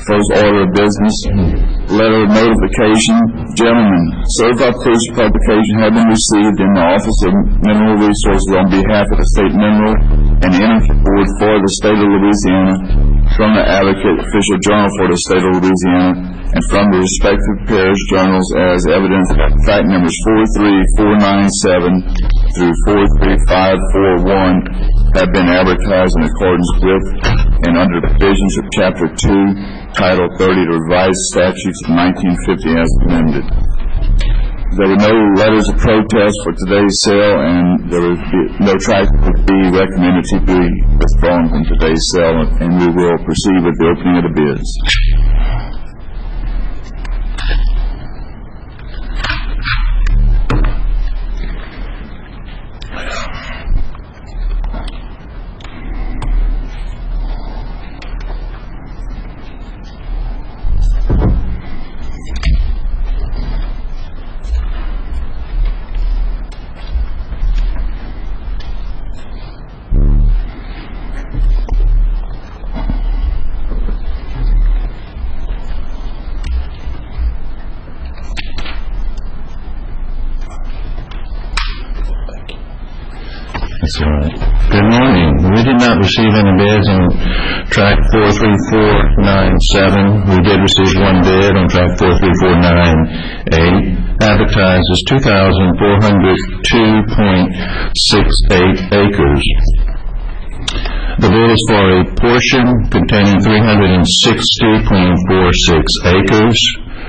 First order of business, letter of notification. Gentlemen, certified proofs of publication have been received in the Office of Mineral Resources on behalf of the State Mineral and Energy Board for the State of Louisiana, from the Advocate Official Journal for the State of Louisiana, and from the respective parish journals as evidence that fact numbers 43497 through 43541 have been advertised in accordance with and under the provisions of Chapter 2, Title 30 of the Revised Statutes of 1950 as amended. There were no letters of protest for today's sale, and there would be no tract would be recommended to be withdrawn from today's sale, and we will proceed with the opening of the bids. Good morning. We did not receive any bids on track 43497. We did receive one bid on track 43498. Advertised as 2,402.68 acres. The bid is for a portion containing 360.46 acres.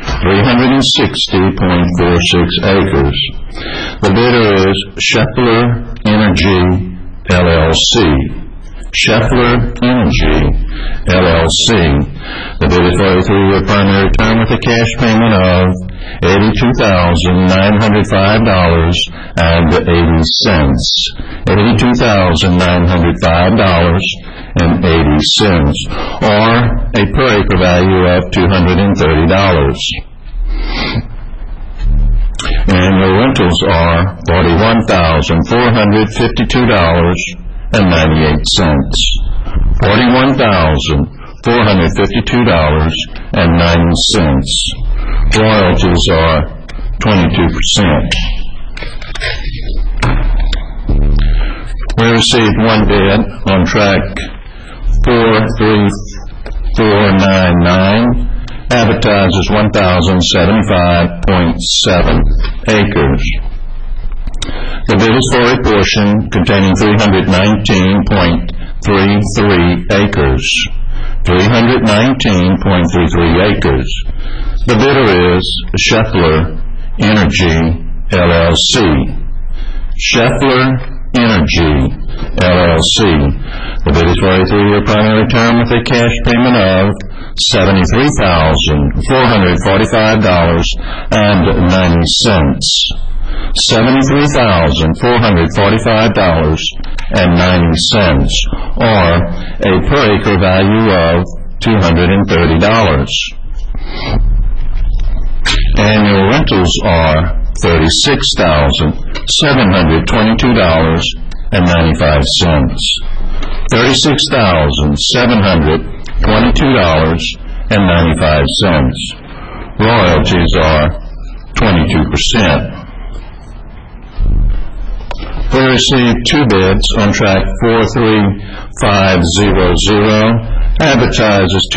360.46 acres. The bidder is Scheffler Energy LLC. Scheffler Energy LLC. The bid is for a 3-year primary term with a cash payment of $82,905.80. $82,905.80, or a per acre value of $230. Annual rentals are $41,452.98. $41,452.90. Royalties are 22%. We received one bid on track 43499, advertised as 1,075.7 acres. The bid is for a portion containing 319.33 acres. 319.33 acres. The bidder is Scheffler Energy LLC. Scheffler Energy LLC. The bid is for a 3-year primary term with a cash payment of $73,445.90. $73,445.90, or a per acre value of $230. Annual rentals are $36,722.95. $36,722.95. Royalties are 22%. We received two bids on track 43500, advertised as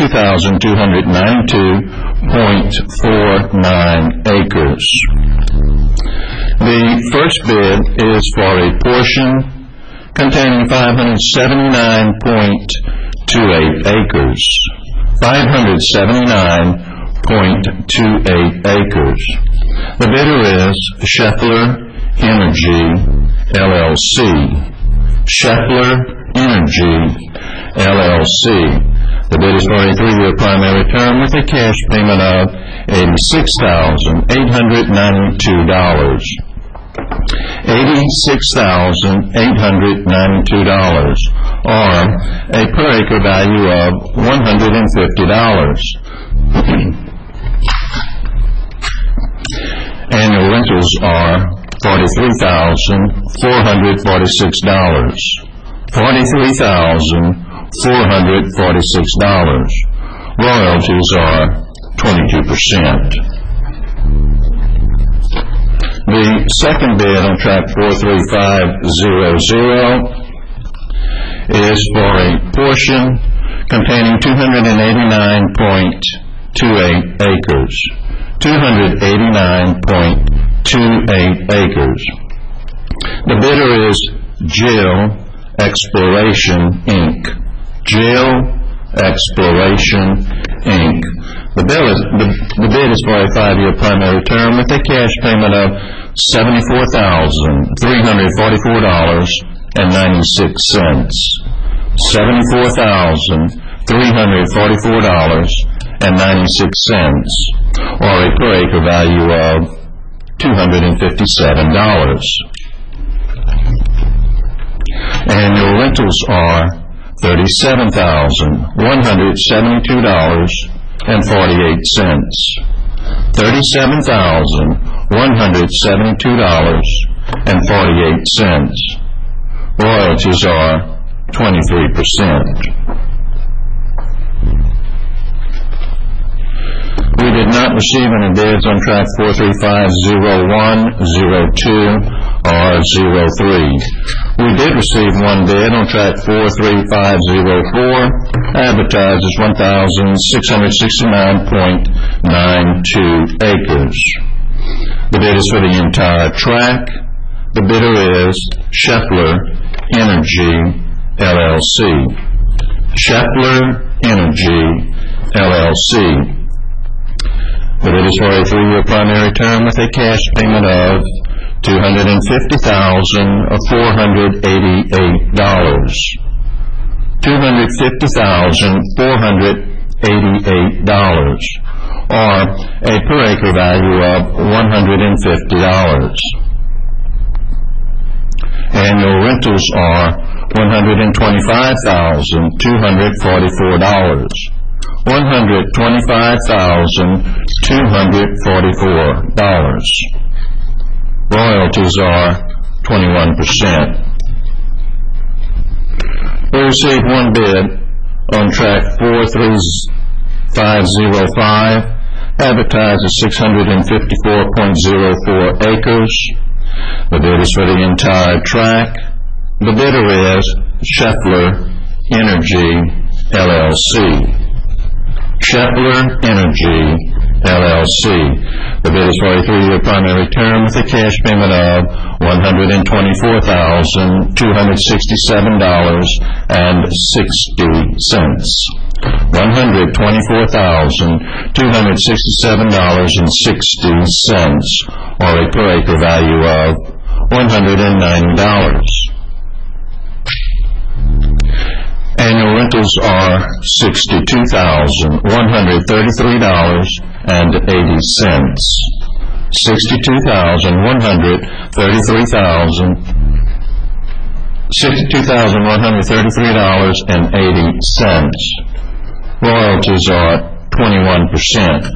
2,292.49 acres. The first bid is for a portion containing 579.28 acres. 579.28 acres. The bidder is Scheffler Energy LLC. Scheffler Energy LLC. The bid is for a 3-year primary term with a cash payment of $86,892. $86,892, or a per acre value of $150. Annual rentals are $43,446. $43,446. Royalties Royalties are 22%. The second bid on track 43500 is for a portion containing 289.28 acres. 289.28 acres. The bidder is Jill Exploration, Inc. Jill Exploration, Inc. The bid is for a 5-year primary term with a cash payment of $74,344.96. $74,344.96, or a per acre value of $257. Annual rentals are $37,172.48. $37,172.48. Royalties are 23%. We did not receive any bids on track 43501, 02, or 03. We did receive one bid on track 43504, advertised as 1,669.92 acres. The bid is for the entire track. The bidder is Scheffler Energy, LLC. Scheffler Energy, LLC. The bid is for a 3-year primary term with a cash payment of $250,488. $250,488, or a per acre value of $150. Annual rentals are $125,244. $125,244. Royalties are 21%. We received one bid on track 43505, advertised as 654.04 acres. The bid is for the entire track. The bidder is Scheffler Energy, LLC. Scheffler Energy, LLC. The bid is for a 3-year primary term with a cash payment of $124,267.60. $124,267.60, or a per acre value of $190. Annual rentals are $62,133.80. $62,133.80. Royalties are 21%.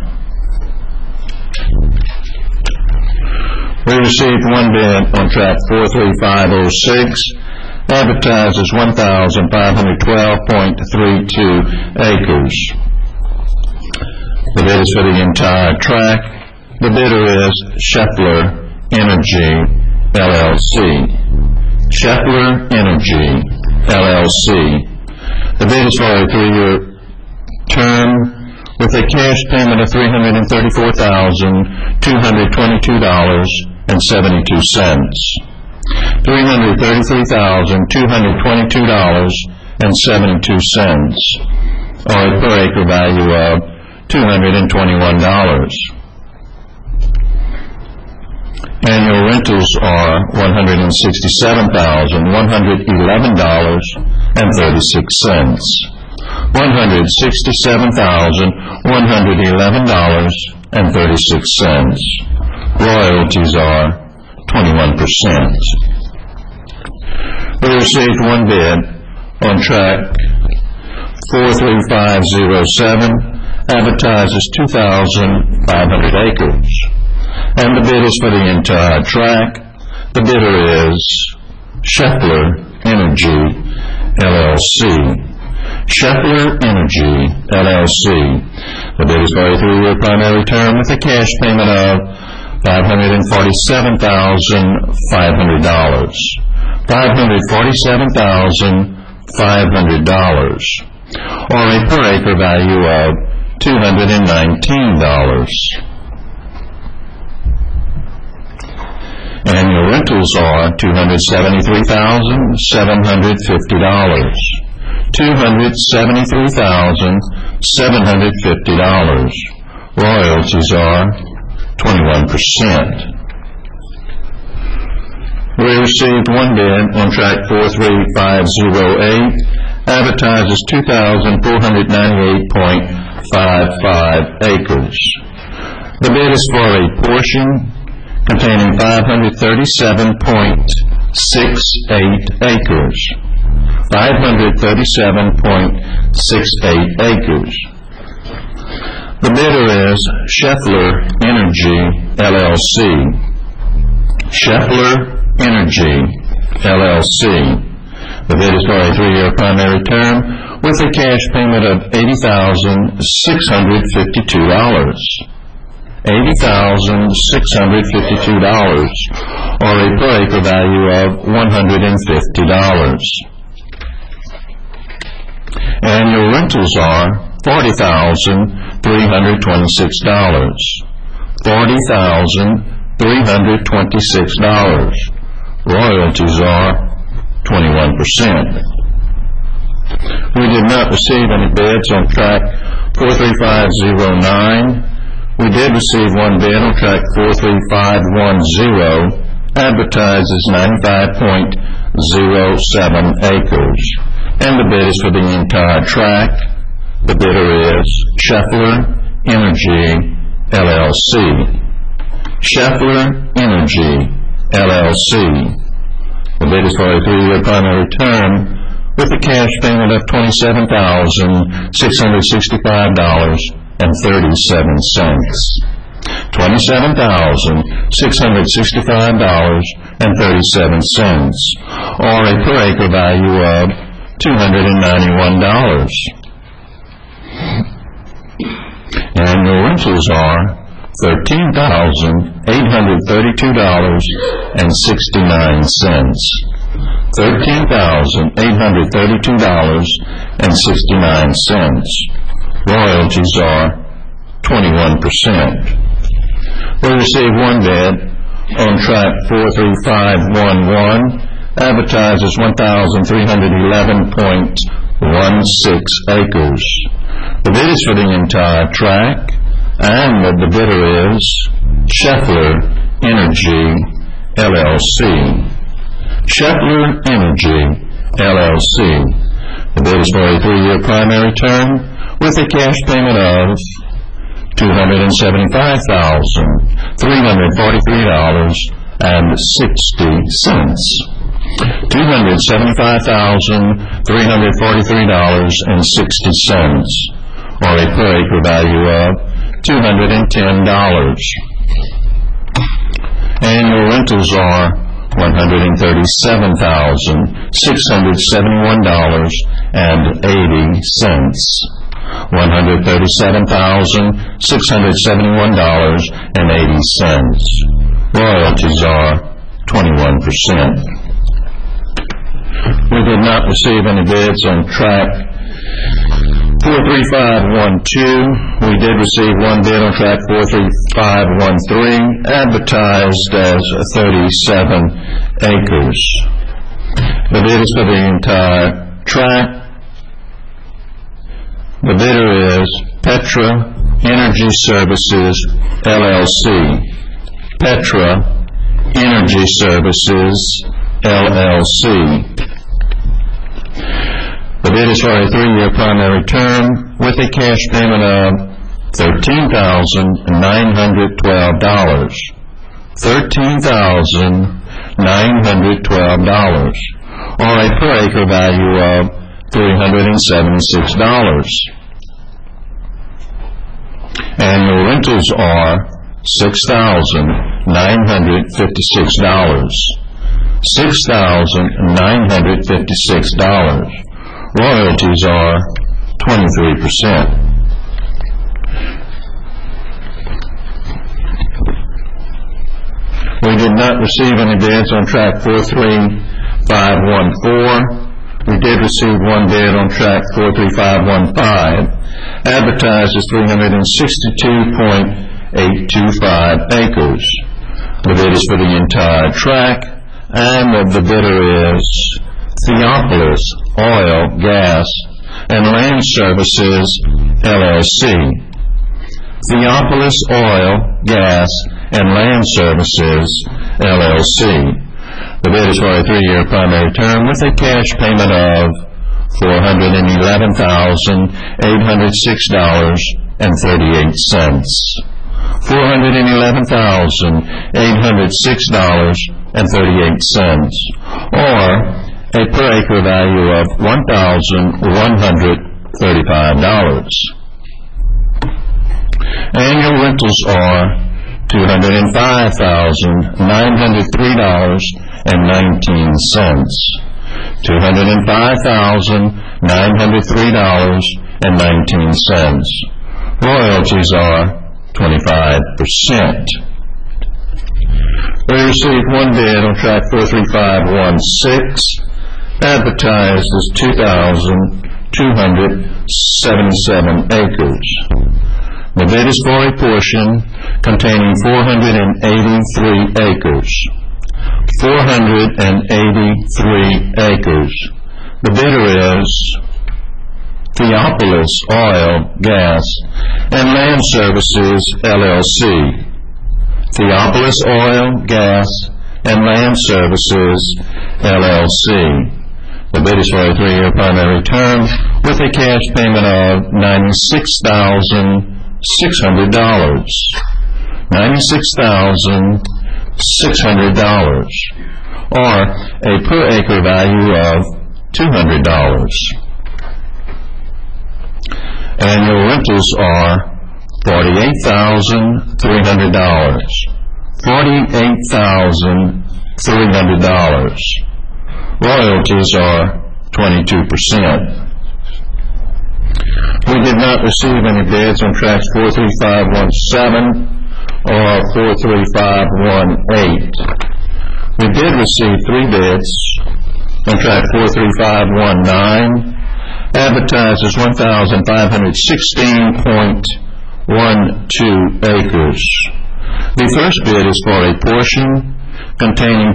We received one bid on track 43506, advertised as 1,512.32 acres. The bid is for the entire track. The bidder is Scheffler Energy, LLC. Scheffler Energy, LLC. The bid is for a 3-year term with a cash payment of $334,222.72. $333,222.72, or a per acre value of $221. Annual rentals are $167,111.36. $167,111.36. Royalties are 21%. We received one bid on track 43507, advertised as 2,500 acres. And the bid is for the entire track. The bidder is Scheffler Energy, LLC. Scheffler Energy, LLC. The bid is for a 3-year primary term with a cash payment of $547,500. $547,500, or a per acre value of $219. Annual rentals are $273,750. $273,750. Royalties are 21%. We received one bid on tract 43508, advertises 2,498.55 acres. The bid is for a portion containing 537.68 acres. 537.68 acres. The bidder is Scheffler Energy, LLC. Scheffler Energy, LLC. The bid is for a 3-year primary term with a cash payment of $80,652. $80,652, or a per acre value of $150. Annual rentals are $40,326. $40,326. Royalties are 21%. We did not receive any bids on tract 43509. We did receive one bid on tract 43510, advertises 95.07 acres, and the bid is for the entire tract. The bidder is Scheffler Energy, LLC. Scheffler Energy, LLC. The bid is for a 3-year primary term with a cash payment of $27,665.37. $27,665.37, or a per acre value of $291. Annual rentals are $13,832.69. $13,832.69. Royalties are 21%. We received one bid on tract 43511, advertises 1,311.16 acres. The bid is for the entire tract, and the bidder is Scheffler Energy, LLC. Scheffler Energy, LLC. The bid is for a 3-year primary term with a cash payment of $275,343.60. $275,343.60, or a per acre value of $210. Annual rentals are $137,671.80. $137,671.80. Royalties are 21%. We did not receive any bids on tract 43512. We did receive one bid on tract 43513, advertised as 37 acres. The bid is for the entire tract. The bidder is Petra Energy Services, LLC. Petra Energy Services, LLC. The bid is for a 3-year primary term with a cash payment of $13,912. $13,912, or a per acre value of $376. Annual rentals are $6,956. $6,956. Royalties are 23%. not receive any bids on track 43514. We did receive one bid on track 43515, advertised as 362.825 acres. The bid is for the entire tract, and the bidder is Theopolis Oil, Gas, and Land Services, LLC. Theopolis Oil, Gas, and Land Services, LLC. The bid is for a 3-year primary term with a cash payment of $411,806.38. $411,806.38, or a per acre value of $1,135. Annual rentals are $205,903.19. $205,903.19. Royalties are 25%. We received one bid on track 43516, advertised as 2,277 acres. The bid is for a portion containing 483 acres. 483 acres. The bidder is Theopolis Oil, Gas, and Land Services, LLC. Theopolis Oil, Gas, and Land Services, LLC. The bid is for a 3-year primary term with a cash payment of $96,600. $96,600, or a per acre value of $200. Annual rentals are $48,300. $48,300. Royalties are 22%. We did not receive any bids on tracks 43517 or 43518. We did receive 3 bids on track 43519, advertised as 1,516.12 acres. The first bid is for a portion containing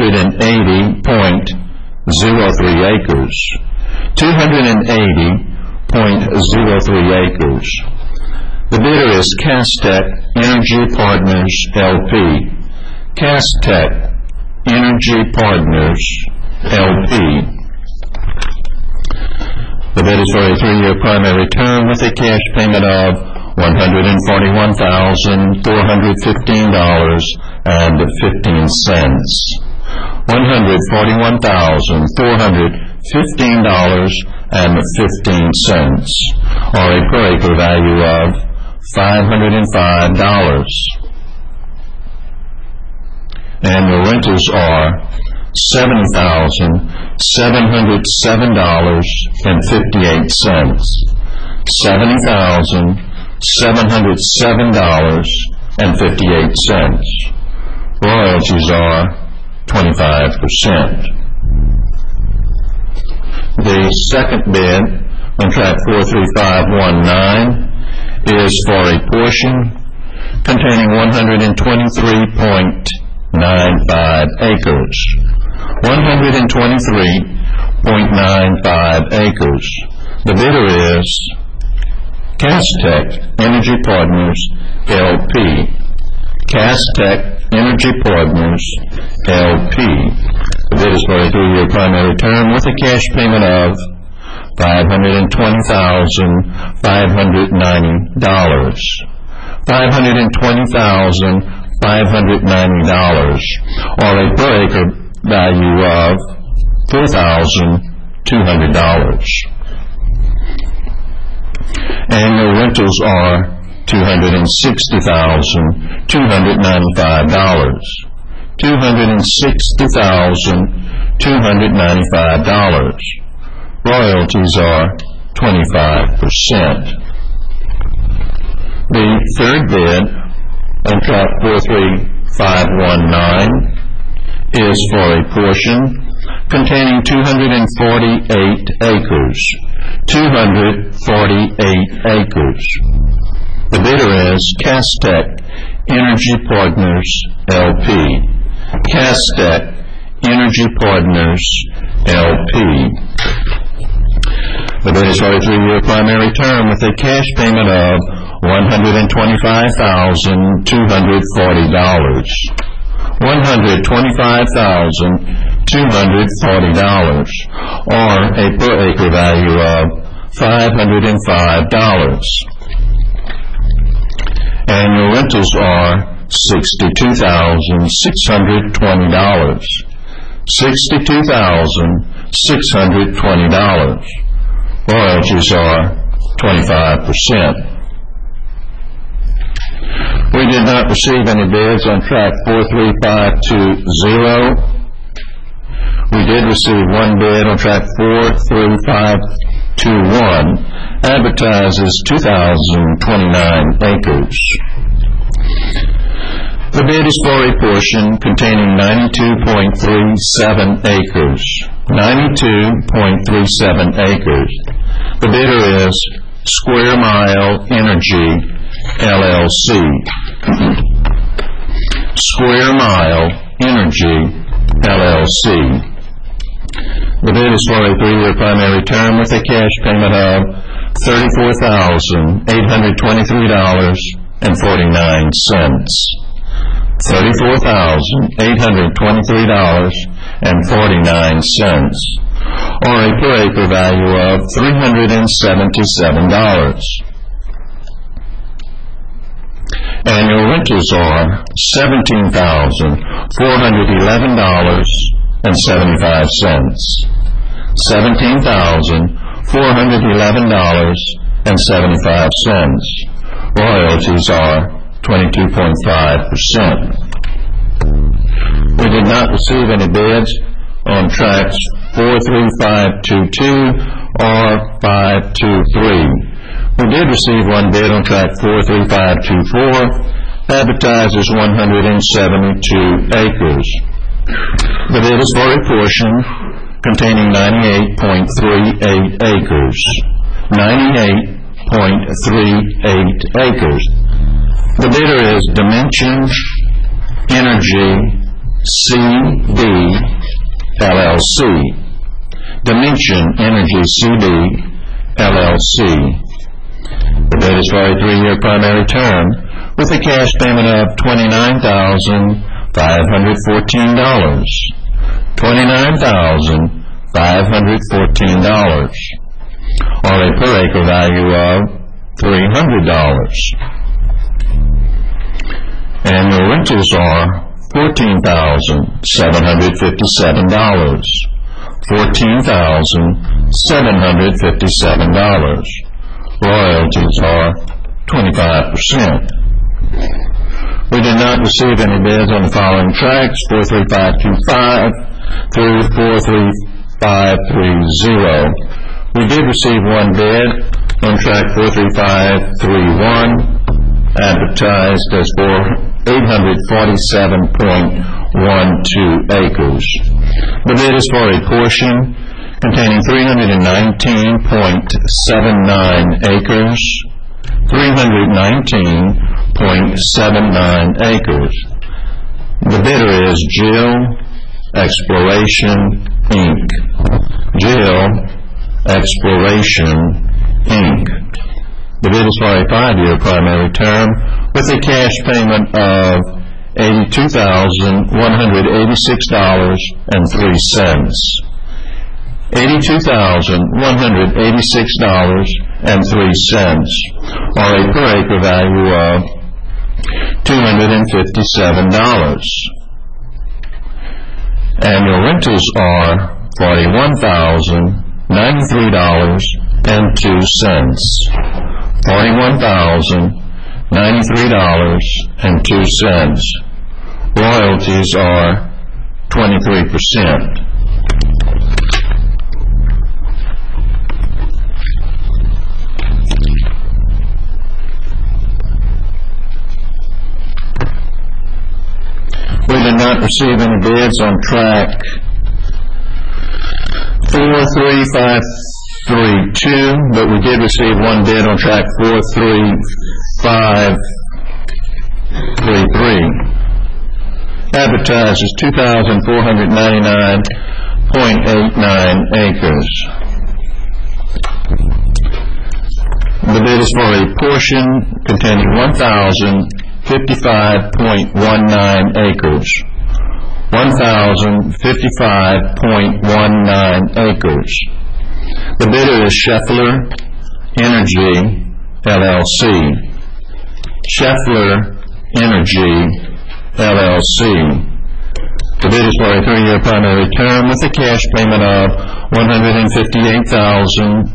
280.03 acres. 280.03 acres. The bidder is Castec Energy Partners, LP. Castec Energy Partners, LP. The bid is for a 3-year primary term with a cash payment of $141,415.15. $141,415.15, or a per acre value of $505. Annual rentals are $70,707.58. $70,707.58. Royalties are 25%. The second bid on track 43519 is for a portion containing 123.95 acres. 123.95 acres. The bidder is Castec Energy Partners, LP. Castec Energy Partners, LP. The bid is for a 3-year primary term with a cash payment of $520,590. $520,590, or a per acre value of $4,200. Annual rentals are $260,295. $260,295. Royalties are 25%. The third bid on track 43519 is for a portion containing 248 acres. 248 acres. The bidder is Castec Energy Partners, LP. Castec Energy Partners, LP. The bid is for a 3-year primary term with a cash payment of $125,240. $125,240, or a per acre value of $505. Annual rentals are $62,620. $62,620. Royalties are 25%. We did not receive any bids on track 43520. We did receive one bid on track 43521. Advertises 2,029 acres. The bid is for a portion containing 92.37 acres. 92.37 acres. The bidder is Square Mile Energy, LLC. Square Mile Energy, LLC. The bid is for a 3-year primary term with a cash payment of $34,823.49. $34,823.49, or a per acre value of $377. Annual rentals are $17,411.75. $17,411.75. Royalties are 22.5%. We did not receive any bids on tracks 43522 or 523. We did receive one bid on track 43524. Advertises 172 acres. The bid is for a portion containing 98.38 acres. 98.38 acres. The bidder is Dimension Energy CD, LLC. Dimension Energy CD, LLC. The bid is for a 3-year primary term with a cash payment of $29,514. $29,514, or a per acre value of $300. Annual rentals are $14,757. $14,757. Royalties are 25%. We did not receive any bids on the following tracks, 43525 through 43530. We did receive one bid on track 43531, advertised as for 847.12 acres. The bid is for a portion containing 319.79 acres. 319.79 acres. The bidder is Jill Exploration, Inc. Jill Exploration, Inc. The bid is for a 5-year primary term with a cash payment of $82,186.03. $82,186.03, or a per acre value of $257. Annual rentals are $41,093.02. $41,093.02. Royalties are 23%. We did not receive any bids on track 43532, but we did receive one bid on track 43533. Advertised as 2,499.89 acres. The bid is for a portion containing 1,055.19 acres. 1,055.19 acres. The bidder is Scheffler Energy, LLC. Scheffler Energy, LLC. The bid is for a 3-year primary term with a cash payment of $158,278.50.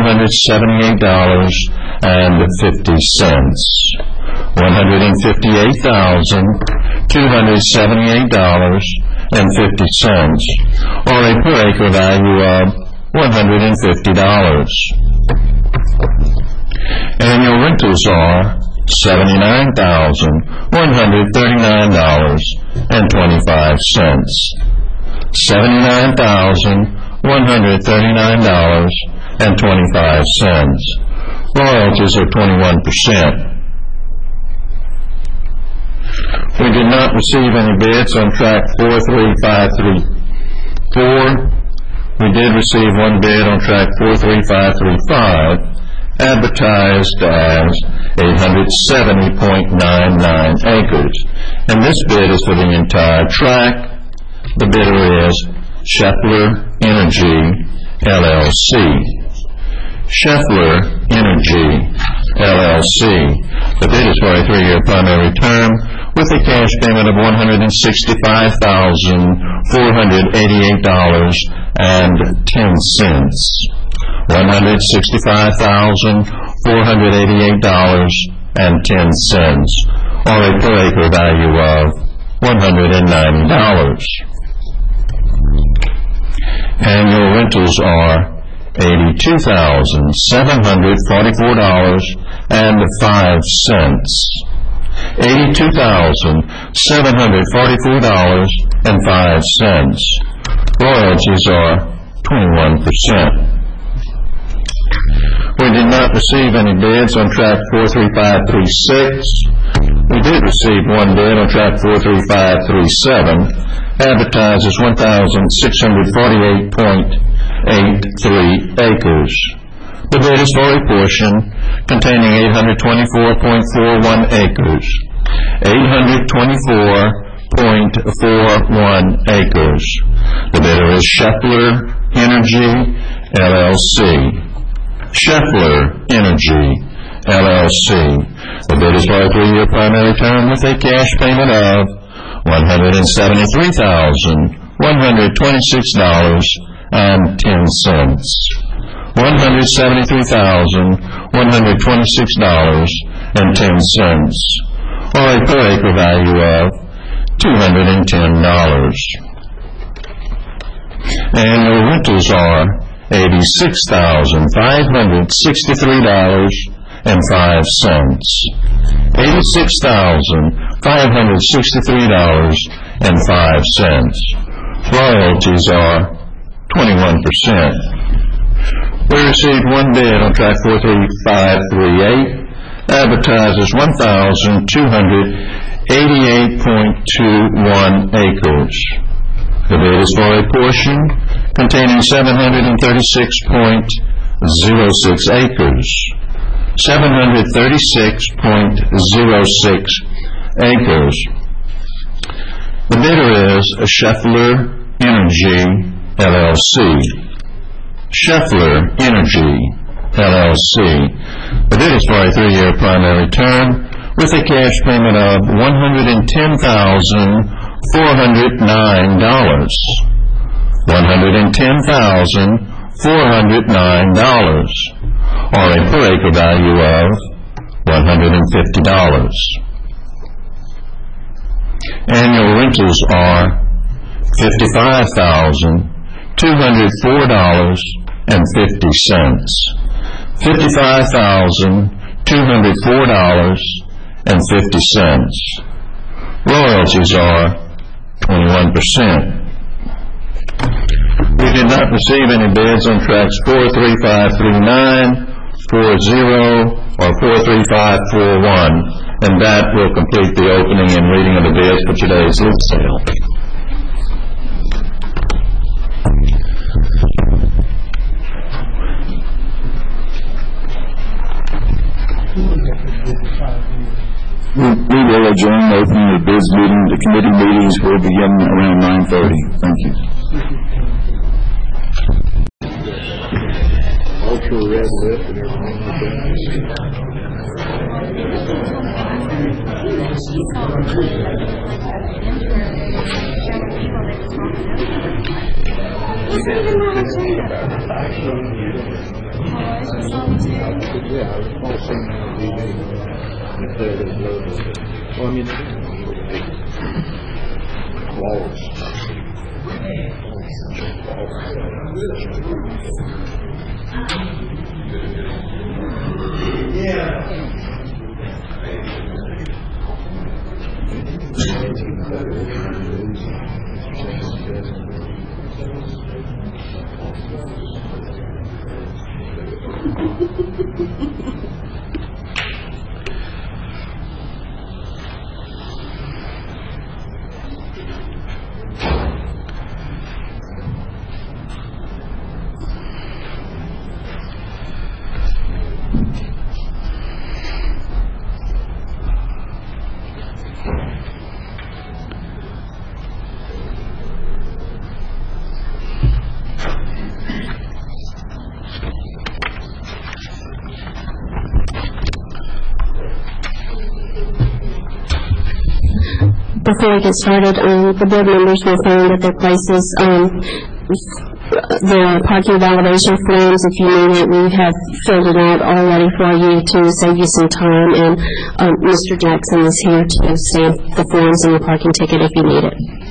$158,278.50, or a per acre value of $150. Annual rentals are $79,139.25. $79,139.25. Royalties are 21%. We did not receive any bids on track 43534. We did receive one bid on track 43535, advertised as 870.99 acres. And this bid is for the entire tract. The bidder is Scheffler Energy, LLC. Scheffler Energy, LLC. The bid is for a 3-year primary term with a cash payment of $165,488.10. $165,488.10, or a per acre value of $190. Annual rentals are $82,744.05. $82,744.05. Royalties are 21%. We did not receive any bids on track 43536. We did receive one bid on track 43537, advertised as 1,648.83 acres. The bid is for a portion containing 824.41 acres. 824.41 acres. The bidder is Scheffler Energy, LLC. Scheffler Energy, LLC. The bid is for a 3-year primary term with a cash payment of $173,126.10. $173,126.10, or a per acre value of $210. Annual rentals are $86,563.05. $86,563.05. Royalties are 21%. We received one bid on track 43538, advertised as 1,288.21 acres. The bid is for a portion containing 736.06 acres. 736.06 acres. The bidder is Scheffler Energy, LLC. Scheffler Energy, LLC. The bid is for a 3-year primary term with a cash payment of $110,409. $110,409, or a per acre value of $150. Annual rentals are $55,204.50. $55,204.50. Royalties are 21%. We did not receive any bids on tracks 43539, 40, or 43541, and that will complete the opening and reading of the bids for today's lease sale. We will adjourn the opening of the bids meeting. The committee meetings will begin around 9:30. Thank you. Ultra red lip and everything like well, I mean, walls. Before we get started, the board members will find at their places the parking validation forms. If you need it, we have filled it out already for you to save you some time, and Mr. Jackson is here to stamp the forms and the parking ticket if you need it.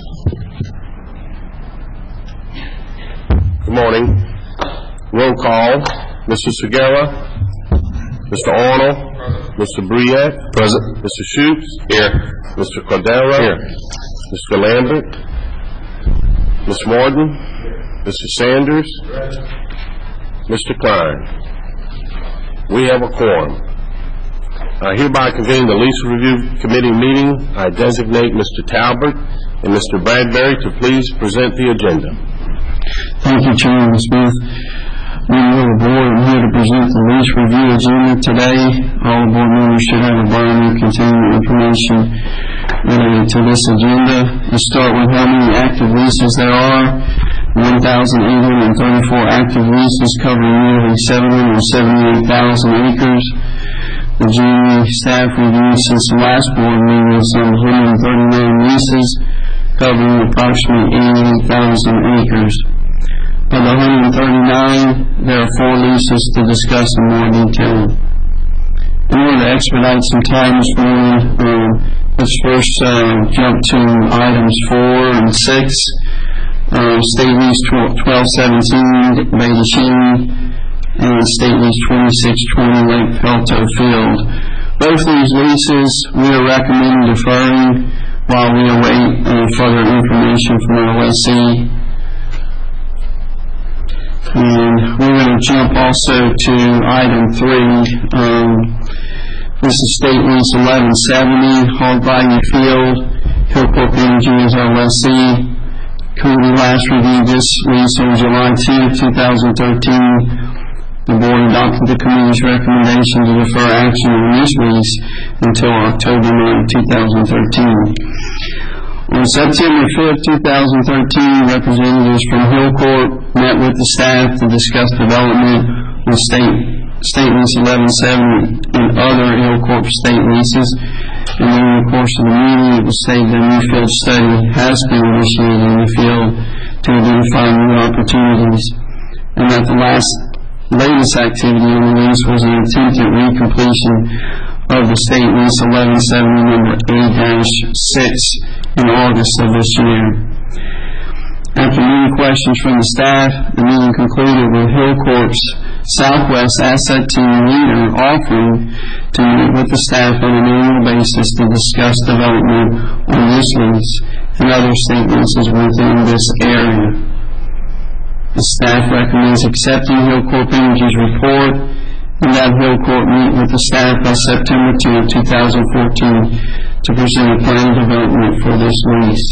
Good morning. Roll call. Mr. Segura, Mr. Arnold, Mr. Briette. Present. Mr. Schutz. Here. Mr. Cordero. Here. Mr. Lambert. Ms. Morton. Mr. Sanders. Mr. Klein. We have a quorum. I hereby convene the Lease Review Committee meeting. I designate Mr. Talbert and Mr. Bradbury to please present the agenda. Thank you, Chairman Smith. We are the board here to present the lease review agenda today. All the board members should have a binder containing information related to this agenda. Let's start with how many active leases there are. 1,834 active leases covering nearly 778,000 acres. The GME staff reviewed since the last board meeting some 139 leases covering approximately 88,000 acres. Of the 139, there are 4 leases to discuss in more detail. In order to expedite some time this morning, let's first jump to items 4 and 6. State Lease 1217, Beta Sheen, and State Lease 2620, Lake Pelto Field. Both these leases we are recommending deferring while we await further information from our lessee. And we're going to jump also to item 3. This is State Lease 1170, Hog Bayou Field. Hillcorp Energy is our lessee. Committee last reviewed this lease on July 2, 2013. The board adopted the committee's recommendation to defer action on this lease until October 9, 2013. On September 5, 2013, representatives from Hillcorp met with the staff to discuss development on State Lease 1170 and other Hillcorp state leases. And during the course of the meeting, it was stated that a new field study has been initiated in the field to identify new opportunities, and that the latest activity on the lease was an attempted recompletion of the State Lease 1170 number A-6 in August of this year. After many questions from the staff, the meeting concluded with Hillcorp's Southwest Asset Team leader offering to meet with the staff on an annual basis to discuss development on this lease and other state leases within this area. The staff recommends accepting Hillcorp Energy's report and that Hillcorp meet with the staff by September 2, 2014 to present a plan of development for this lease.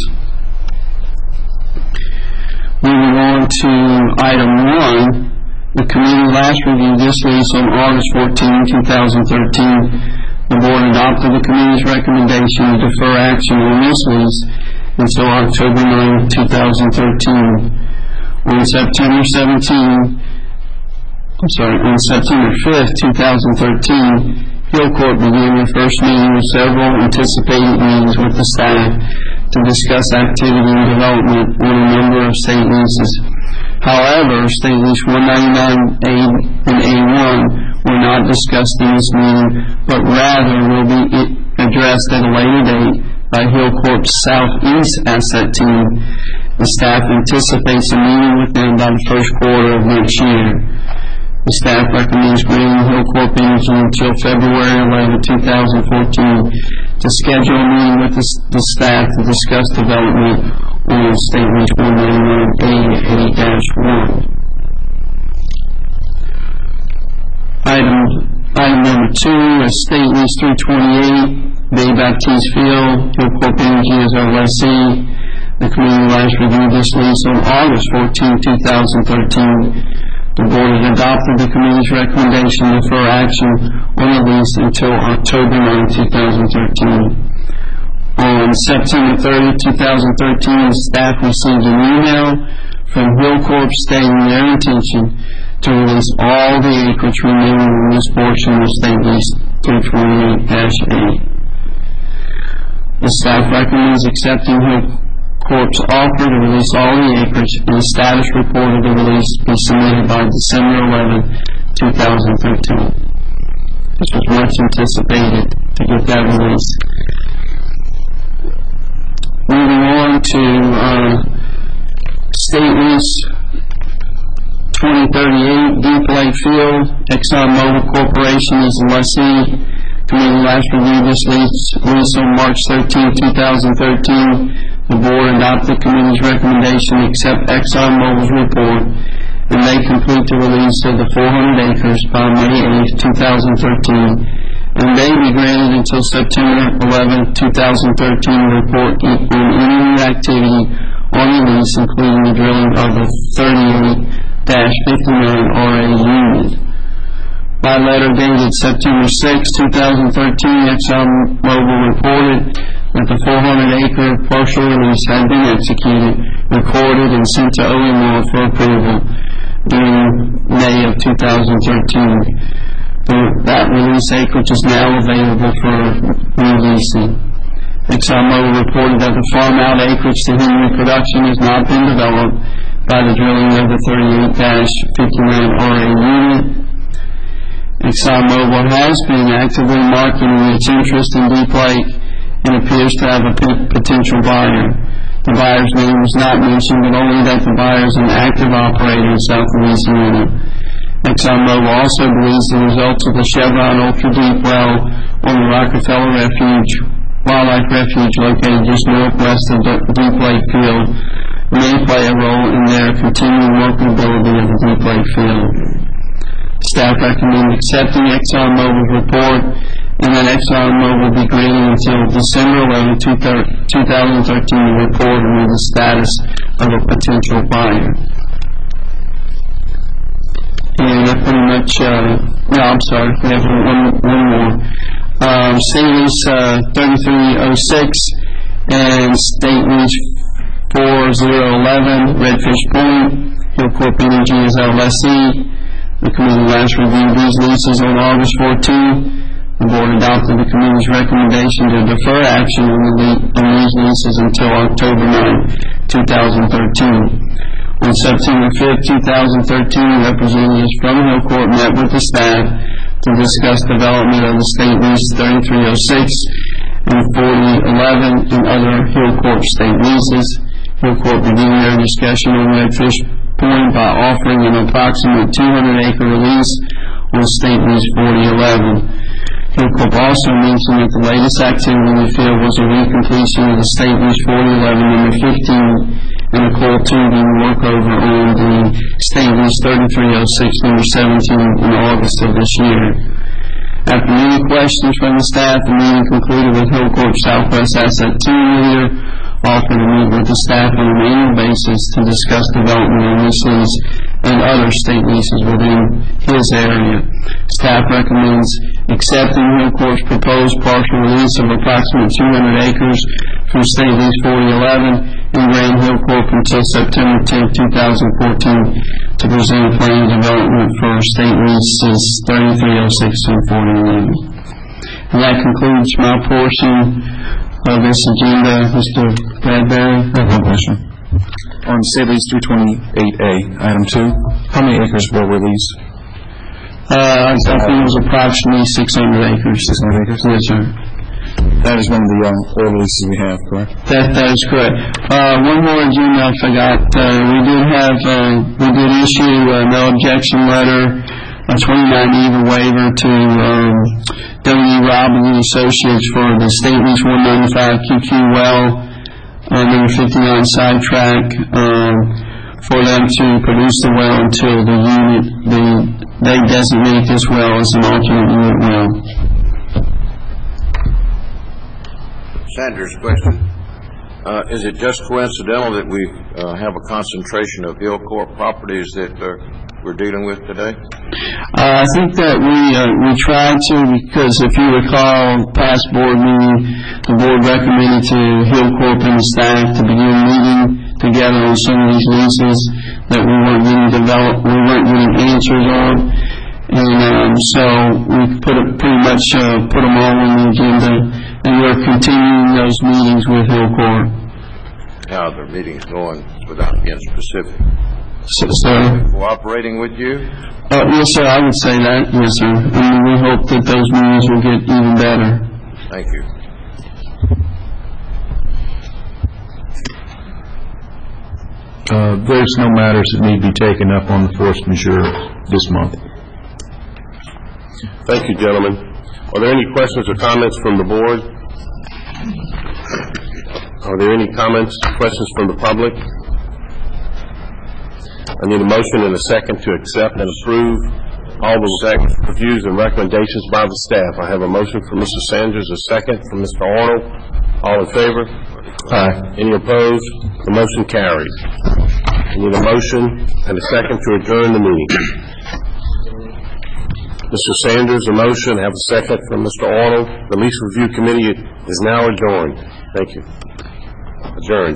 Moving on to item 1, the committee last reviewed this lease on August 14, 2013. The board adopted the committee's recommendation to defer action on this lease until October 9, 2013. On September 5, 2013, Hillcorp began their first meeting with several anticipated meetings with the staff to discuss activity and development on a number of state leases. However, State Lease 199A and A1 were not discussed in this meeting, but rather will be addressed at a later date by Hillcorp's Southeast Asset Team. The staff anticipates a meeting with them by the first quarter of next year. The staff recommends granting Hillcorp Energy until February 11, 2014 to schedule a meeting with the staff to discuss development on State Lease 199A-1. Item number 2 is State Lease 328, Bay Baptiste Field, Hillcorp Energy is our lessee. The committee last reviewed this lease on August 14, 2013. The board has adopted the committee's recommendation to defer action on the lease until October 9, 2013. On September 30, 2013, the staff received an email from Hillcorp stating their intention to release all the acreage remaining in this portion of State Lease 328-8. The staff recommends accepting Hillcorp's offer to release all the acreage, and the status report of the release be submitted by December 11, 2013. This was much anticipated to get that release. Moving on to State Lease 2038, Deep Lake Field, ExxonMobil Corporation is the lessee. Committee last reviewed this lease on March 13, 2013. The board adopted the committee's recommendation to accept ExxonMobil's report, and they complete the release of the 400 acres by May 8, 2013, and they be granted until September 11, 2013 to report on any new activity on the lease, including the drilling of the 38-59 RA unit. By letter dated September 6, 2013, ExxonMobil reported that the 400-acre partial release had been executed, recorded, and sent to OMR for approval during May of 2013. That release acreage is now available for releasing. ExxonMobil reported that the farm-out acreage to Henry Production has not been developed by the drilling of the 38-59 RA unit. ExxonMobil has been actively marketing its interest in Deep Lake and appears to have a potential buyer. The buyer's name was not mentioned, but only that the buyer is an active operator in South Louisiana. ExxonMobil also believes the results of the Chevron Ultra Deep well on the Rockefeller Wildlife Refuge located just northwest of Deep Lake Field may play a role in their continuing workability of the Deep Lake Field. Staff recommend accepting ExxonMobil's report and that ExxonMobil be granted until December 11, 2013 to report on the status of a potential buyer. And that pretty much, no, I'm sorry, we have one more. State Lease 3306 and State Lease 4011, Redfish Point, Hillcorp Energy is our lessee. The committee last reviewed these leases on August 14. The board adopted the committee's recommendation to defer action on these leases until October 9, 2013. On September 5, 2013, representatives from Hillcorp met with the staff to discuss development of the State Lease 3306 and 4011 and other Hillcorp state leases. Hillcorp began their discussion on Redfish Point by offering an approximate 200-acre release on State Lease 4011. Hillcorp also mentioned that the latest activity in the field was a recompletion of the State Lease 4011 number 15 and a coil tubing workover on the State Lease 3306 number 17 in August of this year. After many questions from the staff, the meeting concluded with Hillcorp Southwest Asset Team Leader offered to meet with the staff on an annual basis to discuss development on this lease and other state leases within his area. Staff recommends accepting Hillcorp's proposed partial release of approximately 200 acres from State Lease 4011 and grant Hillcorp until September 10, 2014 to present a plan of development for State Leases 3306 and 4011. And that concludes my portion of this agenda. Mr. Bradbury? I have one question. On State Lease 328A, item 2, how many acres were released? I think it was approximately 600 acres. 600 acres? Yes, sir. That is one of the oil leases we have, correct? That is correct. One more agenda I forgot. We did issue a no objection letter, a 29E waiver to W. Robin and Associates for the State Lease 195 QQ well, number 59 sidetrack, for them to produce the well until the unit, they designate this well as an alternate unit well. Sanders, question. Is it just coincidental that we have a concentration of Hillcorp properties that we're dealing with today? I think that we tried to, because if you recall, past board meeting, the board recommended to Hillcorp and the staff to begin meeting together on some of these leases that we weren't getting answers on, and so we pretty much put them all on the agenda, and we're continuing those meetings with Hillcorp. How are the meetings going without being specific? So, cooperating with you? Yes, sir, I would say that, yes, sir. And we hope that those meetings will get even better. Thank you. There's no matters that need to be taken up on the force majeure this month. Thank you, gentlemen. Are there any questions or comments from the board? Are there any comments, questions from the public? I need a motion and a second to accept and approve all the reviews and recommendations by the staff. I have a motion from Mr. Sanders, a second from Mr. Arnold. All in favor? Aye. Any opposed? The motion carries. I need a motion and a second to adjourn the meeting. Mr. Sanders, a motion. I have a second from Mr. Arnold. The Lease Review Committee is now adjourned. Thank you. Adjourned.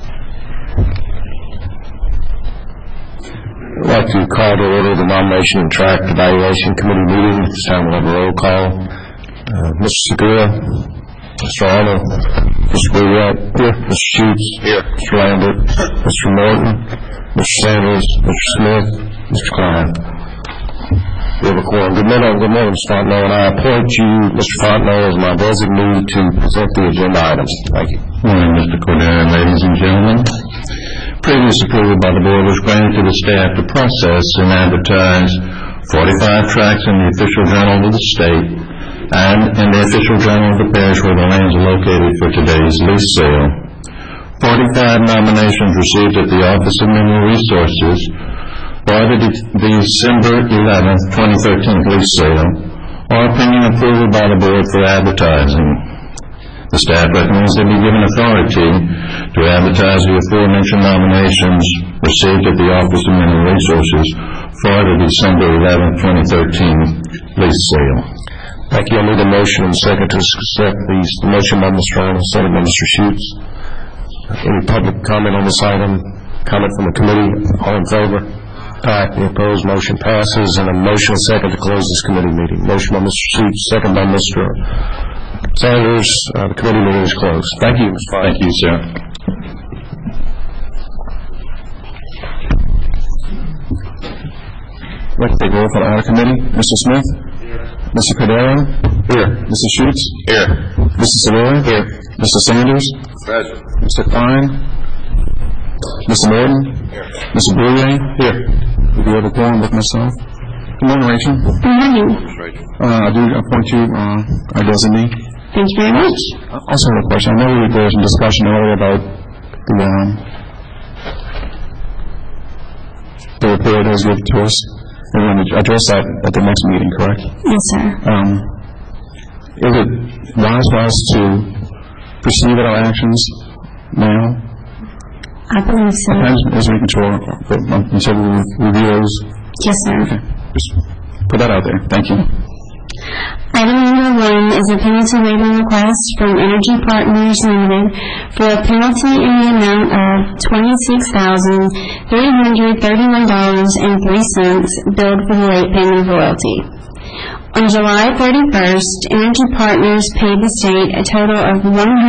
I'd like to call to order the Nomination and Tract Evaluation Committee meeting. This time we'll have a roll call. Mr. Segura, Mr. Arnold, Mr. Bouillette, here. Mr. Schutz, here. Mr. Lambert, Mr. Morton, Mr. Sanders, Mr. Smith, Mr. Klein. We have a quorum. Good morning, Mr. Fontenot, and I appoint you, Mr. Fontenot, as my designee to present the agenda items. Thank you. Good morning, Mr. Cordero, ladies and gentlemen. Previous approval by the board was granted to the staff to process and advertise 45 tracts in the official journal of the state and in the official journal of the parish where the lands are located for today's lease sale. 45 nominations received at the Office of Mineral Resources for the December 11, 2013 lease sale are pending approval by the board for advertising. The staff recommends they be given authority to advertise the aforementioned nominations received at the Office of Mineral Resources for the December 11, 2013 lease sale. Thank you. I need a motion and a second to accept these. The motion by Mr. Arnold, second by Mr. Schutz. Any public comment on this item? Comment from the committee? All in favor? Aye. Any opposed? Motion passes. And a motion and second to close this committee meeting. Motion by Mr. Schutz, second by Mr. Sanders. The committee meeting is closed. Thank you, Mr. Fine. Thank you, sir. I'd like to take roll call out of committee. Mr. Smith? Here. Mr. Cordero? Here. Mr. Schutz? Here. Mr. Severa? Here. Mr. Sanders? Present. Mr. Klein? Mr. Morton? Here. Mr. Bouillette? Here. Do we have a quorum with myself? Good morning, Rachel. Good morning. Ms. Rachel. I do appoint you our designee. Thank you very much. I also have a question. I know there was some discussion earlier about the report that was given to us. We're going to address that at the next meeting, correct? Yes, sir. Is it wise for us to proceed with our actions now? I believe so. As we control until we review those? Yes, sir. Okay. Just put that out there. Thank you. Item number 1 is a penalty waiver request from Energy Partners Limited for a penalty in the amount of $26,331.03 billed for the late payment of royalty. On July 31st, Energy Partners paid the state a total of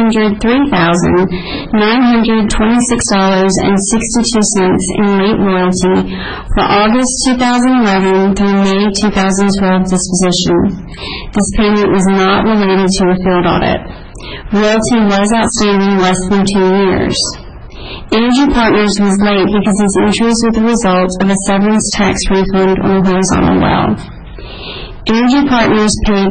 $103,926.62 in late royalty for August 2011 through May 2012 disposition. This payment was not related to a field audit. Royalty was outstanding less than 2 years. Energy Partners was late because these entries were the result of a severance tax refund on a horizontal well. Energy Partners paid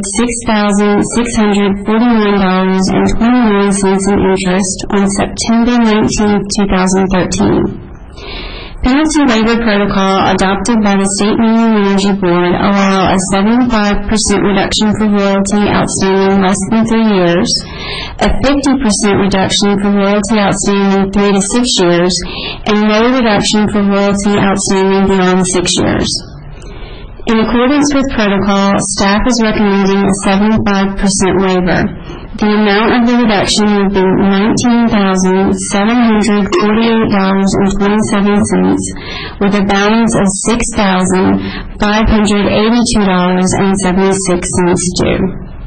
$6,641.29 in interest on September 19, 2013. Penalty waiver protocol adopted by the State Minimum Energy Board allow a 75% reduction for royalty outstanding less than 3 years, a 50% reduction for royalty outstanding 3 to 6 years, and no reduction for royalty outstanding beyond 6 years. In accordance with protocol, staff is recommending a 75% waiver. The amount of the reduction would be $19,748.27 with a balance of $6,582.76 due.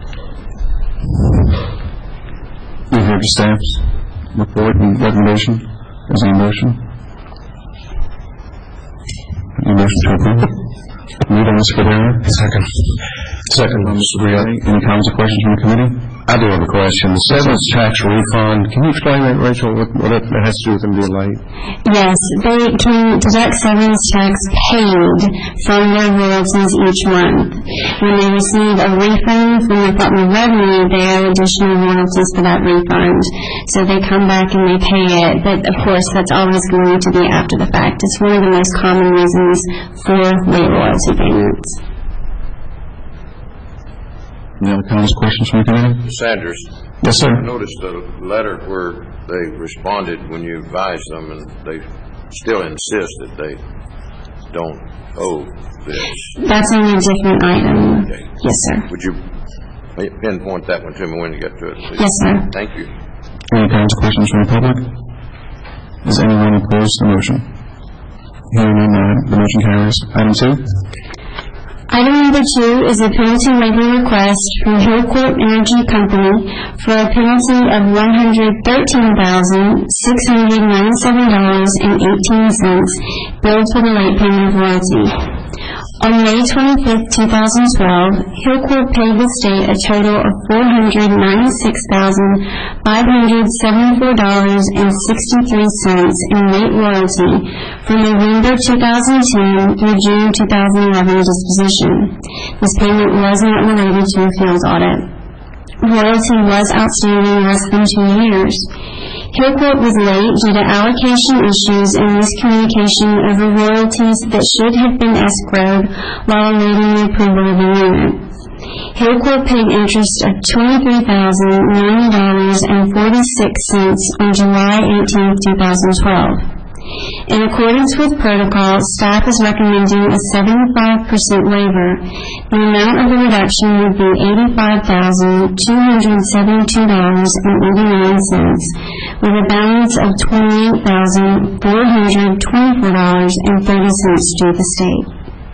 You heard the staff's report and recommendation. Is there a motion? A motion to approve? Moved by Mr. Cordero. Second. Second by Mr. Briette. Any comments or questions from the committee? I do have a question. The severance tax refund, can you explain that, Rachel, what it has to do with them being late? Yes, they can deduct severance tax paid from their royalties each month. When they receive a refund from the Department of Revenue, they owe additional royalties for that refund. So they come back and they pay it, but of course that's always going to be after the fact. It's one of the most common reasons for late royalty payments. Any other comments or questions from the committee? Sanders. Yes, sir. I noticed a letter where they responded when you advised them, and they still insist that they don't owe this. That's on a different item. Okay. Yes, sir. Would you pinpoint that one to me when you get to it, please? Yes, sir. Thank you. Any comments or questions from the public? Is anyone opposed to the motion? Hearing none, the motion carries. Item 2. Item number 2 is a penalty waiver request from Hillcorp Energy Company for a penalty of $113,697.18 billed for the late payment of royalty. On May 25, 2012, Hillcorp paid the state a total of $496,574.63 in late royalty from November 2010 through June 2011 disposition. This payment was not related to a field audit. Royalty was outstanding less than 2 years. Hillcorp was late due to allocation issues and miscommunication over royalties that should have been escrowed while awaiting the approval of the unit. Hillcorp paid interest of $23,090.46 on July 18, 2012. In accordance with protocol, staff is recommending a 75% waiver. The amount of the reduction would be $85,272.89 with a balance of $28,424.30 due the state.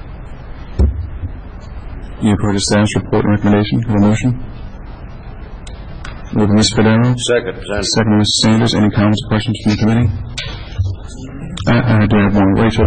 You've heard the staff's report and recommendation. Have a motion? Moved by Mr. Cordero. Second, Sanders. Second by Mr. Sanders. Any comments or questions from the committee? I do have one. Rachel,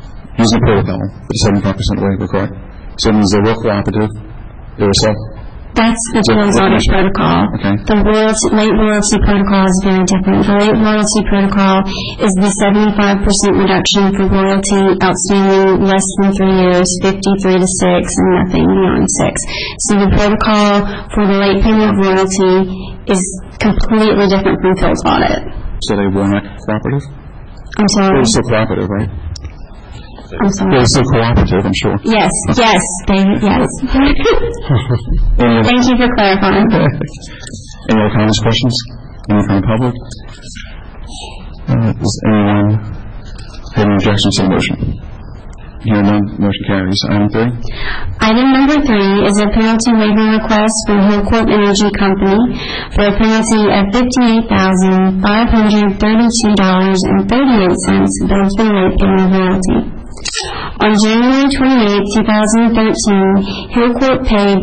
using the protocol, the 75% waiver, correct? So it means they're real cooperative, they're That's the Jones Audit Protocol. Okay. The late royalty protocol is very different. The late royalty protocol is the 75% reduction for royalty outstanding less than 3 years, 53 to 6, and nothing beyond 6. So the protocol for the late payment of royalty is completely different from Phil's audit. So they were not cooperative? I'm sorry. They were still cooperative, right? I'm sorry. They were still cooperative, I'm sure. Yes. Yes. Thank you for clarifying. Any other comments, questions? Any from the public? Does anyone have any objections to the motion? Hearing none, motion carries. Item 3. Item number 3 is a penalty waiver request from Hillcorp Energy Company for a penalty of $58,532.38 billed for late payment of royalty. On January 28, 2013, Hillcorp paid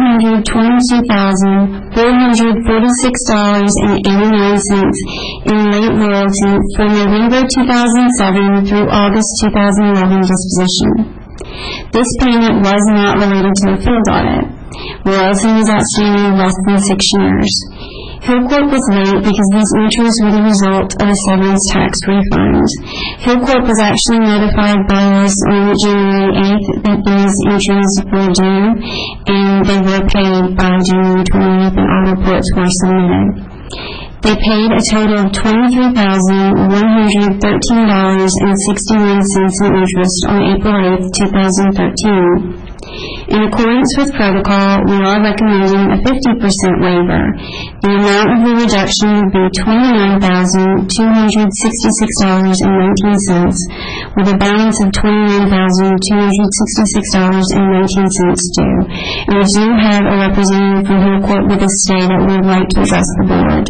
$222,446.89 in late royalty for November 2007 through August 2011 disposition. This payment was not related to a field audit. Royalty was outstanding less than 6 years. Hillcorp was late because these entries were the result of a severance tax refund. Hillcorp was actually notified by us on January 8th that these entries were due, and they were paid by January 28th, and all reports were submitted. They paid a total of $23,113.69 in interest on April 8th, 2013. In accordance with protocol, we are recommending a 50% waiver. The amount of the reduction would be $29,266.19, with a balance of $29,266.19 due. And we do have a representative from Hillcorp with us today that we would like to address the board.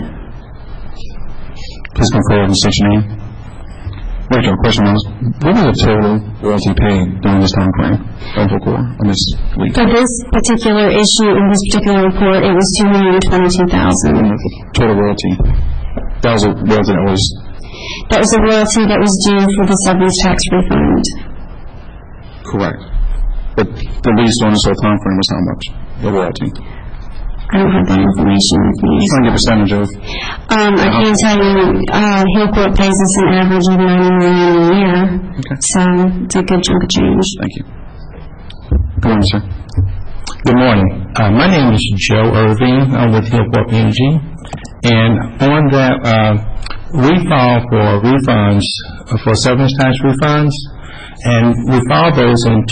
Please come forward and state your name. Rachel, question was, what was the total royalty paid during this time frame on this week? For this particular issue, in this particular report, it was $222,000. Total royalty. That was a royalty that was... That was a royalty that was due for the severance tax refund. Correct. But the lease on this whole time frame was how much? The royalty. I don't have that information with me. Just trying to get a percentage of... I can tell you, Hillcorp pays us an average of $90 million a year. Okay. So it's a good chunk of change. Thank you. Good morning, sir. Good morning. My name is Joe Irving. I'm with Hillcorp Energy. And on that, we filed for refunds, for severance tax refunds, and we filed those in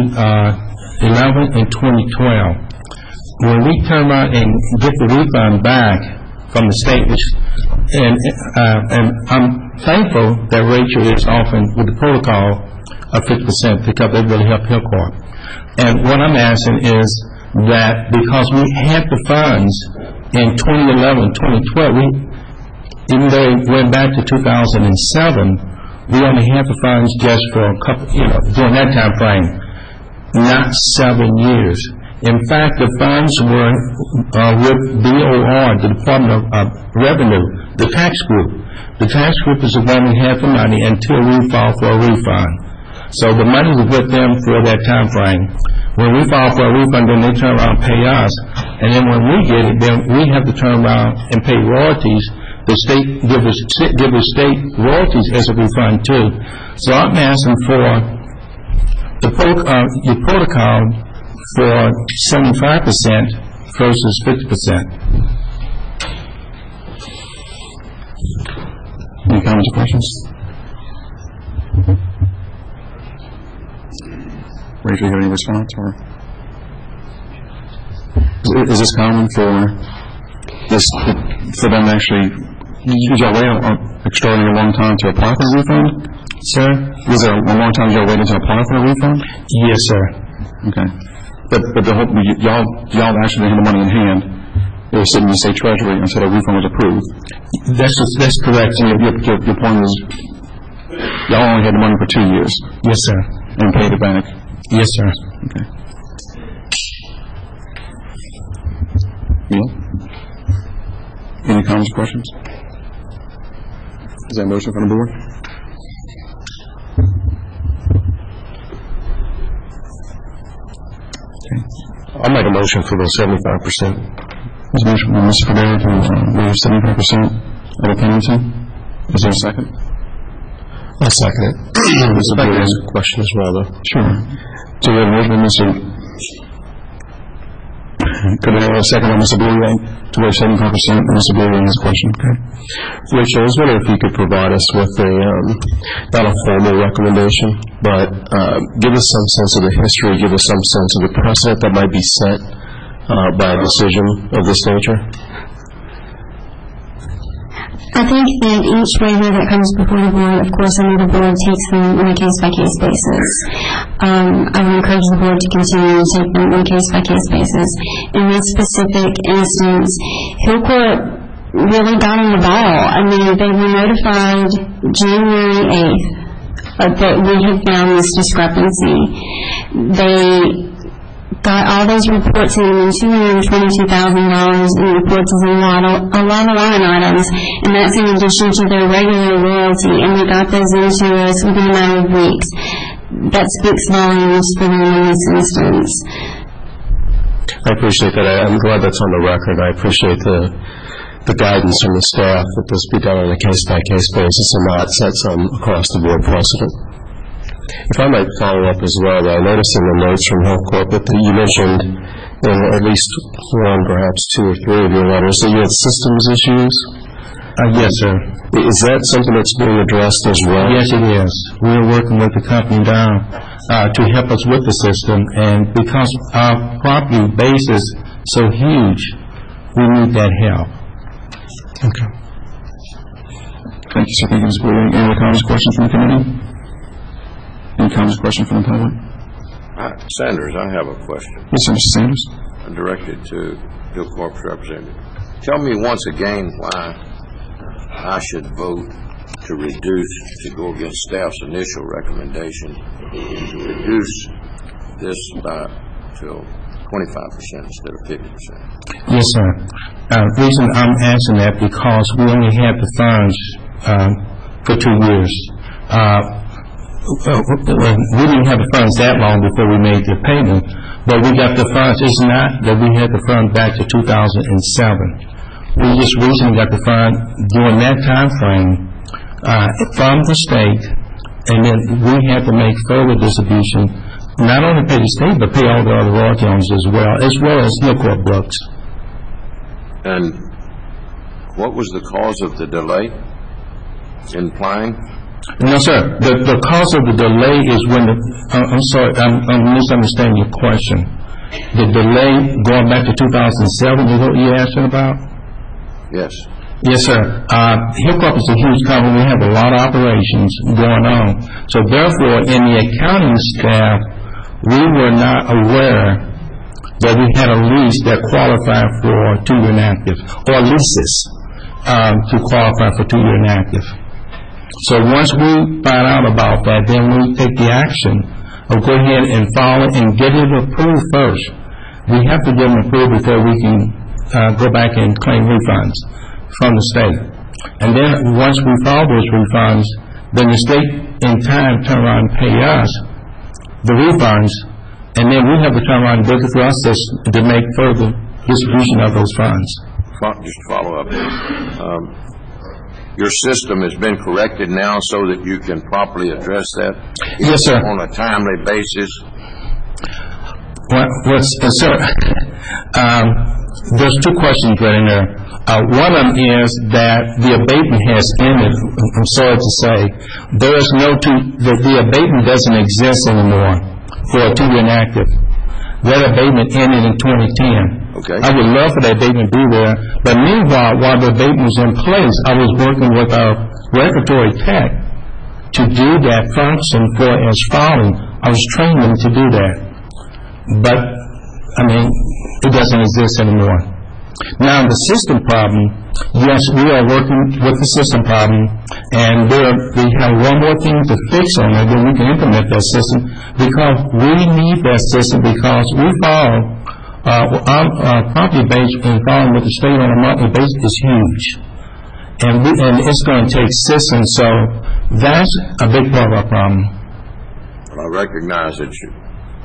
2011 and 2012. When we turn around and get the refund back from the state, and I'm thankful that Rachel is offering with the protocol of 50% because they really help Hillcorp. And what I'm asking is that because we had the funds in 2011, 2012, even though it went back to 2007, we only had the funds just for a couple, during that time frame, not 7 years. In fact, the funds were with DOR, the Department of Revenue, the tax group. The tax group is the one we had the money until we filed for a refund. So the money was with them for that time frame. When we file for a refund, then they turn around and pay us. And then when we get it, then we have to turn around and pay royalties. The state give us state royalties as a refund too. So I'm asking for the protocol for 75% versus 50%. Any comments or questions? Rachel, you have any response? Or is this common for them actually? Did y'all wait an extraordinarily long time to apply for a refund? Sir? Was there a long time y'all waited to apply for a refund? Yes, sir. Okay. But the whole, y'all actually had the money in hand. It was sitting in the state treasury until the refund was approved. That's correct. So your point is, y'all only had the money for 2 years. Yes, sir. And paid it back. Yes, sir. Okay. Yeah. Any comments or questions? Is there a motion from the board? I'll make a motion for the 75%. There's a motion by Mr. Cordero to waive 75% of the penalty. Is there a second? I'll second it. Mr. Brewer has a question as well, though. Sure. So we have a motion by Mr. Cordero, a second by Mr. Brewer to waive 75%. Mr. Brewer has a question. Okay. Rachel, I was wondering if you could provide us with not a formal recommendation, but give us some sense of the history, give us some sense of the precedent that might be set by a decision of this nature. I think that each waiver that comes before the board, of course, I know the board takes them on a case-by-case basis. I would encourage the board to continue to take them on a case-by-case basis. In this specific instance, Hillcourt really got on the ball. I mean, they were notified January 8th that we had found this discrepancy. They got all those reports in, and $222,000 in reports is a lot of line items, and that's in addition to their regular royalty, and they got those into us within a matter of weeks. That speaks volumes for them in this instance. I appreciate that. I'm glad that's on the record. I appreciate the guidance from the staff that this be done on a case-by-case basis and not set some across-the-board precedent. If I might follow up as well, I noticed in the notes from Hillcourt that you mentioned in at least one, perhaps two or three of your letters that you had systems issues. Yes, sir. Is that something that's being addressed as well? Yes, it is. We're working with the company down to help us with the system, and because our property base is so huge, we need that help. Okay. Thank you, sir. Thank you, Ms. Brewer. Any other comments, questions from the committee? Any comments, questions from the public? Sanders, I have a question. Yes, sir, Mr. Sanders. Directed to Hillcorp's representative. Tell me once again why I should vote to reduce, to go against staff's initial recommendation, to reduce this to 25% instead of 50%. Yes, sir. The reason I'm asking that because we only had the funds for 2 years. We didn't have the funds that long before we made the payment, but we got the funds. It's not that we had the funds back to 2007. We just recently got the fund during that time frame from the state, and then we had to make further distribution, not only pay the state, but pay all the other royalty owners as well as Hillcourt books. And what was the cause of the delay in applying? No, sir. The cause of the delay is when I'm sorry, I'm misunderstanding your question. The delay going back to 2007 is what you're asking about? Yes. Yes, sir. Hillcourt is a huge company. We have a lot of operations going on. So therefore, in the accounting staff, we were not aware that we had a lease that qualified for 2-year inactive, or leases to qualify for 2-year inactive. So once we find out about that, then we take the action of go ahead and file it and get it approved first. We have to get them approved before we can go back and claim refunds from the state. And then once we file those refunds, then the state in time turn around and pay us the refunds, and then we have to turn around and go through our system to make further distribution of those funds. Just to follow up. Your system has been corrected now so that you can properly address that? Yes, sir. On a timely basis? Sir, there's 2 questions right in there. One of them is that the abatement has ended. I'm sorry to say. There is the abatement doesn't exist anymore for a 2-year inactive. That abatement ended in 2010. Okay. I would love for that abatement to be there, but meanwhile, while the abatement was in place, I was working with our regulatory tech to do that function for as filing. I was training them to do that, but I mean, it doesn't exist anymore. Now, the system problem, yes, we are working with the system problem, and we have one more thing to fix on it, then we can implement that system, because we need that system because we follow. Our property base in following with the state on a monthly basis is huge, and it's going to take systems. So that's a big part of our problem. Well, I recognize that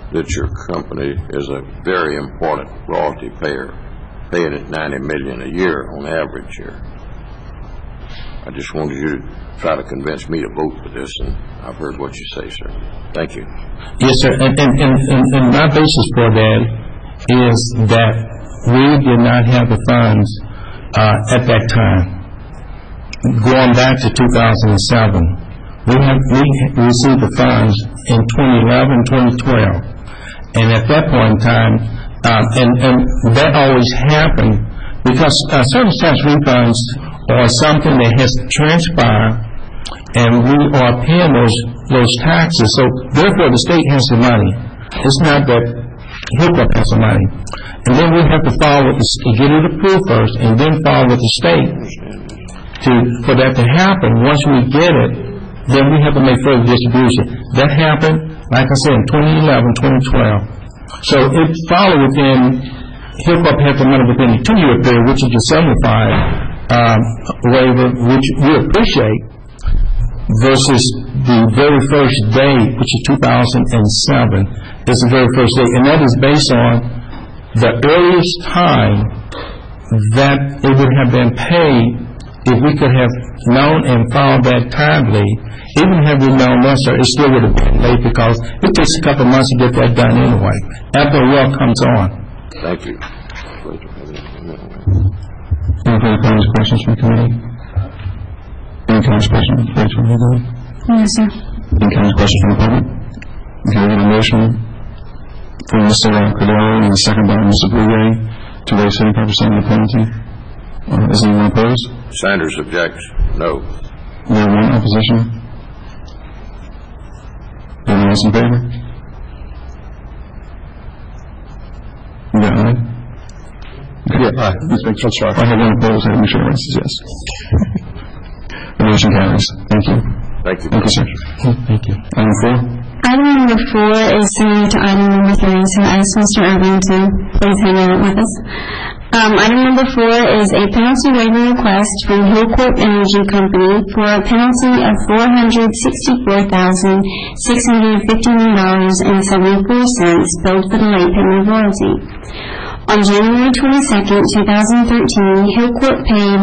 that your company is a very important royalty payer, paying it $90 million a year on average here. I just wanted you to try to convince me to vote for this, and I've heard what you say, sir. Thank you. Yes, sir. And my basis for that is that we did not have the funds at that time. Going back to 2007, we received the funds in 2011, 2012, and at that point in time, and that always happened because service tax refunds are something that has transpired, and we are paying those taxes. So therefore, the state has the money. It's not that Hillcorp has the money, and then we have to follow get it approved first, and then follow with the state. For that to happen, once we get it, then we have to make further distribution. That happened, like I said, in 2011, 2012. So it followed within, Hillcorp had the money within the 2-year period, which is the 75 waiver, which we appreciate, versus the very first day, which is 2007, is the very first day. And that is based on the earliest time that it would have been paid. If we could have known and followed that timely, even had we known lesser, it still would have been late because it takes a couple of months to get that done anyway, after a well comes on. Thank you. Any further comments or questions from the committee? Any comments or questions from the committee? No, sir. Any comments or questions from the public? Okay, we have a motion from Mr. Cordero and a second by Mr. Bouye to waive 75% of the penalty. Is anyone opposed? Sanders objects. No. We have one opposition. Anyone else in favor? You got aye? Yeah, aye. I have one opposed. I have to make sure everyone says yes. The motion carries. Thank you. Thank you. Thank you, sir. Thank you. Item 4. Item number 4 is similar to item number 3, so I ask Mr. Irving to please hang out with us. Item number 4 is a penalty waiver request from Hillcorp Energy Company for a penalty of $464,659.74 billed for the late payment of royalty. On January 22nd, 2013, Hillcorp paid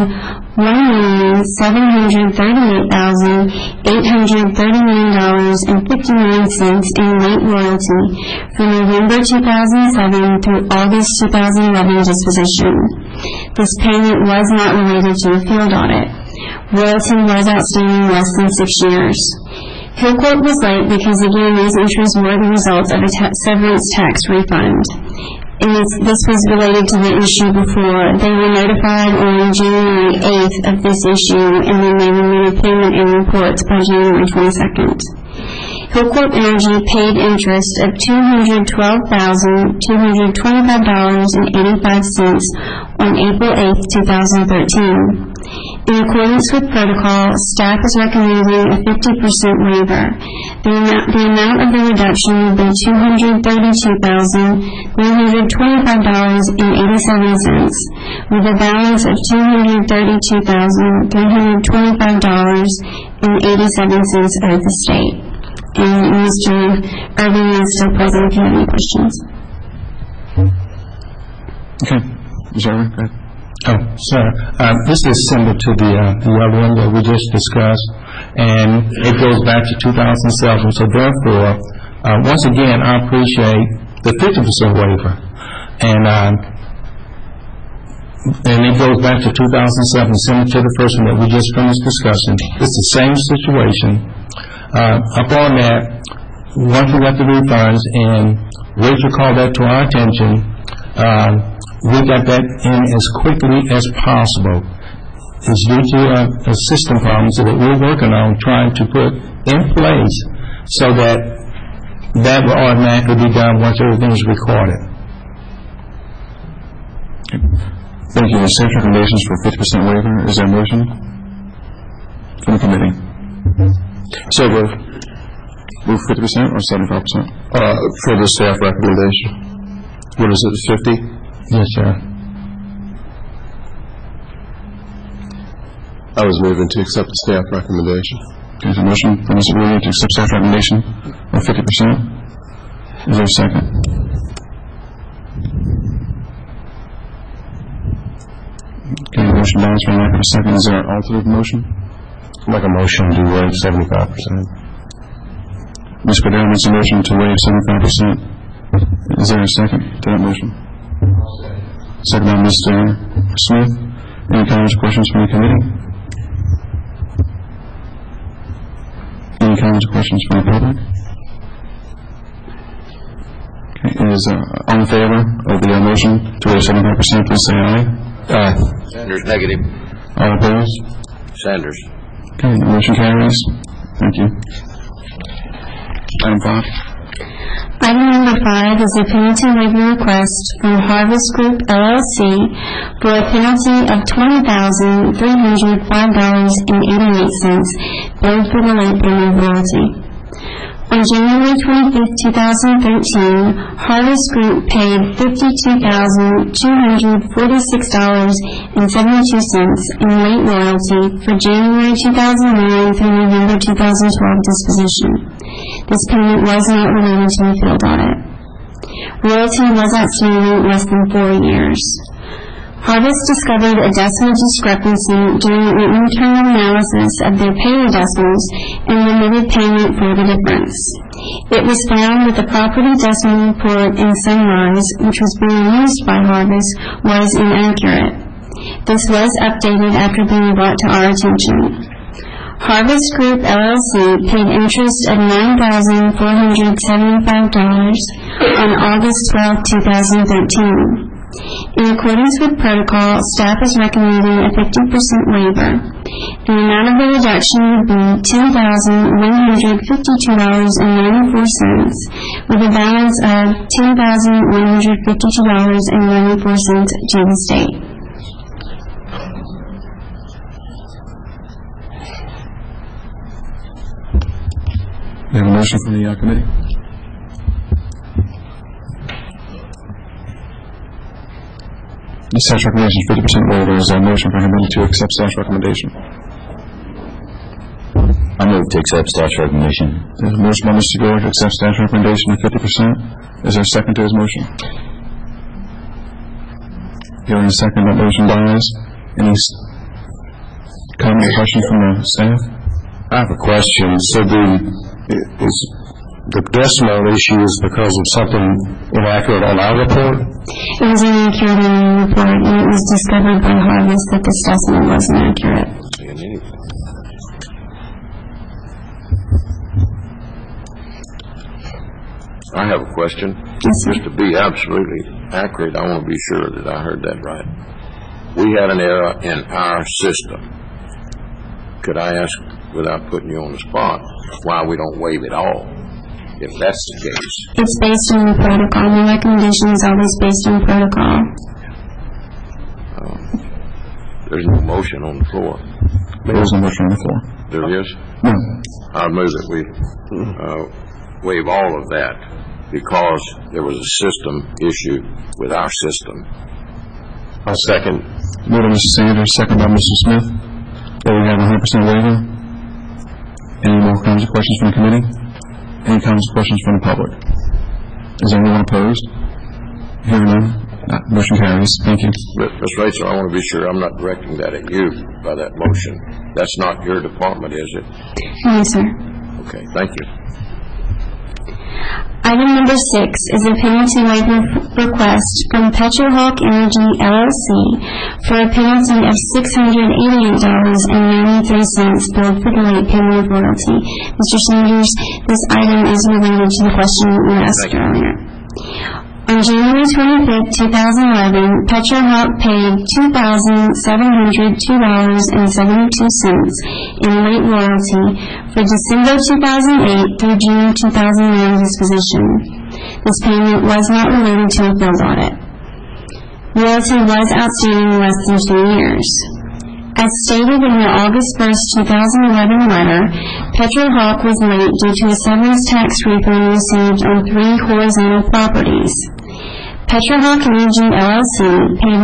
$1,738,839.59 in late royalty from November 2007 through August 2011 disposition. This payment was not related to a field audit. Royalty was outstanding less than 6 years. Hillcorp was late because, again, these entries were the result of a severance tax refund. And this was related to the issue before. They were notified on January 8th of this issue, and then they remitted payment and reports by January 22nd. Hillcorp Energy paid interest of $212,225.85 on April 8th, 2013. In accordance with protocol, staff is recommending a 50% waiver. The amount of the reduction will be $232,325.87, with a balance of $232,325.87 owed the state. And Mr. Irving is still present if you have any questions. Okay. Mr. Irving, go ahead. Oh, sir. This is similar to the other one that we just discussed, and it goes back to 2007. So therefore, once again, I appreciate the 50% waiver, and it goes back to 2007, similar to the first one that we just finished discussing. It's the same situation. Upon that, once we got the refunds, and Rachel called that to our attention, we got that in as quickly as possible. It's due to a system problem that we're working on trying to put in place so that that will automatically be done once everything is recorded. Okay. Thank you. The staff recommendations for 50% waiver. Is there a motion from the committee? So move 50% or 75%? For the staff recommendation. What is it, 50? Yes, sir. I was moving to accept the staff recommendation. There's a motion from Mr. Williams to accept staff recommendation of 50%. Is there a second? Okay, motion dies for lack of a second. Is there an alternative motion? Make a motion to waive 75%. Ms. Cordero makes a motion to waive 75%. Is there a second to that motion? Second by Mr. Smith. Any comments or questions from the committee? Any comments or questions from the public? Okay, is all in favor of the motion to waive 75%, please say aye. Aye. Sanders, negative. All opposed? Sanders. Okay, the motion carries. Thank you. Item 5. Item number 5 is a penalty waiver request from Harvest Group LLC for a penalty of $20,305.88 billed for the late payment of royalty. On January 25, 2013, Harvest Group paid $52,246.72 in late royalty for January 2009 through November 2012 disposition. This payment was not related to a field audit. Royalty was outstanding less than 4 years. Harvest discovered a decimal discrepancy during an internal analysis of their payroll decimals and remitted payment for the difference. It was found that the property decimal report in Sunrise, which was being used by Harvest, was inaccurate. This was updated after being brought to our attention. Harvest Group LLC paid interest of $9,475 on August 12, 2013. In accordance with protocol, staff is recommending a 50% waiver. The amount of the reduction would be $10,152.94, with a balance of $10,152.94 to the state. We have a motion from the committee. The staff's recommendation is 50% waiver. Is there a motion for committee to accept staff's recommendation? I move to accept staff's recommendation. There's a motion by Mr. Gore to accept staff's recommendation of 50%. Is there a second to his motion? Hearing a second, that motion dies. Any comment or question from the staff? I have a question. So the decimal issue is because of something inaccurate on our report? It was inaccurate in the report, and it was discovered by Harvest that this decimal was inaccurate. I have a question. Yes, sir. Just to be absolutely accurate, I want to be sure that I heard that right. We had an error in our system. Could I ask, without putting you on the spot, why we don't waive it all, if that's the case? It's based on the protocol. My recommendation is always based on protocol. There's no motion on the floor. There is no motion on the floor. There is? No. I move that we waive all of that because there was a system issue with our system. I'll second. Moved by Mr. Sanders, second by Mr. Smith. That we have a 100% waiver. Any more comments or questions from the committee? Any comments or questions from the public? Is anyone opposed? Hearing none, motion carries. Thank you. Ms. Rachel, I want to be sure I'm not directing that at you by that motion. That's not your department, is it? No, sir. Okay, thank you. Item number 6 is a penalty waiver request from Petrohawk Energy LLC for a penalty of $688.93 billed for the late payment of royalty. Mr. Sanders, this item is related to the question you asked earlier. On January 25, 2011, Petrohawk paid $2,702.72 in late royalty for December 2008 through June 2009 disposition. This payment was not related to a field audit. Royalty was outstanding less than 2 years. As stated in the August 1, 2011 letter, Petrohawk was late due to a severance tax refund received on 3 horizontal properties. Petrohawk Energy LLC paid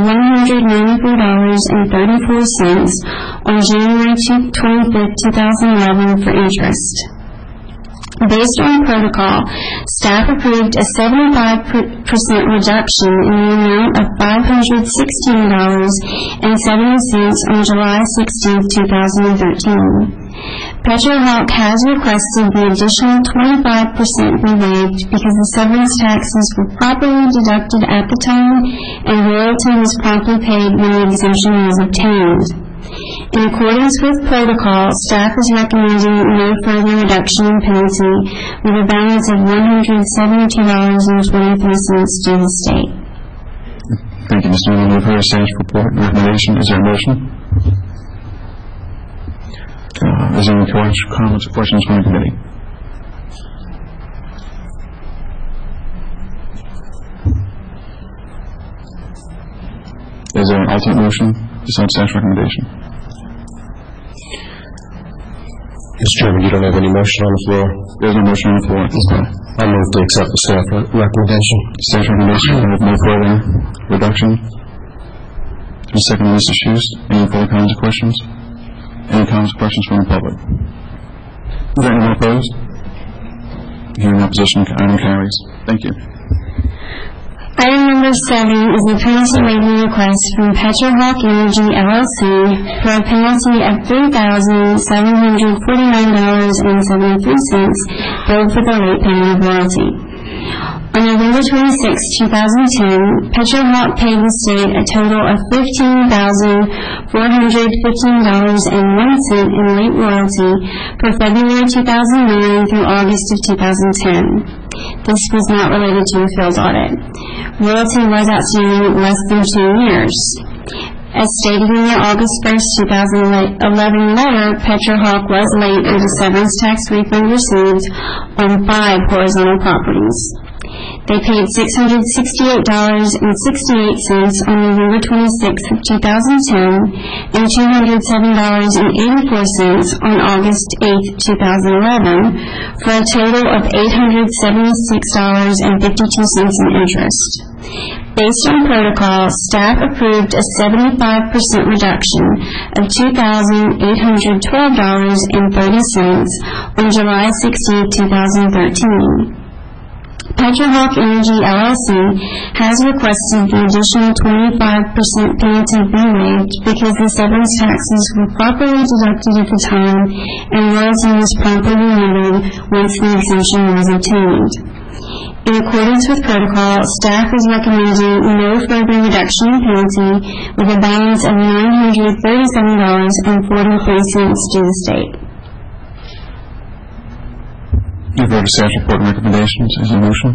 $194.34 on January 25, 2011 for interest. Based on protocol, staff approved a 75% reduction in the amount of $516.70 on July 16, 2013. PetroHawk has requested the additional 25% be waived because the severance taxes were properly deducted at the time and royalty was promptly paid when the exemption was obtained. In accordance with protocol, staff is recommending no further reduction in penalty with a balance of $172.23 due the state. Thank you, Mr. Newman. We've heard staff's report and recommendation. Is there a motion? Is there any comments or questions from the committee? Is there an alternate motion besides staff's recommendation? Mr. Chairman, you don't have any motion on the floor? There's no motion on the floor at this time. I move to accept the staff recommendation. Staff's recommendation with no further reduction. And second, Mr. Schust. Any further comments or questions? Any comments or questions from the public? Is there anyone opposed? Hearing opposition, item carries. Thank you. Item number 7 is a penalty waiving request from PetroHawk Energy, LLC for a penalty of $3,749.73 billed for the late payment of royalty. On November 26, 2010, PetroHawk paid the state a total of $15,415.01 in late royalty for February 2009 through August of 2010. This was not related to a field audit. Royalty was outstanding less than 2 years. As stated in the August 1st, 2011 letter, PetroHawk was late with a severance tax refund received on 5 horizontal properties. They paid $668.68 on November 26th of 2010 and $207.84 on August 8th, 2011 for a total of $876.52 in interest. Based on protocol, staff approved a 75% reduction of $2,812.30 on July 16, 2013. PetroHawk Energy, LLC has requested the additional 25% penalty be waived because the severance taxes were properly deducted at the time and royalty was promptly remitted once the exemption was obtained. In accordance with protocol, staff is recommending no further reduction in penalty with a balance of $937.43 due the state. You've heard the staff's report and recommendations. Is there a motion?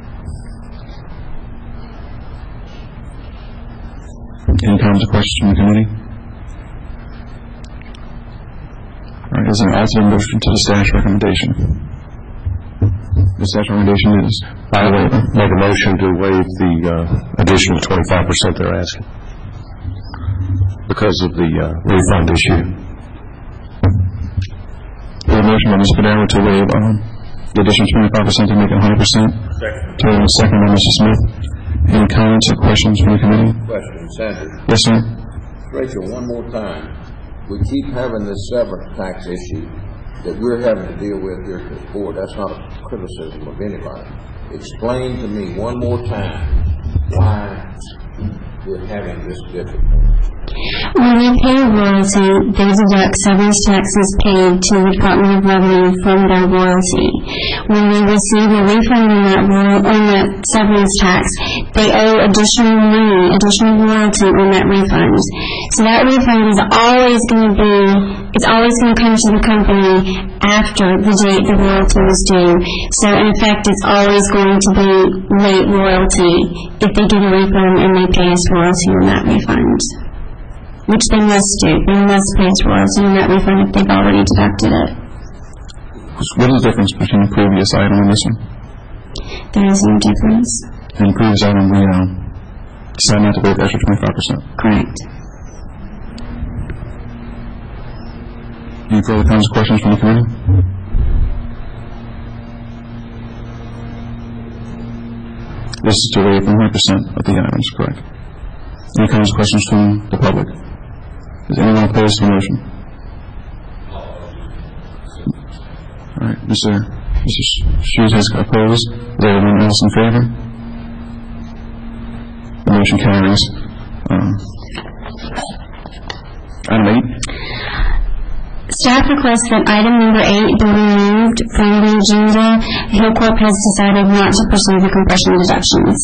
Any comments or questions from the committee? All right, is there an alternate motion to the staff's recommendation? The staff's recommendation is I will make a motion to waive the additional 25% they're asking because of the refund issue. The motion by Mr. Padaro to waive the additional 25% to make it 100%. Second by Mr. Smith. Any comments or questions from the committee? Question, Senator. Yes, sir. Rachel, one more time. We keep having this severance tax issue that we're having to deal with here at this board. That's not a criticism of anybody. Explain to me one more time why we're having this difficulty. When they pay royalty, they deduct severance taxes paid to the Department of Revenue from their royalty. When they receive a refund on that severance tax, they owe additional money, additional royalty on that refund. So that refund is always going to come to the company after the date the royalty was due. So in effect, it's always going to be late royalty if they get a refund and they pay us royalty on that refund. Which they must do. They must pay us royalty on that refund if they've already deducted it. What is the difference between the previous item and this one? There is no difference. In the previous item, we decided not to waive the extra 25%. Correct. Any further comments or questions from the committee? This is to waive 100% of the items, correct? Any comments or questions from the public? Is anyone opposed to the motion? All right, Mr. Mr. Hughes has opposed. Is there anyone else in favor? The motion carries. Item 8. Staff requests that item number 8 be removed from the agenda. Hillcorp has decided not to pursue the compression deductions.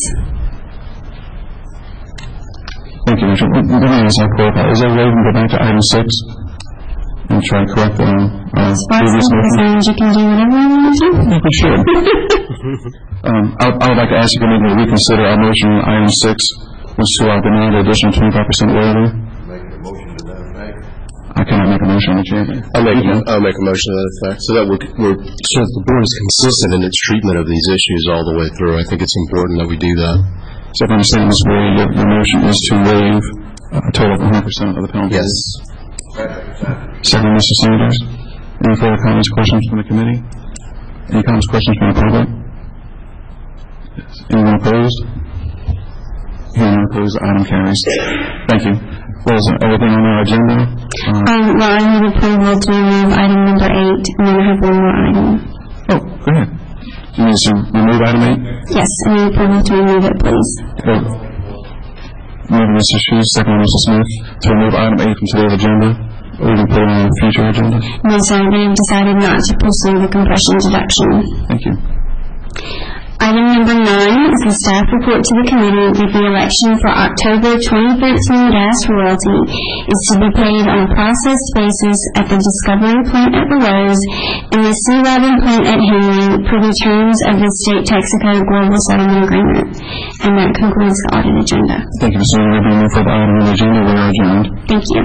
Thank you, Richard. Let me ask our clerk, is there a way we can go back to item 6 and try to correct the As far as previous I'm motion? concerned, you can do whatever you want to do. I think we should. I would like to ask the committee to reconsider our motion on item 6, which to deny the additional 25% waiver. Making a motion to that effect. I cannot make a motion on the chair. I'll make a motion to that effect, so that so that the board is consistent in its treatment of these issues all the way through. I think it's important that we do that. So if I understand this way, your motion is to waive a total of 100% of the penalty. Yes. Second, Mr. Sanders. Any further comments, questions from the committee? Any comments, questions from the public? Anyone opposed? Hearing none opposed, the item carries. Thank you. Well, is everything on our agenda? Well, I need approval to remove item number 8, and then I have one more item. Oh, go ahead. You need to remove item 8? Yes, I need approval to remove it, please. Moving Mr. Hughes, second Mr. Smith, to remove item 8 from today's agenda. Or we can put it on a future agenda. No, sir, they have decided not to pursue the compression deduction. Thank you. Item number 9 is the staff report to the committee that the election for October 2013 gas royalty is to be paid on a processed basis at the Discovery plant at Rose and the Sea Robin plant at Henry per the terms of the State Texaco Global Settlement Agreement. And that concludes the audit agenda. Thank you, Mr. There being no further item on the agenda, we are adjourned. Thank you.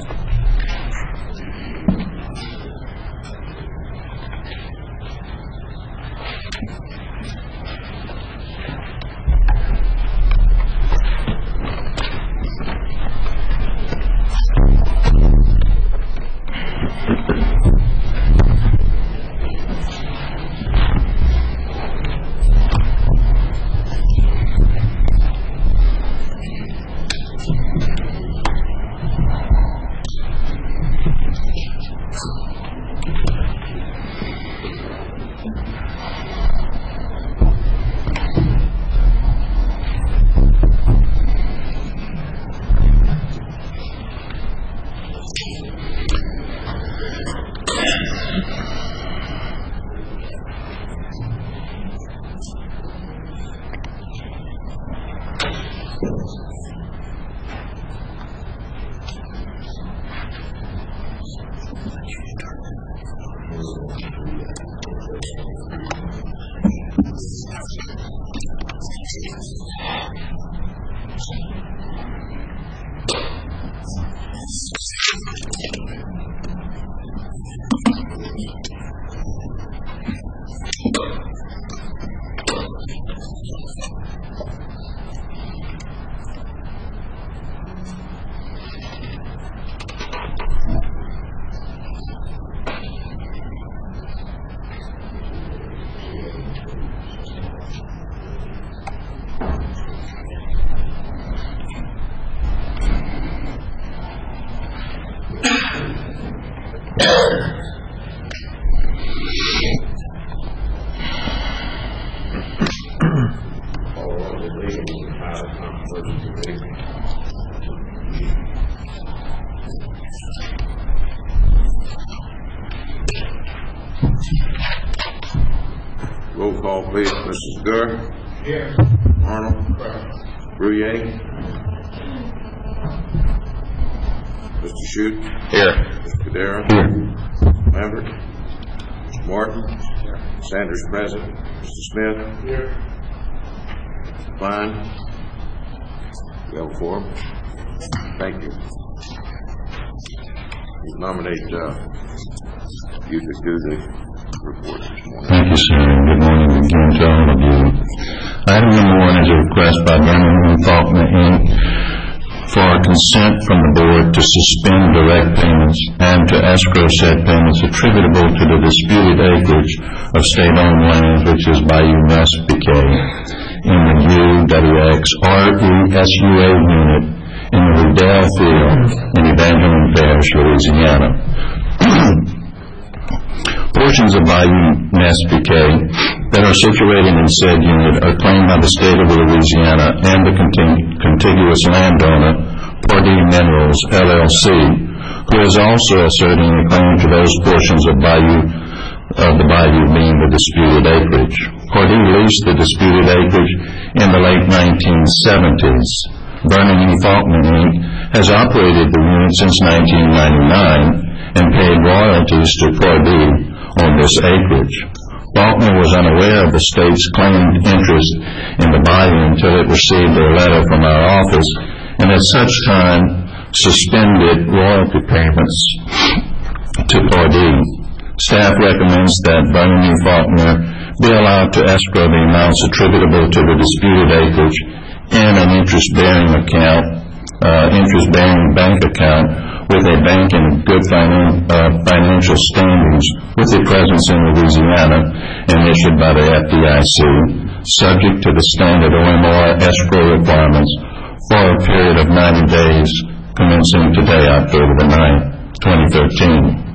Roll call, please. Mrs. Gurr? Here. Arnold? Bruyere? Mr. Shute? Here. Mr. Cordero? Here. Lambert? Mr. Martin? Here. Sanders present. Mr. Smith? Here. Klein? We have a quorum. Thank you. We nominate you to do the report this morning. Thank you, sir, and good morning again to all of you. Item number 1 is a request by Birmingham Faulkner, Inc. for consent from the board to suspend direct payments and to escrow said payments attributable to the disputed acreage of state-owned lands, which is Bayou Nesbiquet, in the UWX-RESUA unit in the Riddell Field in Evangeline Parish, Louisiana. Portion portions of Bayou Nesbiquet that are situated in said unit are claimed by the state of Louisiana and the contiguous landowner, Pardee Minerals, LLC, who is also asserting a claim to those portions of the bayou being the disputed acreage. Pardee leased the disputed acreage in the late 1970s. Vernon E. Faulkner, Inc. has operated the unit since 1999 and paid royalties to Pardee on this acreage. Faulkner was unaware of the state's claimed interest in the bayou until it received a letter from our office, and at such time suspended royalty payments to Pardee. Staff recommends that Vernon E. Faulkner be allowed to escrow the amounts attributable to the disputed acreage in an interest-bearing bank account with a bank in good financial standings with a presence in Louisiana and issued by the FDIC, subject to the standard OMR escrow requirements for a period of 90 days commencing today, October the 9th, 2013.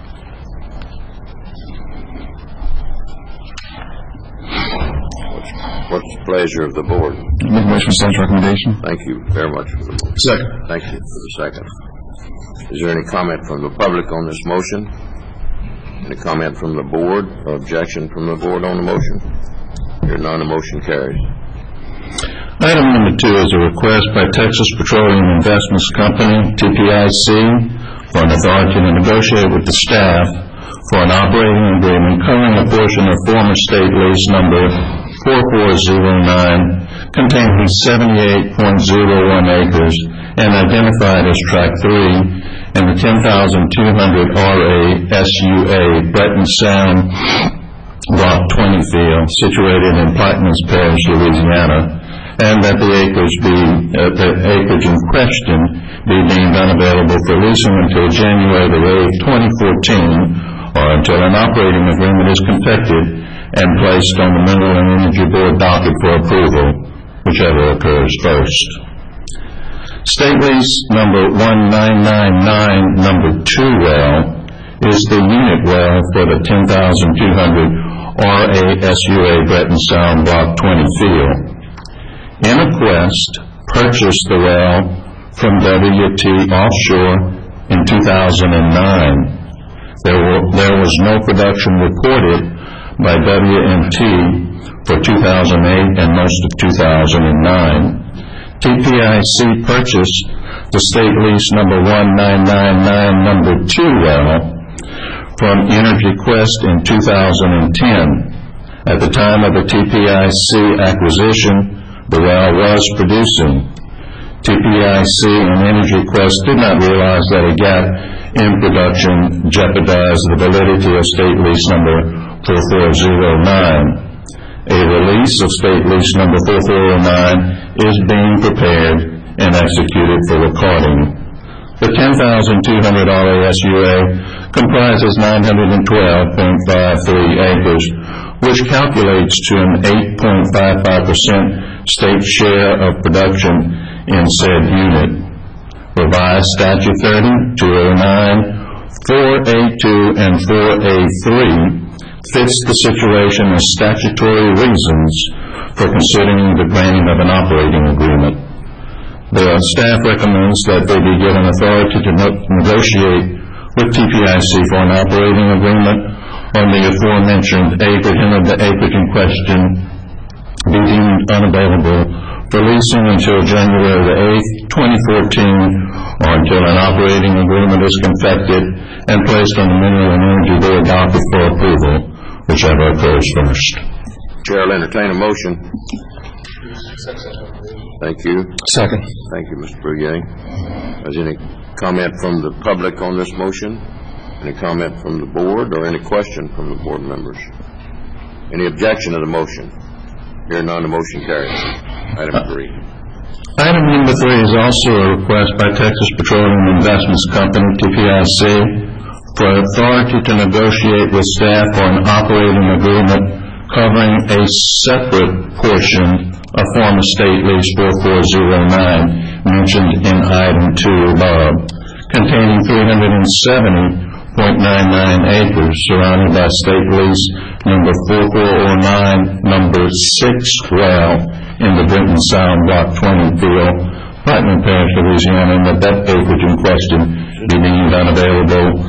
What's the pleasure of the board? Make a motion for staff's recommendation. Thank you very much for the motion. Second. Thank you for the second. Is there any comment from the public on this motion? Any comment from the board or objection from the board on the motion? Hearing none, the motion carries. Item number 2 is a request by Texas Petroleum Investments Company, TPIC, for an authority to negotiate with the staff for an operating agreement covering a portion of former state lease number 4409 containing 78.01 acres and identified as Tract 3 in the 10,200 RA SUA Breton Sound Block 20 field situated in Plaquemines Parish, Louisiana, and that the acreage in question be deemed unavailable for leasing until January the 8th, 2014, or until an operating agreement is confected and placed on the Mineral and Energy Board docket for approval, whichever occurs first. State lease number 1999, number 2 well, is the unit well for the 10,200 RASUA Breton Sound Block 20 field. Inquest purchased the well from WT Offshore in 2009. There was no production reported by WMT for 2008 and most of 2009. TPIC purchased the state lease number 1999, number 2 well from Energy Quest in 2010. At the time of the TPIC acquisition, the well was producing. TPIC and Energy Quest did not realize that a gap in production jeopardized the validity of state lease number 4409. A release of state lease number 4409 is being prepared and executed for recording. The 10,200 RASUA comprises 912.53 acres, which calculates to an 8.55% state share of production in said unit. Revised Statute 30, 209, 4A2, and 4A3 fits the situation as statutory reasons for considering the granting of an operating agreement. The staff recommends that they be given authority to negotiate with TPIC for an operating agreement on the aforementioned acreage, and of the acreage in question be deemed unavailable for leasing until January the 8th, 2014, or until an operating agreement is confected and placed on the Mineral and Energy Board docket for approval, whichever occurs first. Chair will entertain a motion. Thank you. Second. Thank you, Mr. Bruyere. Is any comment from the public on this motion? Any comment from the board or any question from the board members? Any objection to the motion? Hearing none, the motion carries. Item 3. Item number 3 is also a request by Texas Petroleum Investments Company, TPIC, for authority to negotiate with staff for an operating agreement covering a separate portion of former state lease 4409 mentioned in item 2 above, containing 370.01 acres surrounded by state lease number 4409, number 6 well in the Benton Sound Block 20 field, Putnam Parish, Louisiana, and that acreage in question be deemed unavailable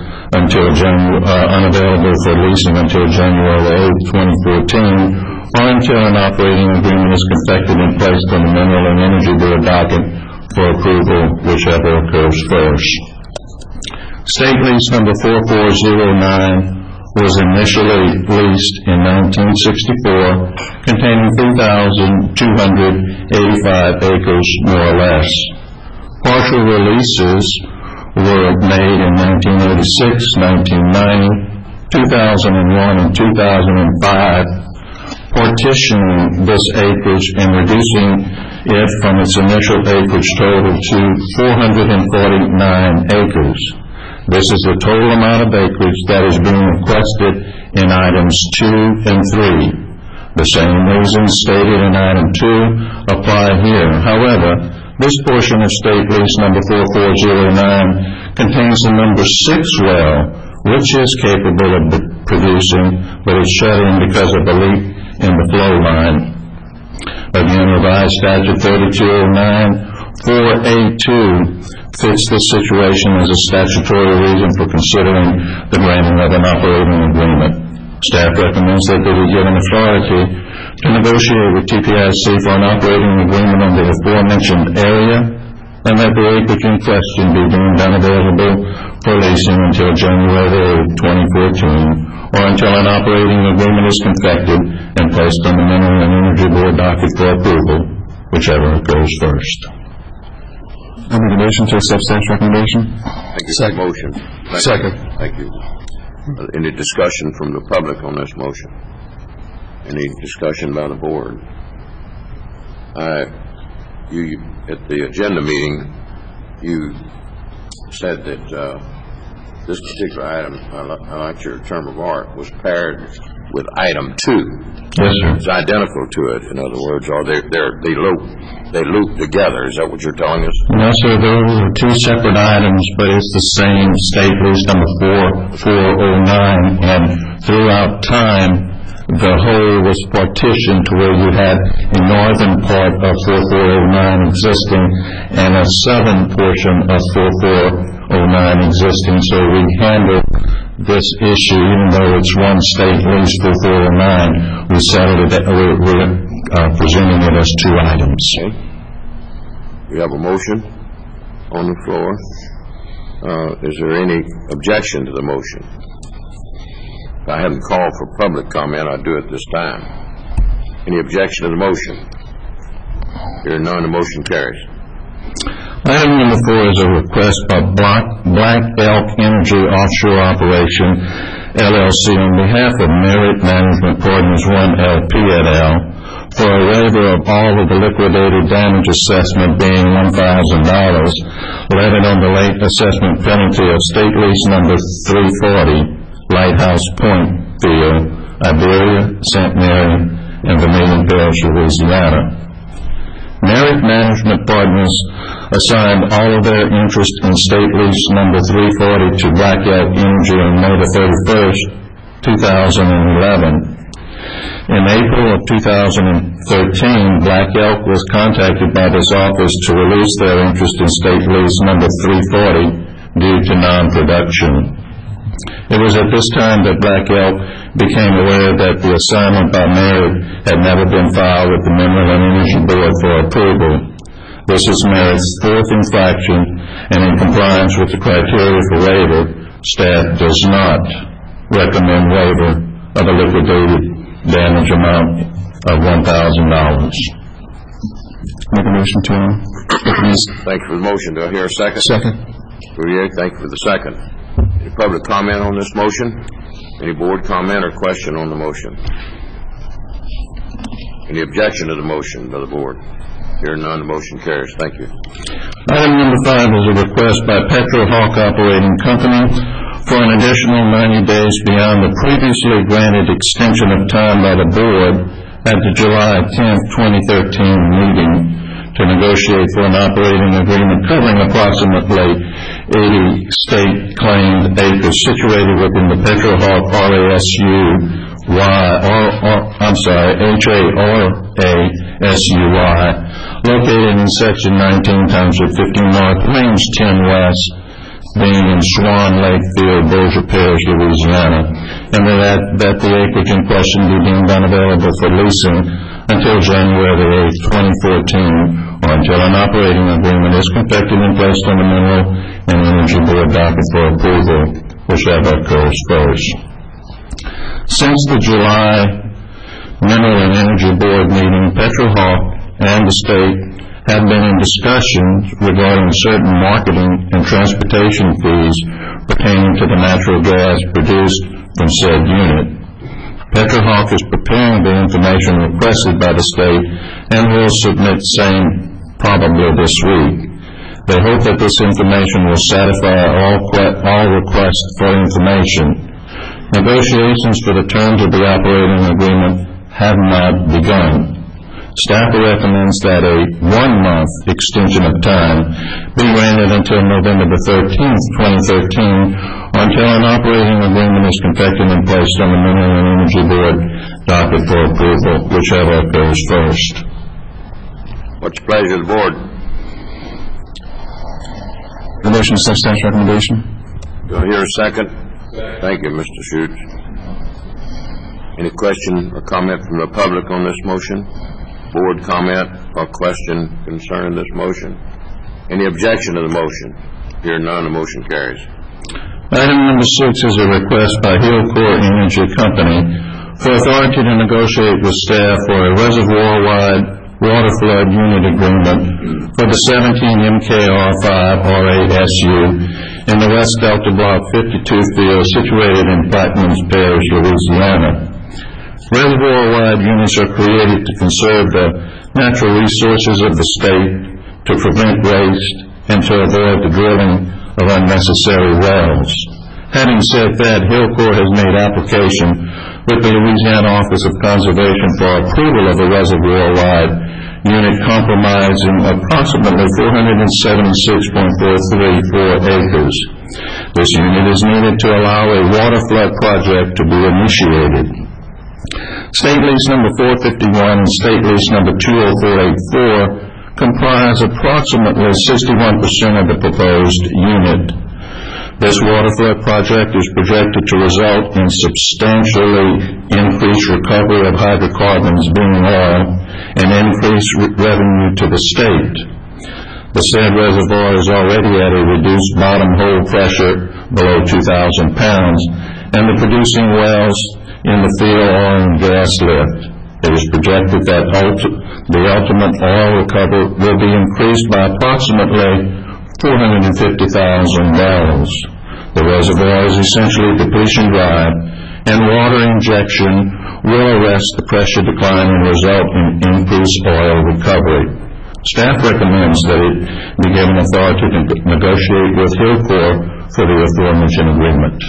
for leasing until January 8, 2014, or until an operating agreement is confected and placed on the Mineral and Energy Board docket for approval, whichever occurs first. State lease number 4409 was initially leased in 1964, containing 3,285 acres, more or less. Partial releases were made in 1986, 1990, 2001, and 2005, partitioning this acreage and reducing it from its initial acreage total to 449 acres. This is the total amount of acreage that is being requested in items 2 and 3. The same reasons stated in item 2 apply here. However, this portion of state lease number 4409 contains the number 6 well, which is capable of producing, but is shut in because of a leak in the flow line. Again, revised statute 3209 4A2 fits this situation as a statutory reason for considering the granting of an operating agreement. Staff recommends that they be given authority to negotiate with TPIC for an operating agreement on the aforementioned area, and that the acreage in question be deemed unavailable for leasing until January 2014, or until an operating agreement is confected and placed on the Mineral and Energy Board docket for approval, whichever goes first. I make a motion to accept staff's recommendation. Thank you. Second. Motion. Second. Thank you. Any discussion from the public on this motion? Any discussion by the board? You, at the agenda meeting, you said that this particular item, I like your term of art, was paired with item 2. Yes, sir. It's identical to it, in other words, or they loop together. Is that what you're telling us? No, sir. Those are 2 separate items, but it's the same state lease number 4409, and throughout time, the whole was partitioned to where you had the northern part of 4409 existing and a southern portion of 4409 existing. So we handled this issue, even though it's one state lease 4409, we settled it, we're presenting it as 2 items. Okay. We have a motion on the floor. Is there any objection to the motion? If I haven't called for public comment, I'll do it this time. Any objection to the motion? Hearing none, the motion carries. Item number 4 is a request by Black Elk Energy Offshore Operation, LLC, on behalf of Merit Management Partners 1 LP et al., for a waiver of all of the liquidated damage assessment being $1,000, levied on the late assessment penalty of state lease number 340, Lighthouse Point Field, Iberia, St. Mary, and Vermilion Parish, Louisiana. Merit Management Partners assigned all of their interest in state lease number 340 to Black Elk Energy on May 31st, 2011. In April of 2013, Black Elk was contacted by this office to release their interest in state lease number 340 due to non-production. It was at this time that Black Elk became aware that the assignment by Merit had never been filed with the Mineral and Energy Board for approval. This is Merit's 4th infraction, and in compliance with the criteria for waiver, staff does not recommend waiver of a liquidated damage amount of $1,000. Make a motion to recommend. Thank you for the motion. Do I hear a second? Second. Thank you for the second. Any public comment on this motion? Any board comment or question on the motion? Any objection to the motion by the board? Hearing none, the motion carries. Thank you. Item number 5 is a request by PetroHawk Operating Company for an additional 90 days beyond the previously granted extension of time by the board at the July 10, 2013 meeting to negotiate for an operating agreement covering approximately 80 state-claimed acres situated within the Petrohawk HARASUY, located in Section 19, Township 15 North, Range 10 West, being in Swan Lake Field, Bossier Parish, Louisiana, and that the acreage in question be deemed unavailable for leasing until January 8, 2014, or until an operating agreement is confected and placed on the Mineral and Energy Board docket for approval, whichever occurs first. Since the July Mineral and Energy Board meeting, Petrohawk and the state have been in discussions regarding certain marketing and transportation fees pertaining to the natural gas produced from said unit. Petrohawk is preparing the information requested by the state and will submit same probably this week. They hope that this information will satisfy all requests for information. Negotiations for the terms of the operating agreement have not begun. Staff recommends that a 1-month extension of time be granted until November the 13th, 2013, until an operating agreement is confected and placed on the Mineral and Energy Board docket for approval, whichever occurs first. What's the pleasure of the board? The motion is such staff's recommendation. Do I hear a second? Thank you, Mr. Schutz. Any question or comment from the public on this motion? Board comment or question concerning this motion? Any objection to the motion? Hear none, the motion carries. Item number 6 is a request by Hillcore Energy Company for authority to negotiate with staff for a reservoir-wide water flood unit agreement for the 17 MKR5 RASU in the West Delta Block 52 field situated in Plaquemines Parish, Louisiana. Reservoir-wide units are created to conserve the natural resources of the state, to prevent waste, and to avoid the drilling of unnecessary wells. Having said that, Hillcore has made application with the Louisiana Office of Conservation for approval of a reservoir-wide unit comprising approximately 476.434 acres. This unit is needed to allow a water flood project to be initiated. State lease number 451 and state lease number 20484 comprise approximately 61% of the proposed unit. This water flood project is projected to result in substantially increased recovery of hydrocarbons, being oil, and increased revenue to the state. The said reservoir is already at a reduced bottom hole pressure below 2,000 pounds, and the producing wells in the field oil and gas lift. It is projected that the ultimate oil recovery will be increased by approximately 450,000 barrels. The reservoir is essentially depletion drive, and water injection will arrest the pressure decline and result in increased oil recovery. Staff recommends that it be given authority to negotiate with Hillcore for the aforementioned agreement.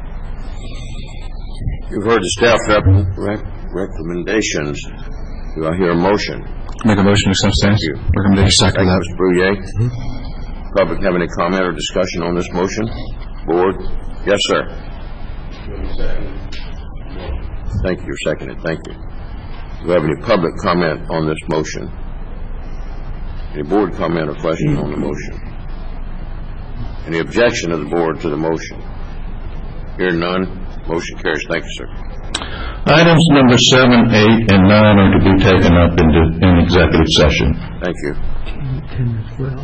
You've heard the staff recommendations. Do I hear a motion? Make a motion to accept staff's recommendation. Second that. Mr. Bruyere. Public have any comment or discussion on this motion? Board? Yes, sir. Thank you. You're seconded. Thank you. Do we have any public comment on this motion? Any board comment or question on the motion? Any objection of the board to the motion? Hear none. Motion carries. Thank you, sir. Items number 7, 8, and 9 are to be taken up in executive session. Thank you. 10 as well.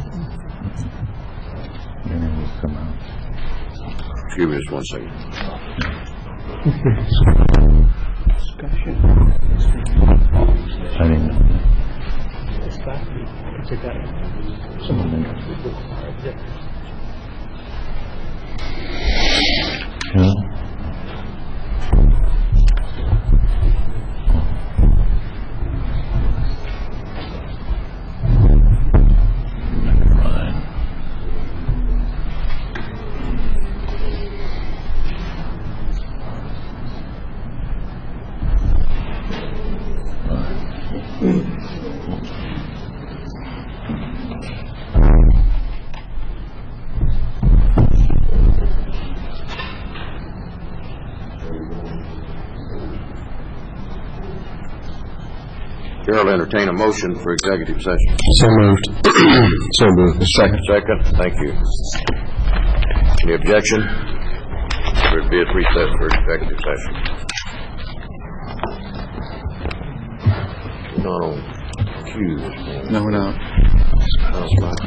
Excuse me just one second. Discussion. I didn't know. Yeah. Chair will entertain a motion for executive session. So moved. So moved. Second. Second, thank you. Any objection? There be a recess for executive session. We're not on cue this morning. No, we're not. That's right.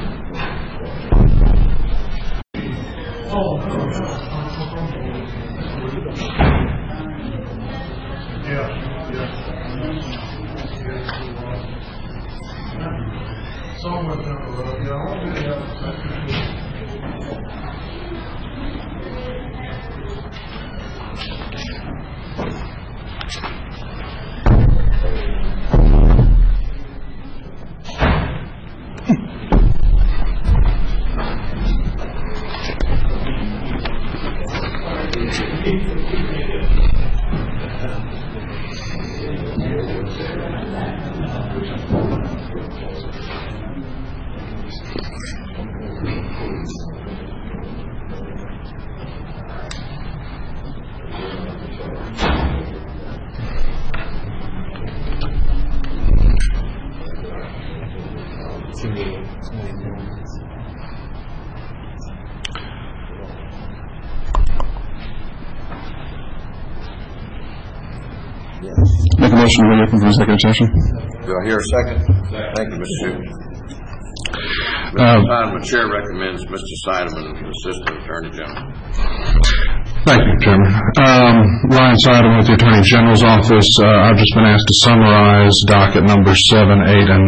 Make a motion to reopen for executive session. Do I hear a second? Thank you, Mr. Shute. Mr. Seidemann, Chair recommends Mr. Seidemann, Assistant Attorney General. Thank you, Chairman. Ryan Seidemann with the Attorney General's Office. I've just been asked to summarize docket numbers 7, 8, and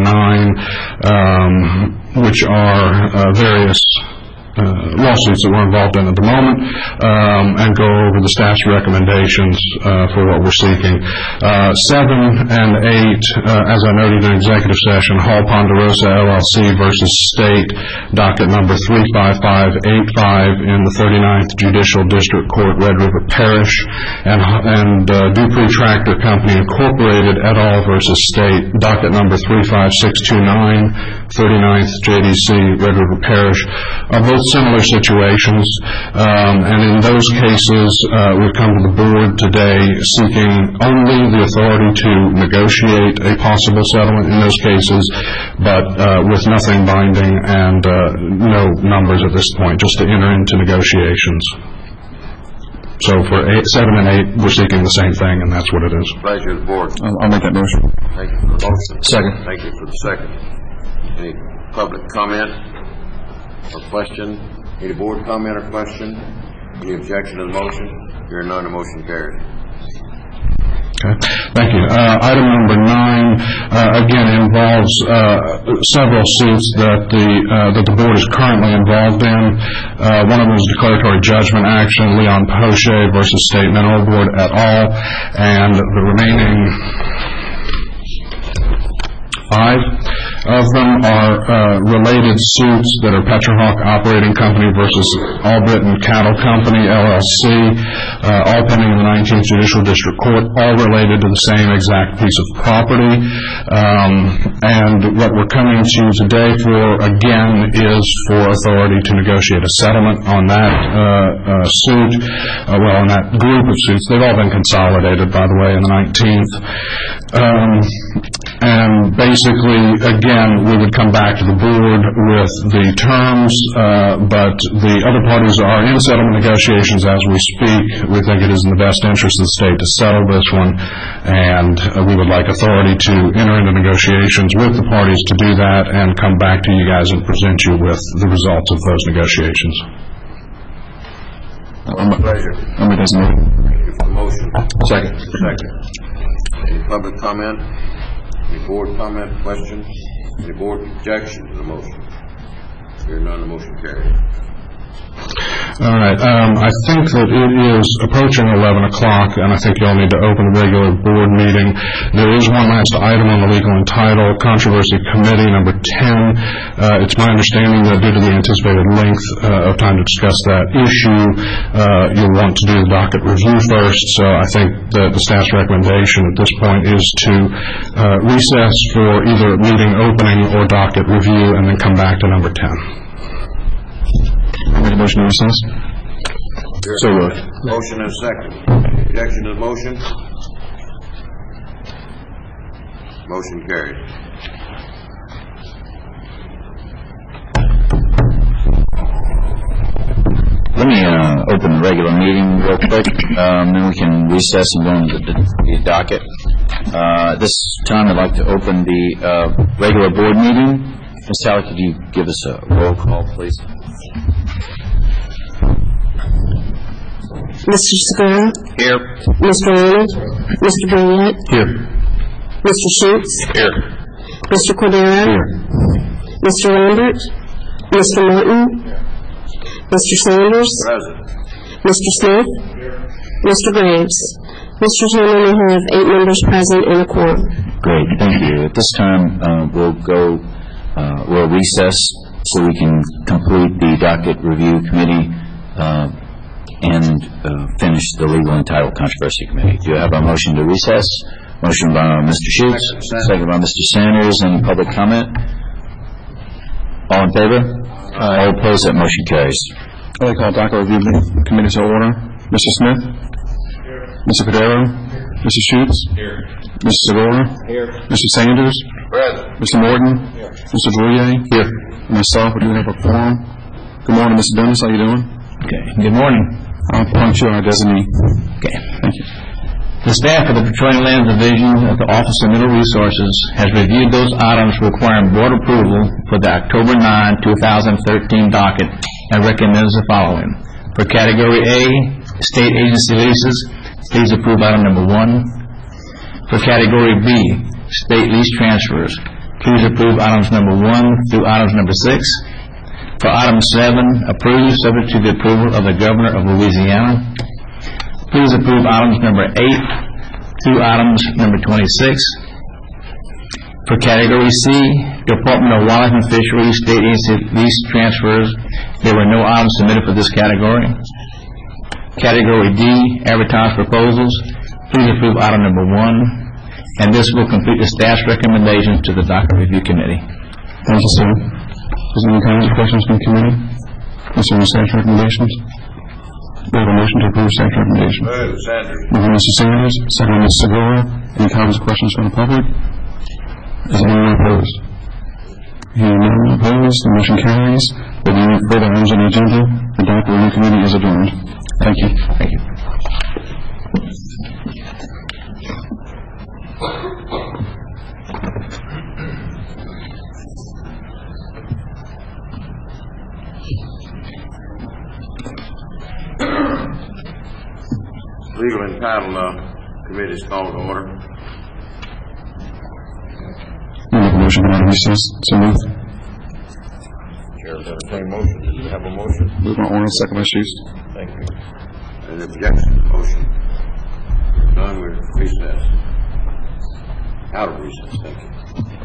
9, which are various lawsuits that we're involved in at the moment, and go over the staff's recommendations for what we're seeking. 7 and 8, as I noted in executive session, Hall Ponderosa LLC versus State, docket number 35585 in the 39th Judicial District Court, Red River Parish, and Dupree Tractor Company Incorporated et al. Versus State, docket number 35629, 39th JDC, Red River Parish, are both similar situations, and in those cases we've come to the board today seeking only the authority to negotiate a possible settlement in those cases, but with nothing binding and no numbers at this point, just to enter into negotiations. So for 7 and 8, we're seeking the same thing, and that's what it is. Pleasure of the board. I'll make that motion. Thank you for the motion. Second. Thank you for the second. Any public comment or question? Any board comment or question? Any objection to the motion? Hearing none, the motion carries. Okay. Thank you. Item number 9 again involves several suits that the board is currently involved in. One of them is declaratory judgment action, Leon Poche versus State Mineral Board et al. And the remaining 5 of them are related suits that are Petrohawk Operating Company versus Albritton Cattle Company, LLC, all pending in the 19th Judicial District Court, all related to the same exact piece of property. And what we're coming to you today for, again, is for authority to negotiate a settlement on that suit, on that group of suits. They've all been consolidated, by the way, in the 19th. And basically, again, we would come back to the board with the terms, but the other parties are in settlement negotiations as we speak. We think it is in the best interest of the state to settle this one, and we would like authority to enter into negotiations with the parties to do that and come back to you guys and present you with the results of those negotiations. Pleasure. I'll make that motion. Thank you for the motion. Second. Second. Any public comment? Any board comment, question? Any board objection to the motion? Hearing none, the motion carries. All right. I think that it is approaching 11 o'clock, and I think you'll need to open a regular board meeting. There is one last item on the legal and title, Controversy Committee, number 10. It's my understanding that due to the anticipated length of time to discuss that issue, you'll want to do the docket review first. So I think that the staff's recommendation at this point is to recess for either meeting opening or docket review and then come back to number 10. I'll make a motion to recess. So motion and second. Objection to the motion? Motion carried. Let me open the regular meeting real quick, then we can recess and go into the docket. This time I'd like to open the regular board meeting. Ms. Talley, could you give us a roll call, please? Mr. Segura? Here. Mr. Arnold? Mr. Burnett? Here. Mr. Schutz? Here. Mr. Cordero? Here. Mr. Lambert? Mr. Martin? Mr. Sanders? Present. Mr. Smith? Mr. Graves? Mr. Chairman, we have 8 members present and a quorum. Great, thank you. At this time, we'll recess so we can complete the docket review committee and finish the legal and title controversy committee. Do you have a motion to recess? Motion by Mr. Schutz, second by Mr. Sanders. Any public comment? All in favor? All opposed? That motion carries. I'd like to call docket review committee to order. Mr. Smith? Mr. Cordero? Mr. Schutz? Here. Mr. Segura? Here. Mr. Sanders? Present. Mr. Morton? Mr. Bruyere? Here. Myself, we do have a quorum. Good morning, Mr. Dennis. How you doing? Okay. Good morning. I'll appoint you our designee. Okay. Thank you. The staff of the Petroleum Land Division of the Office of Mineral Resources has reviewed those items requiring board approval for the October 9, 2013 docket and recommends the following. For Category A, state agency leases, please approve item number 1. For Category B, state lease transfers, please approve items number 1 through items number 6. For item 7, approve subject to the approval of the Governor of Louisiana. Please approve items number 8 through items number 26. For Category C, Department of Wildlife and Fisheries state agency lease transfers, there were no items submitted for this category. Category D, advertised proposals, please approve item number 1, and this will complete the staff's recommendations to the docket review committee. Thank you, sir. Is there any comments or questions from the committee? Concerning staff recommendations? We have a motion to approve staff recommendations. Move, Sanders. Moved by Mr. Sanders, second by Mr. Segura. Any comments or questions from the public? Is anyone opposed? Hearing none opposed, the motion carries. There being no further items on the agenda, the docket review committee is adjourned. Thank you. Thank you. Legal and title committee is called to order. We make a motion to go into recess. So moved. Chair, entertain motion. Do you have a motion? Move by Arnold, second by Schutz. Thank you. Any objection to the motion? None, we're recess. Out of recess, thank you.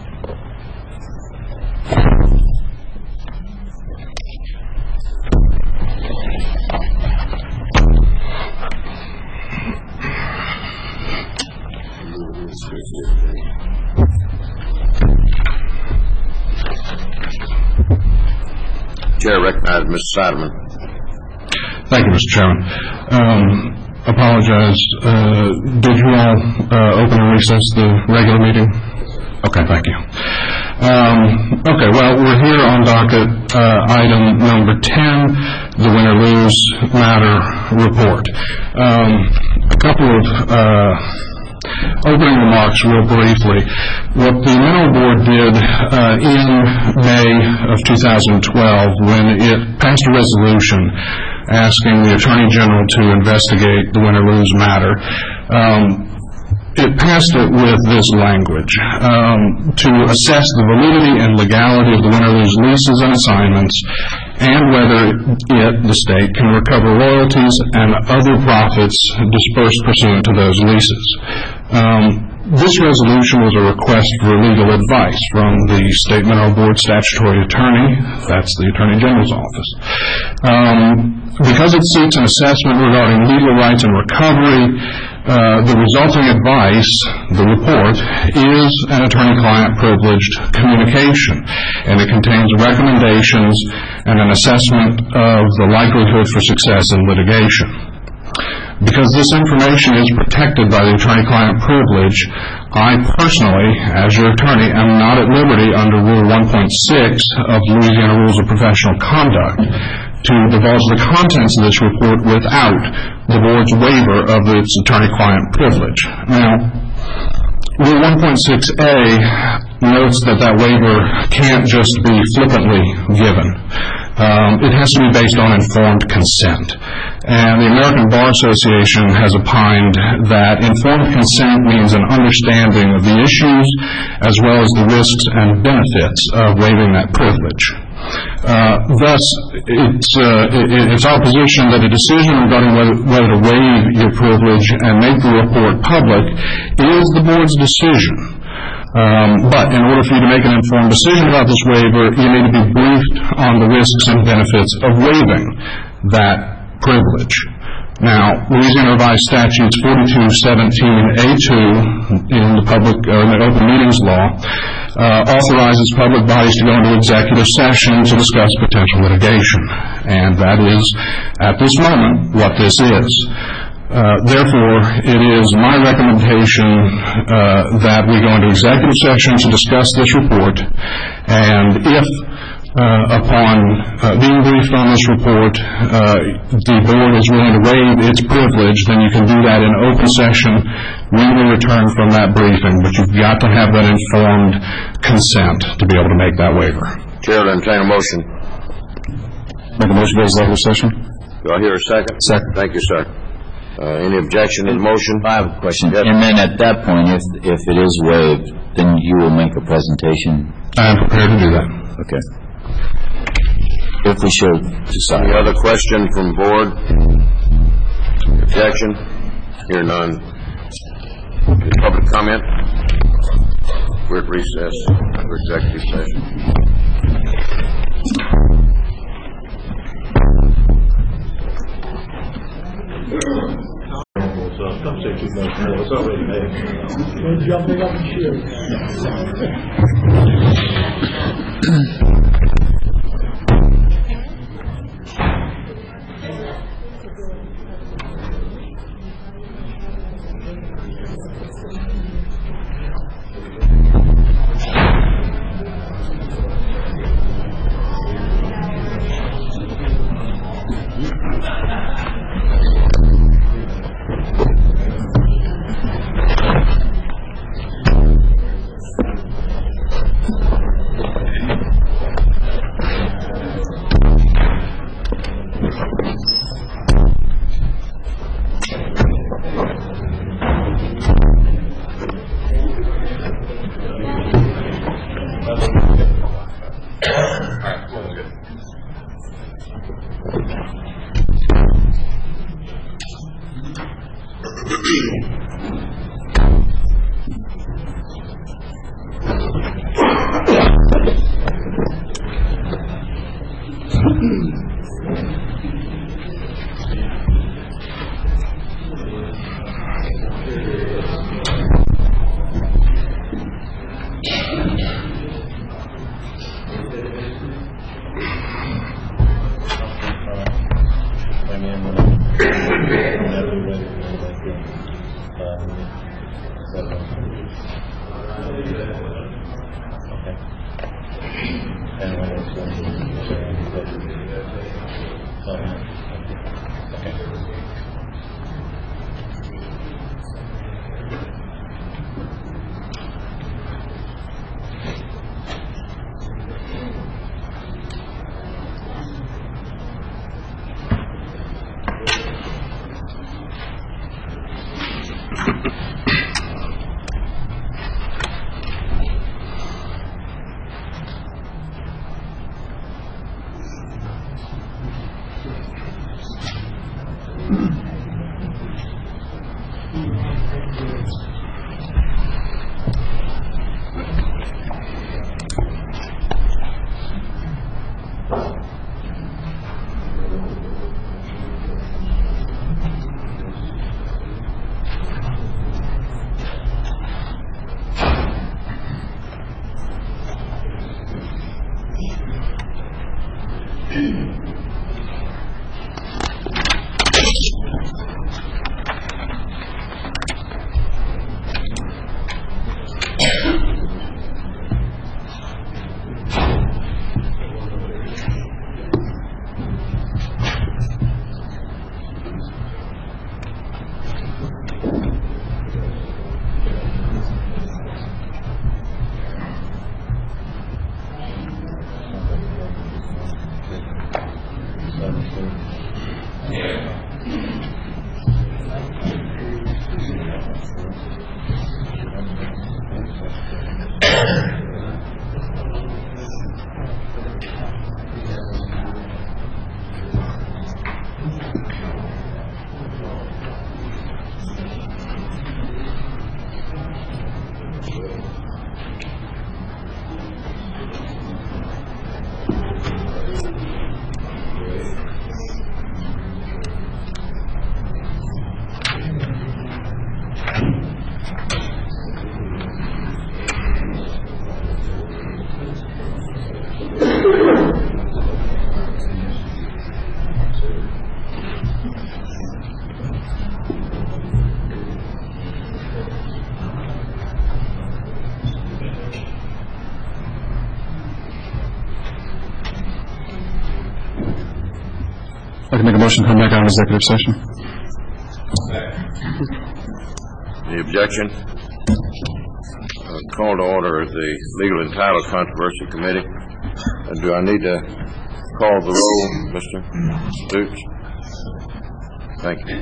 Chair recognizes Mr. Sideman. Thank you, Mr. Chairman. Apologize. Did you all open and recess the regular meeting? Okay, thank you. Okay, well, we're here on docket item number 10, the win-or-lose matter report. A couple of opening remarks real briefly. What the Mineral Board did in May of 2012 when it passed a resolution asking the Attorney General to investigate the win-or-lose matter, it passed it with this language. To assess the validity and legality of the win-or-lose leases and assignments and whether it, the state, can recover royalties and other profits dispersed pursuant to those leases. This resolution was a request for legal advice from the State Mineral Board statutory attorney, that's the Attorney General's office. Because it seeks an assessment regarding legal rights and recovery, the resulting advice, the report, is an attorney-client privileged communication, and it contains recommendations and an assessment of the likelihood for success in litigation. Because this information is protected by the attorney-client privilege, I personally, as your attorney, am not at liberty under Rule 1.6 of Louisiana Rules of Professional Conduct to divulge the contents of this report without the board's waiver of its attorney-client privilege. Now, Rule 1.6a notes that that waiver can't just be flippantly given. It has to be based on informed consent. And the American Bar Association has opined that informed consent means an understanding of the issues as well as the risks and benefits of waiving that privilege. Thus, it's our position that a decision regarding whether to waive your privilege and make the report public is the board's decision. But in order for you to make an informed decision about this waiver, you need to be briefed on the risks and benefits of waiving that privilege. Now, Louisiana Revised Statutes 4217A2 in the Open Meetings Law authorizes public bodies to go into executive session to discuss potential litigation, and that is, at this moment, what this is. Therefore, it is my recommendation that we go into executive session to discuss this report, and if upon being briefed on this report, the board is willing to waive its privilege, then you can do that in open session. We will return from that briefing, but you've got to have that informed consent to be able to make that waiver. Chair will entertain a motion. Make a motion to go to executive session. Do I hear a second? Second. Thank you, sir. Any objection to the motion? I have a question. Yes. And then at that point, if it is waived, then you will make a presentation? I am prepared to do that. Okay. If we should decide. Any other question from board? Objection? Hear none. Public comment? We're at recess for executive session. Don't say too much more. It's already made. We're jumping up and shooting. like to make a motion to come back out of executive session. Any objection? Call to order the Legal and Title Controversy Committee. Do I need to call the roll, Mr. Stoops? Thank you.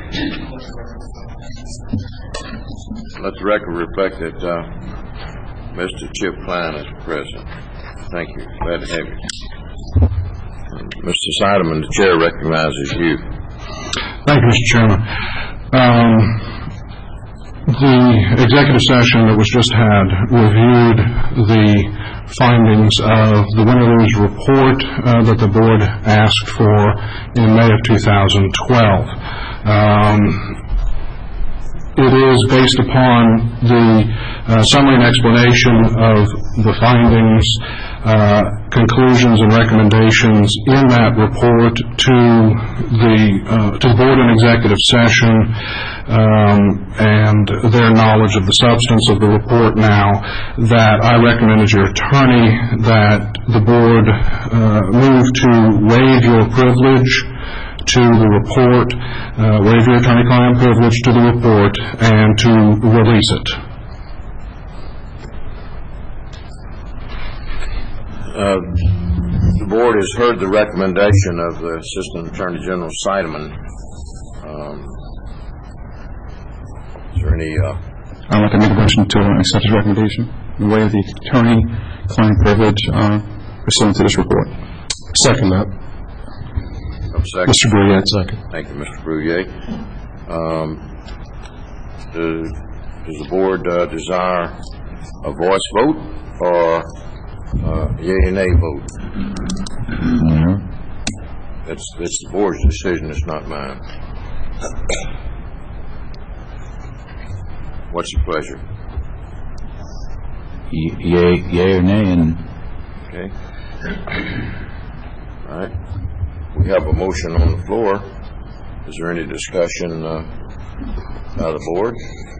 Let the record reflect that Mr. Chip Klein is present. Thank you. Glad to have you. Mr. Seidemann, the chair recognizes you. Thank you, Mr. Chairman. The executive session that was just had reviewed the findings of the Win-or-Lose report that the board asked for in May of 2012. It is based upon the summary and explanation of the findings, conclusions, and recommendations in that report to the board in executive session, and their knowledge of the substance of the report now, that I recommend as your attorney that the board move to waive your privilege to the report, waive your attorney-client privilege to the report, and to release it. The board has heard the recommendation of the Assistant Attorney General Seidemann. Is there any... I'd like to make a motion to accept his recommendation and waive the attorney-client privilege pursuant to this report. Second that. Second. Mr. Bruyette, second. Thank you, Mr. Bruyette. Does the board desire a voice vote or yea and nay vote? It's the board's decision, it's not mine. What's your pleasure? Yea or nay. And okay. All right. We have a motion on the floor. Is there any discussion by the board?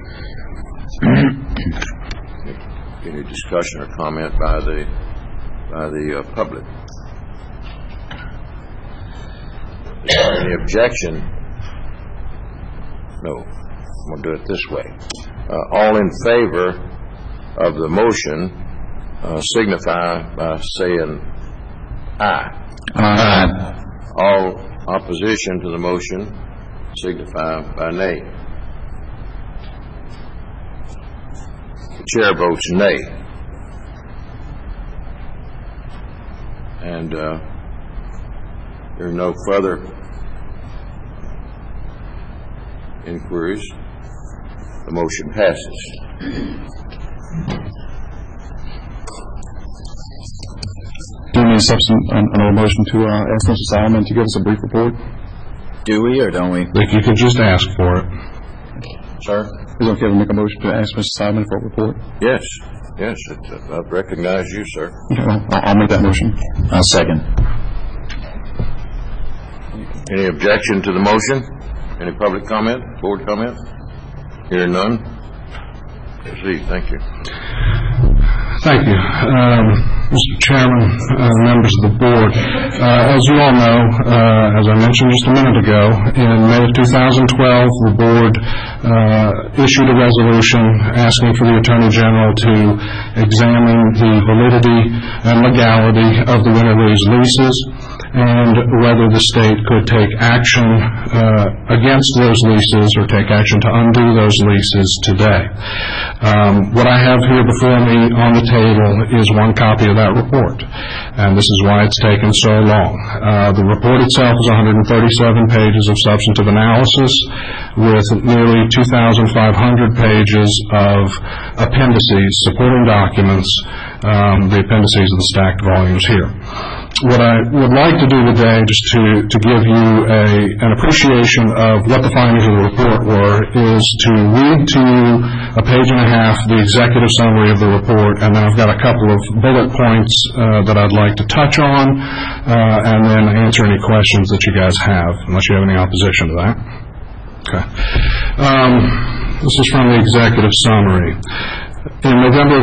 Any discussion or comment by the public? Is there any objection? No. I'm going to do it this way. All in favor of the motion signify by saying aye. Aye. All opposition to the motion signify by nay. The chair votes nay. And there are no further inquiries. The motion passes. Do we need another motion to ask Mr. Seidemann to give us a brief report? do we or don't we? You can just ask for it. Sir? Is it okay to make a motion to ask Mr. Seidemann for a report? Yes. Yes, I recognize you, sir. Okay, well, I'll make that motion. I'll second. Any objection to the motion? Any public comment? Board comment? Hearing none? Proceed. Thank you. Thank you. Mr. Chairman, members of the board, as you all know, as I mentioned just a minute ago, in May of 2012, the board issued a resolution asking for the Attorney General to examine the validity and legality of the Win-or-Lose leases and whether the state could take action against those leases or take action to undo those leases today. What I have here before me on the table is one copy of that report, and this is why it's taken so long. The report itself is 137 pages of substantive analysis with nearly 2,500 pages of appendices, supporting documents, the appendices of the stacked volumes here. What I would like to do today, just to give you an appreciation of what the findings of the report were, is to read to you a page and a half, the executive summary of the report, and then I've got a couple of bullet points that I'd like to touch on, and then answer any questions that you guys have, unless you have any opposition to that. Okay. This is from the executive summary. In November of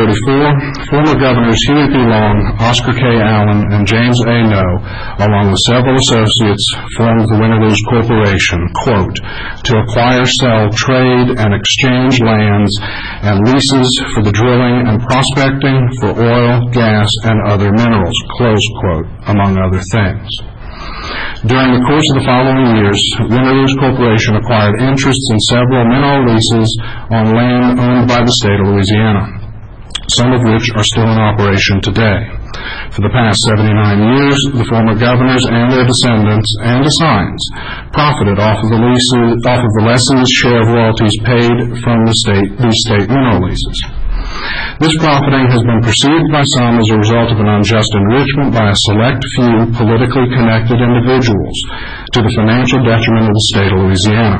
1934, former governors Huey P. Long, Oscar K. Allen, and James A. Noe, along with several associates, formed the Win-or-Lose Corporation, quote, to acquire, sell, trade, and exchange lands and leases for the drilling and prospecting for oil, gas, and other minerals, close quote, among other things. During the course of the following years, Win-or-Lose Corporation acquired interests in several mineral leases on land owned by the state of Louisiana, some of which are still in operation today. For the past 79 years, the former governors and their descendants and assigns profited off of the lessee's share of royalties paid from these state mineral leases. This profiting has been perceived by some as a result of an unjust enrichment by a select few politically connected individuals to the financial detriment of the state of Louisiana.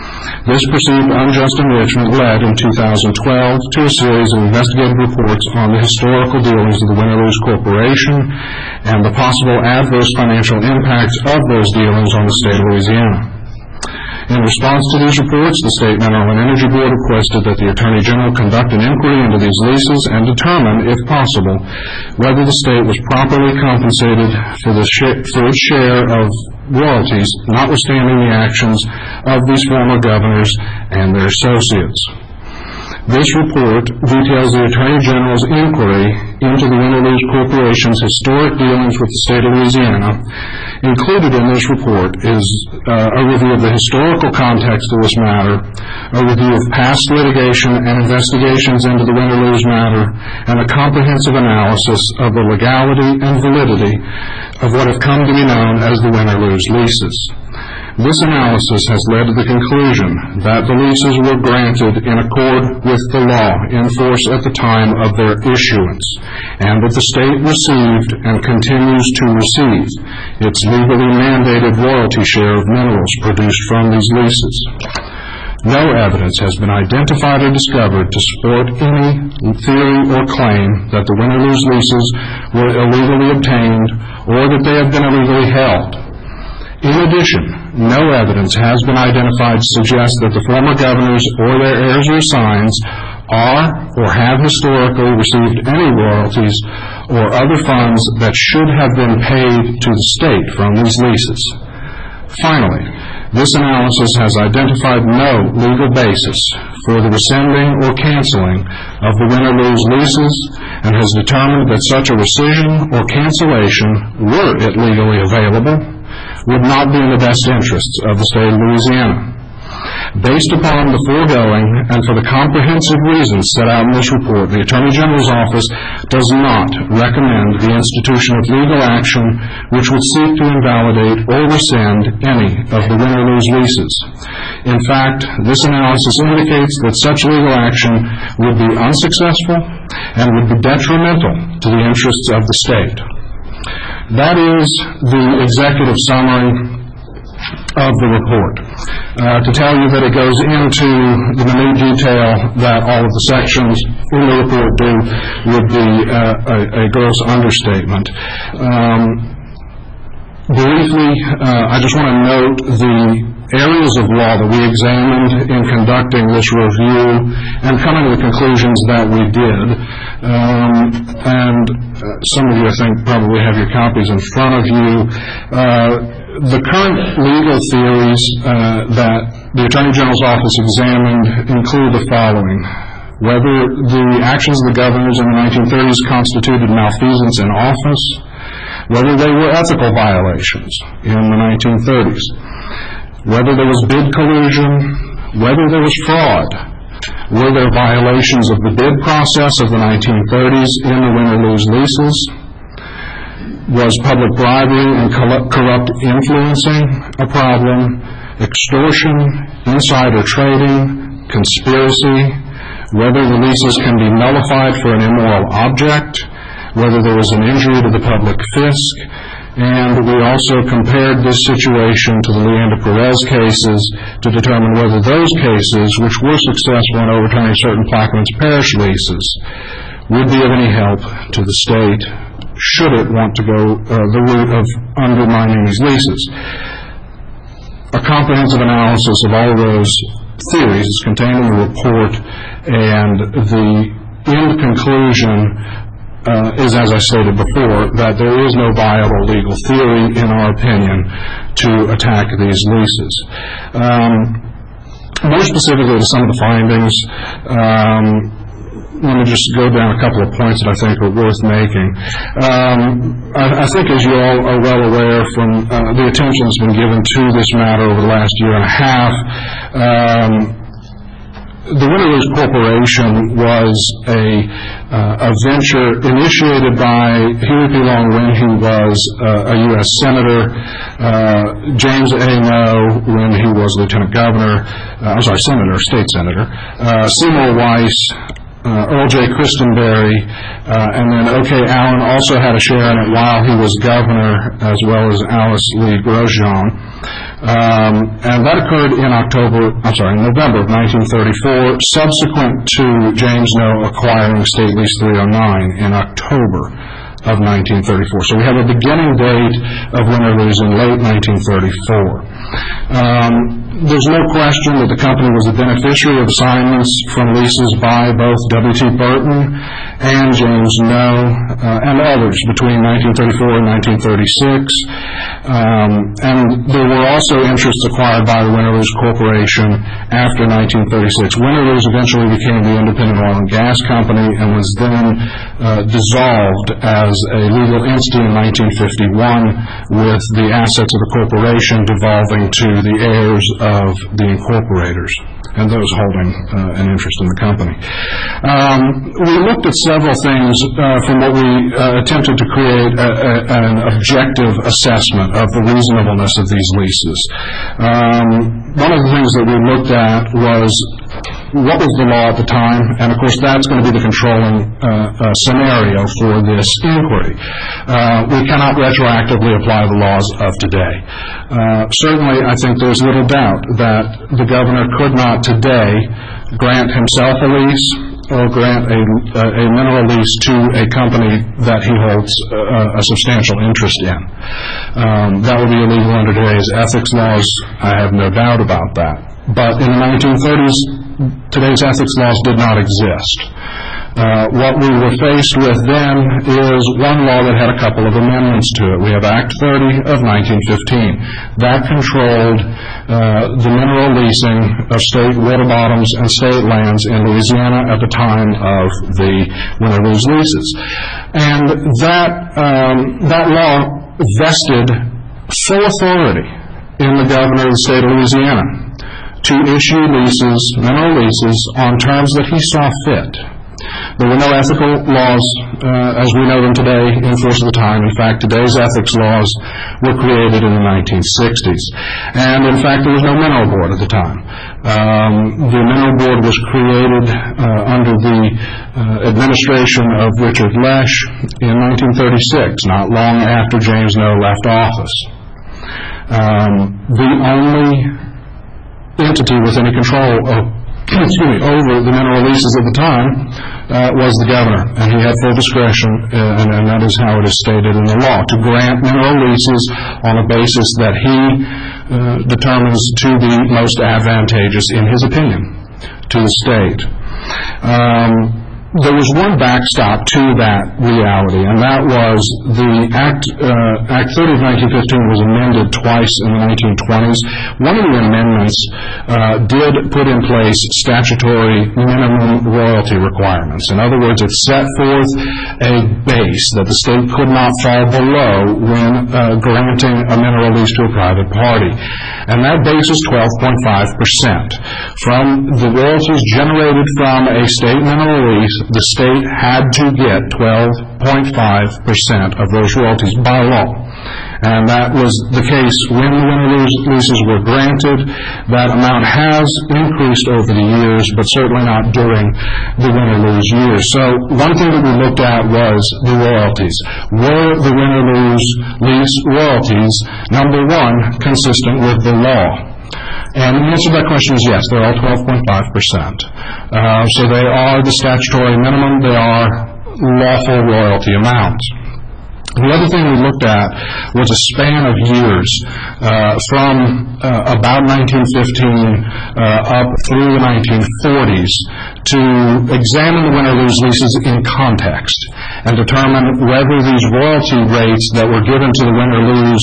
This perceived unjust enrichment led in 2012 to a series of investigative reports on the historical dealings of the Win-or-Lose Corporation and the possible adverse financial impacts of those dealings on the state of Louisiana. In response to these reports, the State Mineral and Energy Board requested that the Attorney General conduct an inquiry into these leases and determine, if possible, whether the state was properly compensated for its share of royalties, notwithstanding the actions of these former governors and their associates. This report details the Attorney General's inquiry into the Win-or-Lose Corporation's historic dealings with the state of Louisiana. Included in this report is a review of the historical context of this matter, a review of past litigation and investigations into the Win-or-Lose matter, and a comprehensive analysis of the legality and validity of what have come to be known as the Win-or-Lose leases. This analysis has led to the conclusion that the leases were granted in accord with the law in force at the time of their issuance, and that the state received and continues to receive its legally mandated royalty share of minerals produced from these leases. No evidence has been identified or discovered to support any theory or claim that the Win-or-Lose leases were illegally obtained or that they have been illegally held. In addition, no evidence has been identified to suggest that the former governors or their heirs or assigns are or have historically received any royalties or other funds that should have been paid to the state from these leases. Finally, this analysis has identified no legal basis for the rescinding or canceling of the Win-or-Lose leases and has determined that such a rescission or cancellation, were it legally available, would not be in the best interests of the state of Louisiana. Based upon the foregoing and for the comprehensive reasons set out in this report, the Attorney General's Office does not recommend the institution of legal action which would seek to invalidate or rescind any of the Win-or-Lose leases. In fact, this analysis indicates that such legal action would be unsuccessful and would be detrimental to the interests of the state. That is the executive summary of the report. To tell you that it goes into the minute detail that all of the sections in the report do would be a gross understatement. Briefly, I just want to note the areas of law that we examined in conducting this review and coming to the conclusions that we did. And some of you, I think, probably have your copies in front of you. The current legal theories that the Attorney General's Office examined include the following: whether the actions of the governors in the 1930s constituted malfeasance in office, whether they were ethical violations in the 1930s, whether there was bid collusion, whether there was fraud, were there violations of the bid process of the 1930s in the Win-or-Lose leases, was public bribery and corrupt influencing a problem, extortion, insider trading, conspiracy, whether the leases can be nullified for an immoral object, whether there was an injury to the public fisc, and we also compared this situation to the Leander Perez cases to determine whether those cases, which were successful in overturning certain Plaquemines Parish leases, would be of any help to the state should it want to go the route of undermining these leases. A comprehensive analysis of all of those theories. It's contained in the report, and the end conclusion is, as I stated before, that there is no viable legal theory, in our opinion, to attack these leases. More specifically to some of the findings, let me just go down a couple of points that I think are worth making. I think, as you all are well aware from the attention that's been given to this matter over the last year and a half, the Winterlose Corporation was a venture initiated by Huey P. Long when he was a U.S. Senator, James A. Noe when he was Lieutenant Governor, State Senator, Seymour Weiss, Earl J. Christenberry, and then O.K. Allen also had a share in it while he was governor, as well as Alice Lee Grosjean. And that occurred in November of 1934, subsequent to James Noe acquiring State Lease 309 in October of 1934. So we have a beginning date of Winterlose in late 1934. There's no question that the company was the beneficiary of assignments from leases by both W.T. Burton and James Noe and others between 1934 and 1936. And there were also interests acquired by the Winterlose Corporation after 1936. Winterlose eventually became the Independent Oil and Gas Company and was then dissolved as a legal entity in 1951, with the assets of the corporation devolving to the heirs of the incorporators and those holding an interest in the company. We looked at several things from what we attempted to create an objective assessment of the reasonableness of these leases. One of the things that we looked at was what was the law at the time, and of course that's going to be the controlling scenario for this inquiry. We cannot retroactively apply the laws of today. Certainly I think there's little doubt that the governor could not today grant himself a lease or grant a mineral lease to a company that he holds a substantial interest in. That would be illegal under today's ethics laws. I have no doubt about that. But in the 1930s, today's ethics laws did not exist. What we were faced with then is one law that had a couple of amendments to it. We have Act 30 of 1915. That controlled the mineral leasing of state water bottoms and state lands in Louisiana at the time of the Winterlose leases. And that law vested full authority in the governor of the state of Louisiana to issue leases, mineral leases, on terms that he saw fit. There were no ethical laws as we know them today in force at the time. In fact, today's ethics laws were created in the 1960s. And in fact, there was no mineral board at the time. The mineral board was created under the administration of Richard Lesh in 1936, not long after James Noe left office. The only entity with any control over the mineral leases at the time was the governor, and he had full discretion, and that is how it is stated in the law, to grant mineral leases on a basis that he determines to be most advantageous, in his opinion, to the state. There was one backstop to that reality, and that was the Act 30 of 1915 was amended twice in the 1920s. One of the amendments did put in place statutory minimum royalty requirements. In other words, it set forth a base that the state could not fall below when granting a mineral lease to a private party. And that base is 12.5%. From the royalties generated from a state mineral lease, the state had to get 12.5% of those royalties by law. And that was the case when the Winterlose leases were granted. That amount has increased over the years, but certainly not during the Winterlose years. So one thing that we looked at was the royalties. Were the Winterlose lease royalties, number one, consistent with the law? And the answer to that question is yes, they're all 12.5%. So they are the statutory minimum, they are lawful royalty amounts. The other thing we looked at was a span of years from about 1915 up through the 1940s to examine the win-or-lose leases in context and determine whether these royalty rates that were given to the win-or-lose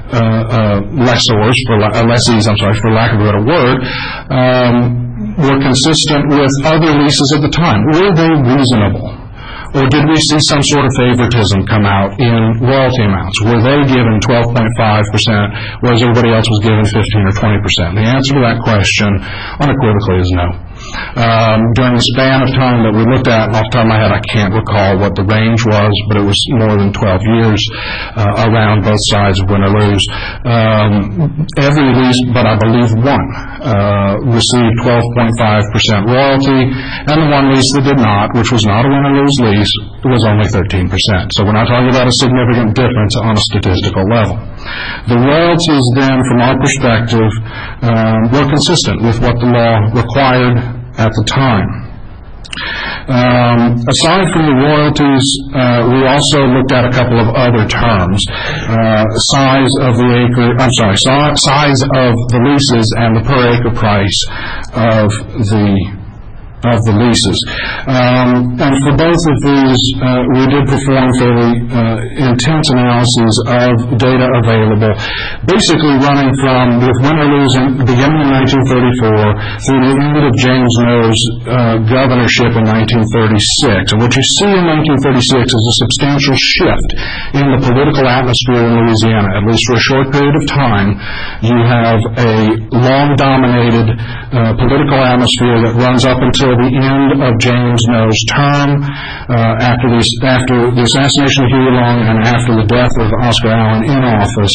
lessees, for lack of a better word, were consistent with other leases at the time. Were they reasonable? Or did we see some sort of favoritism come out in royalty amounts? Were they given 12.5%, whereas everybody else was given 15 or 20%? The answer to that question unequivocally is no. During the span of time that we looked at, off the top of my head, I can't recall what the range was, but it was more than 12 years around both sides of win or lose. Every lease, but I believe one, received 12.5% royalty, and the one lease that did not, which was not a win or lose lease, was only 13%. So we're not talking about a significant difference on a statistical level. The royalties then, from our perspective, were consistent with what the law required at the time. Aside from the royalties, we also looked at a couple of other terms: size of the leases and the per acre price of the leases. And for both of these, we did perform fairly intense analyses of data available, basically running from with win or lose beginning in 1934 through the end of James Noe's governorship in 1936. And what you see in 1936 is a substantial shift in the political atmosphere in Louisiana. At least for a short period of time, you have a long-dominated political atmosphere that runs up until the end of James Noe's term, after the assassination of Huey Long and after the death of Oscar Allen in office.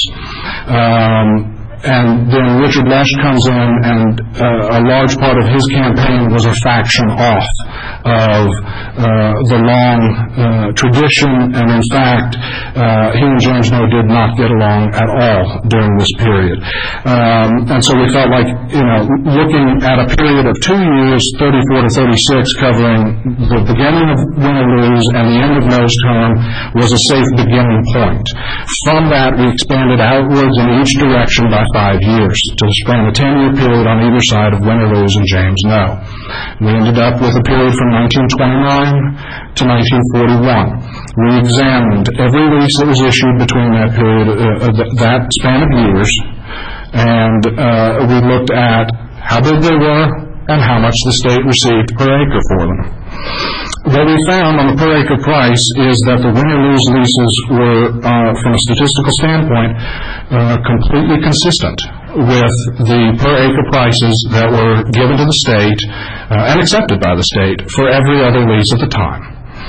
And then Richard Lesh comes in, and a large part of his campaign was a faction off of the long tradition, and in fact, he and James Noe did not get along at all during this period. And so we felt like, looking at a period of 2 years, 34 to 36, covering the beginning of win or lose and the end of Noe's term, was a safe beginning point. From that, we expanded outwards in each direction by 5 years to span a 10-year period on either side of win or lose and James Noe. We ended up with a period from 1929 to 1941. We examined every lease that was issued between that period, that span of years, and we looked at how big they were and how much the state received per acre for them. What we found on the per acre price is that the win or lose leases were, from a statistical standpoint, completely consistent with the per acre prices that were given to the state and accepted by the state for every other lease at the time.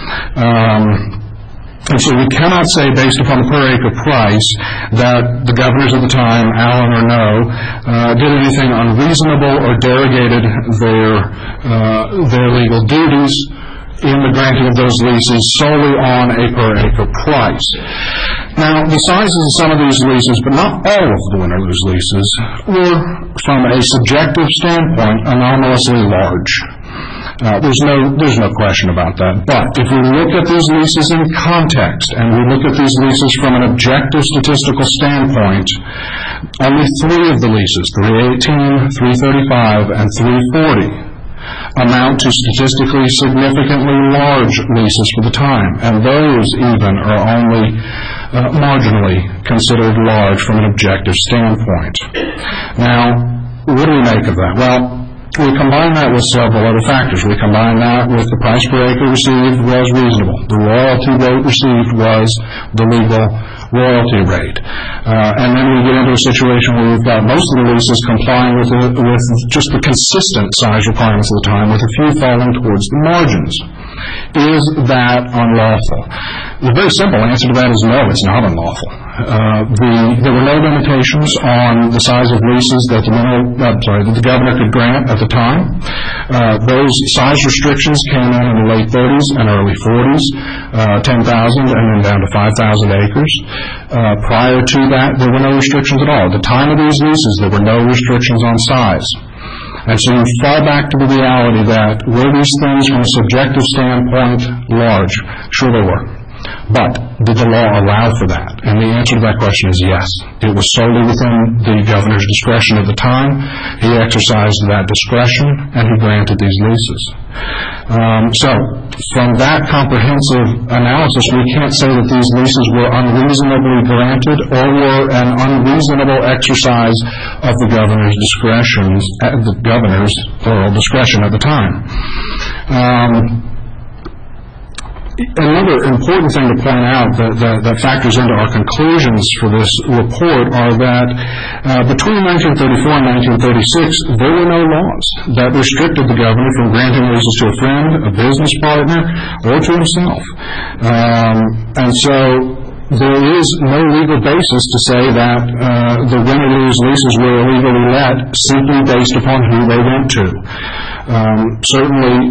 And so we cannot say, based upon the per acre price, that the governors of the time, Allen or Noe, did anything unreasonable or derogated their legal duties in the granting of those leases solely on a per acre price. Now, the sizes of some of these leases, but not all of the win or lose leases, were, from a subjective standpoint, anomalously large. There's no question about that. But if we look at these leases in context, and we look at these leases from an objective statistical standpoint, only 3 of the leases, 318, 335, and 340, amount to statistically significantly large leases for the time, and those even are only marginally considered large from an objective standpoint. Now, what do we make of that? Well, we combine that with several other factors. We combine that with the price per acre received was reasonable. The royalty rate received was the legal royalty rate. And then we get into a situation where we've got most of the leases complying with just the consistent size requirements of the time, with a few falling towards the margins. Is that unlawful? The very simple answer to that is no, it's not unlawful. There were no limitations on the size of leases that the governor could grant at the time. Those size restrictions came in the late 30s and early 40s, 10,000 and then down to 5,000 acres. Prior to that, there were no restrictions at all. At the time of these leases, there were no restrictions on size. And so you fall back to the reality that were these things from a subjective standpoint large? Sure they were. But did the law allow for that? And the answer to that question is yes. It was solely within the governor's discretion at the time. He exercised that discretion, and he granted these leases. So, from that comprehensive analysis, we can't say that these leases were unreasonably granted or were an unreasonable exercise of the governor's discretion, plural, discretion at the time. Another important thing to point out that factors into our conclusions for this report are that between 1934 and 1936, there were no laws that restricted the governor from granting leases to a friend, a business partner, or to himself. And so there is no legal basis to say that the win-or-lose leases were illegally let simply based upon who they went to. Certainly,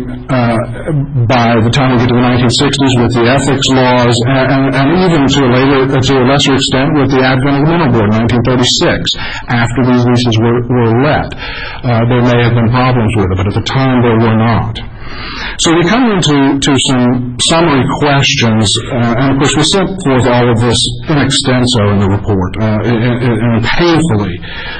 by the time we get to the 1960s with the ethics laws, and even to a lesser extent with the advent of the Mineral Board in 1936, after these leases were let, there may have been problems with it, but at the time there were not. So we come into some summary questions, and of course we set forth all of this in extenso in the report, in a painfully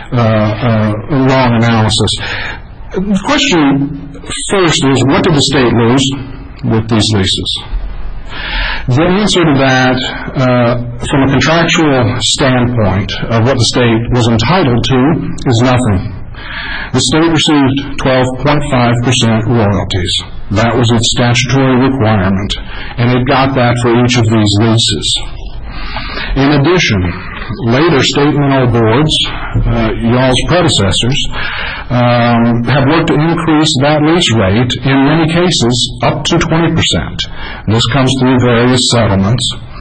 long analysis. The question first is, what did the state lose with these leases? The answer to that, from a contractual standpoint of what the state was entitled to, is nothing. The state received 12.5% royalties. That was its statutory requirement, and it got that for each of these leases. In addition, later state mineral boards, y'all's predecessors, have worked to increase that lease rate, in many cases, up to 20%. This comes through various settlements.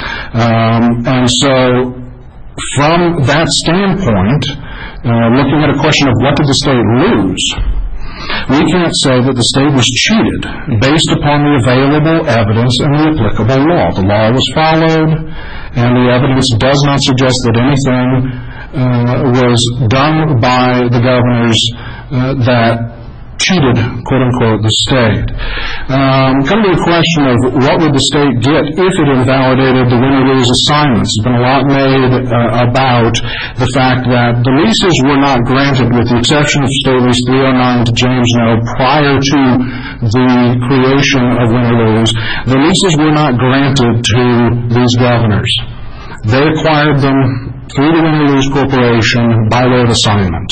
And so, from that standpoint, looking at a question of what did the state lose, we can't say that the state was cheated based upon the available evidence and the applicable law. The law was followed, and the evidence does not suggest that anything was done by the governors that cheated, quote-unquote, the state. Come to the question of what would the state get if it invalidated the win-or-lose assignments. There's been a lot made about the fact that the leases were not granted, with the exception of State Lease 309 to James No, prior to the creation of win-or-lose. The leases were not granted to these governors. They acquired them through the Win-or-Lose Corporation by way of assignment.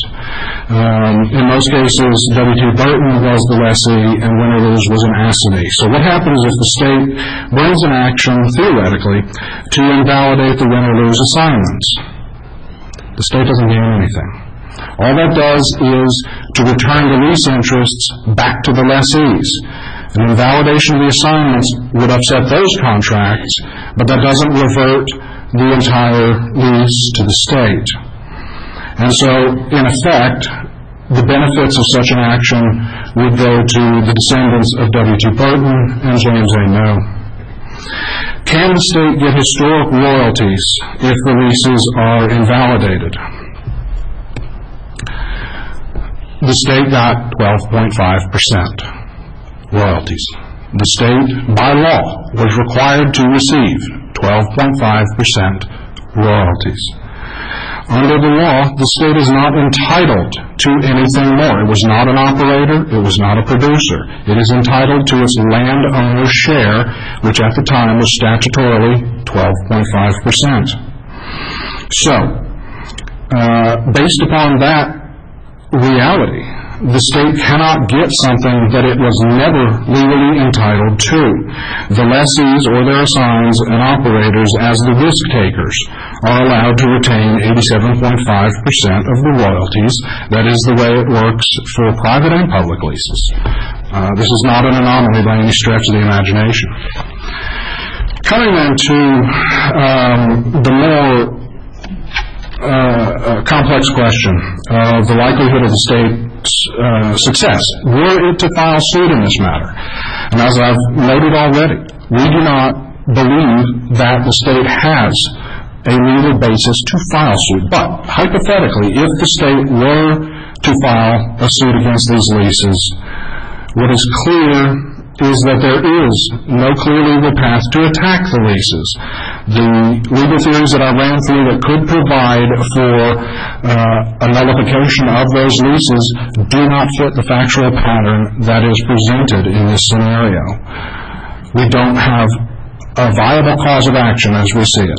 In most cases, W.T. Burton was the lessee and Win-or-Lose was an assignee. So what happens if the state brings an action, theoretically, to invalidate the Win-or-Lose assignments? The state doesn't gain anything. All that does is to return the lease interests back to the lessees. An invalidation of the assignments would upset those contracts, but that doesn't revert the entire lease to the state. And so, in effect, the benefits of such an action would go to the descendants of W.T. Burton and James A. No. Can the state get historic royalties if the leases are invalidated? The state got 12.5% royalties. The state, by law, was required to receive 12.5% royalties. Under the law, the state is not entitled to anything more. It was not an operator. It was not a producer. It is entitled to its landowner's share, which at the time was statutorily 12.5%. So, based upon that reality, the state cannot get something that it was never legally entitled to. The lessees or their assigns and operators, as the risk takers, are allowed to retain 87.5% of the royalties. That is the way it works for private and public leases. This is not an anomaly by any stretch of the imagination. Coming then to the more complex question of the likelihood of the state's success, were it to file suit in this matter. And as I've noted already, we do not believe that the state has a legal basis to file suit. But hypothetically, if the state were to file a suit against these leases, what is clear is that there is no clear legal path to attack the leases. The legal theories that I ran through that could provide for a nullification of those leases do not fit the factual pattern that is presented in this scenario. We don't have a viable cause of action as we see it.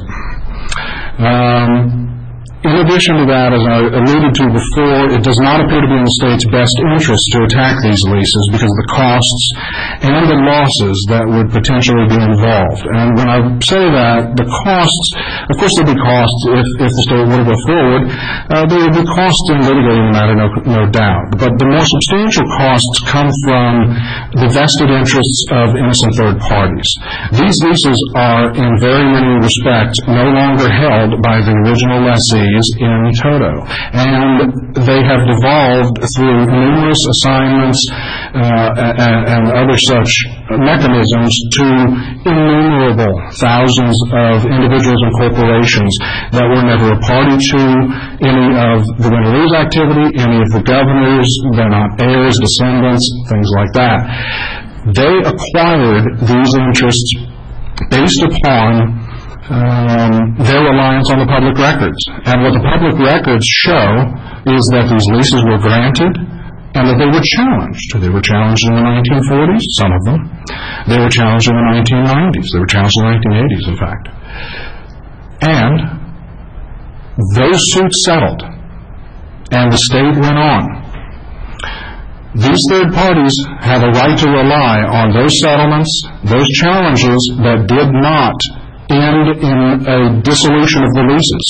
In addition to that, as I alluded to before, it does not appear to be in the state's best interest to attack these leases because of the costs and the losses that would potentially be involved. And when I say that, the costs, of course there would be costs if the state were to go forward. There would be costs in litigating the matter, no doubt. But the more substantial costs come from the vested interests of innocent third parties. These leases are, in very many respects, no longer held by the original lessees in toto, and they have devolved through numerous assignments and other such mechanisms to innumerable thousands of individuals and corporations that were never a party to any of the Winter activity, any of the governors. They're not heirs, descendants, things like that. They acquired these interests based upon their reliance on the public records. And what the public records show is that these leases were granted and that they were challenged. They were challenged in the 1940s, some of them. They were challenged in the 1990s. They were challenged in the 1980s, in fact. And those suits settled, and the state went on. These third parties have a right to rely on those settlements, those challenges that did not end in a dissolution of the leases.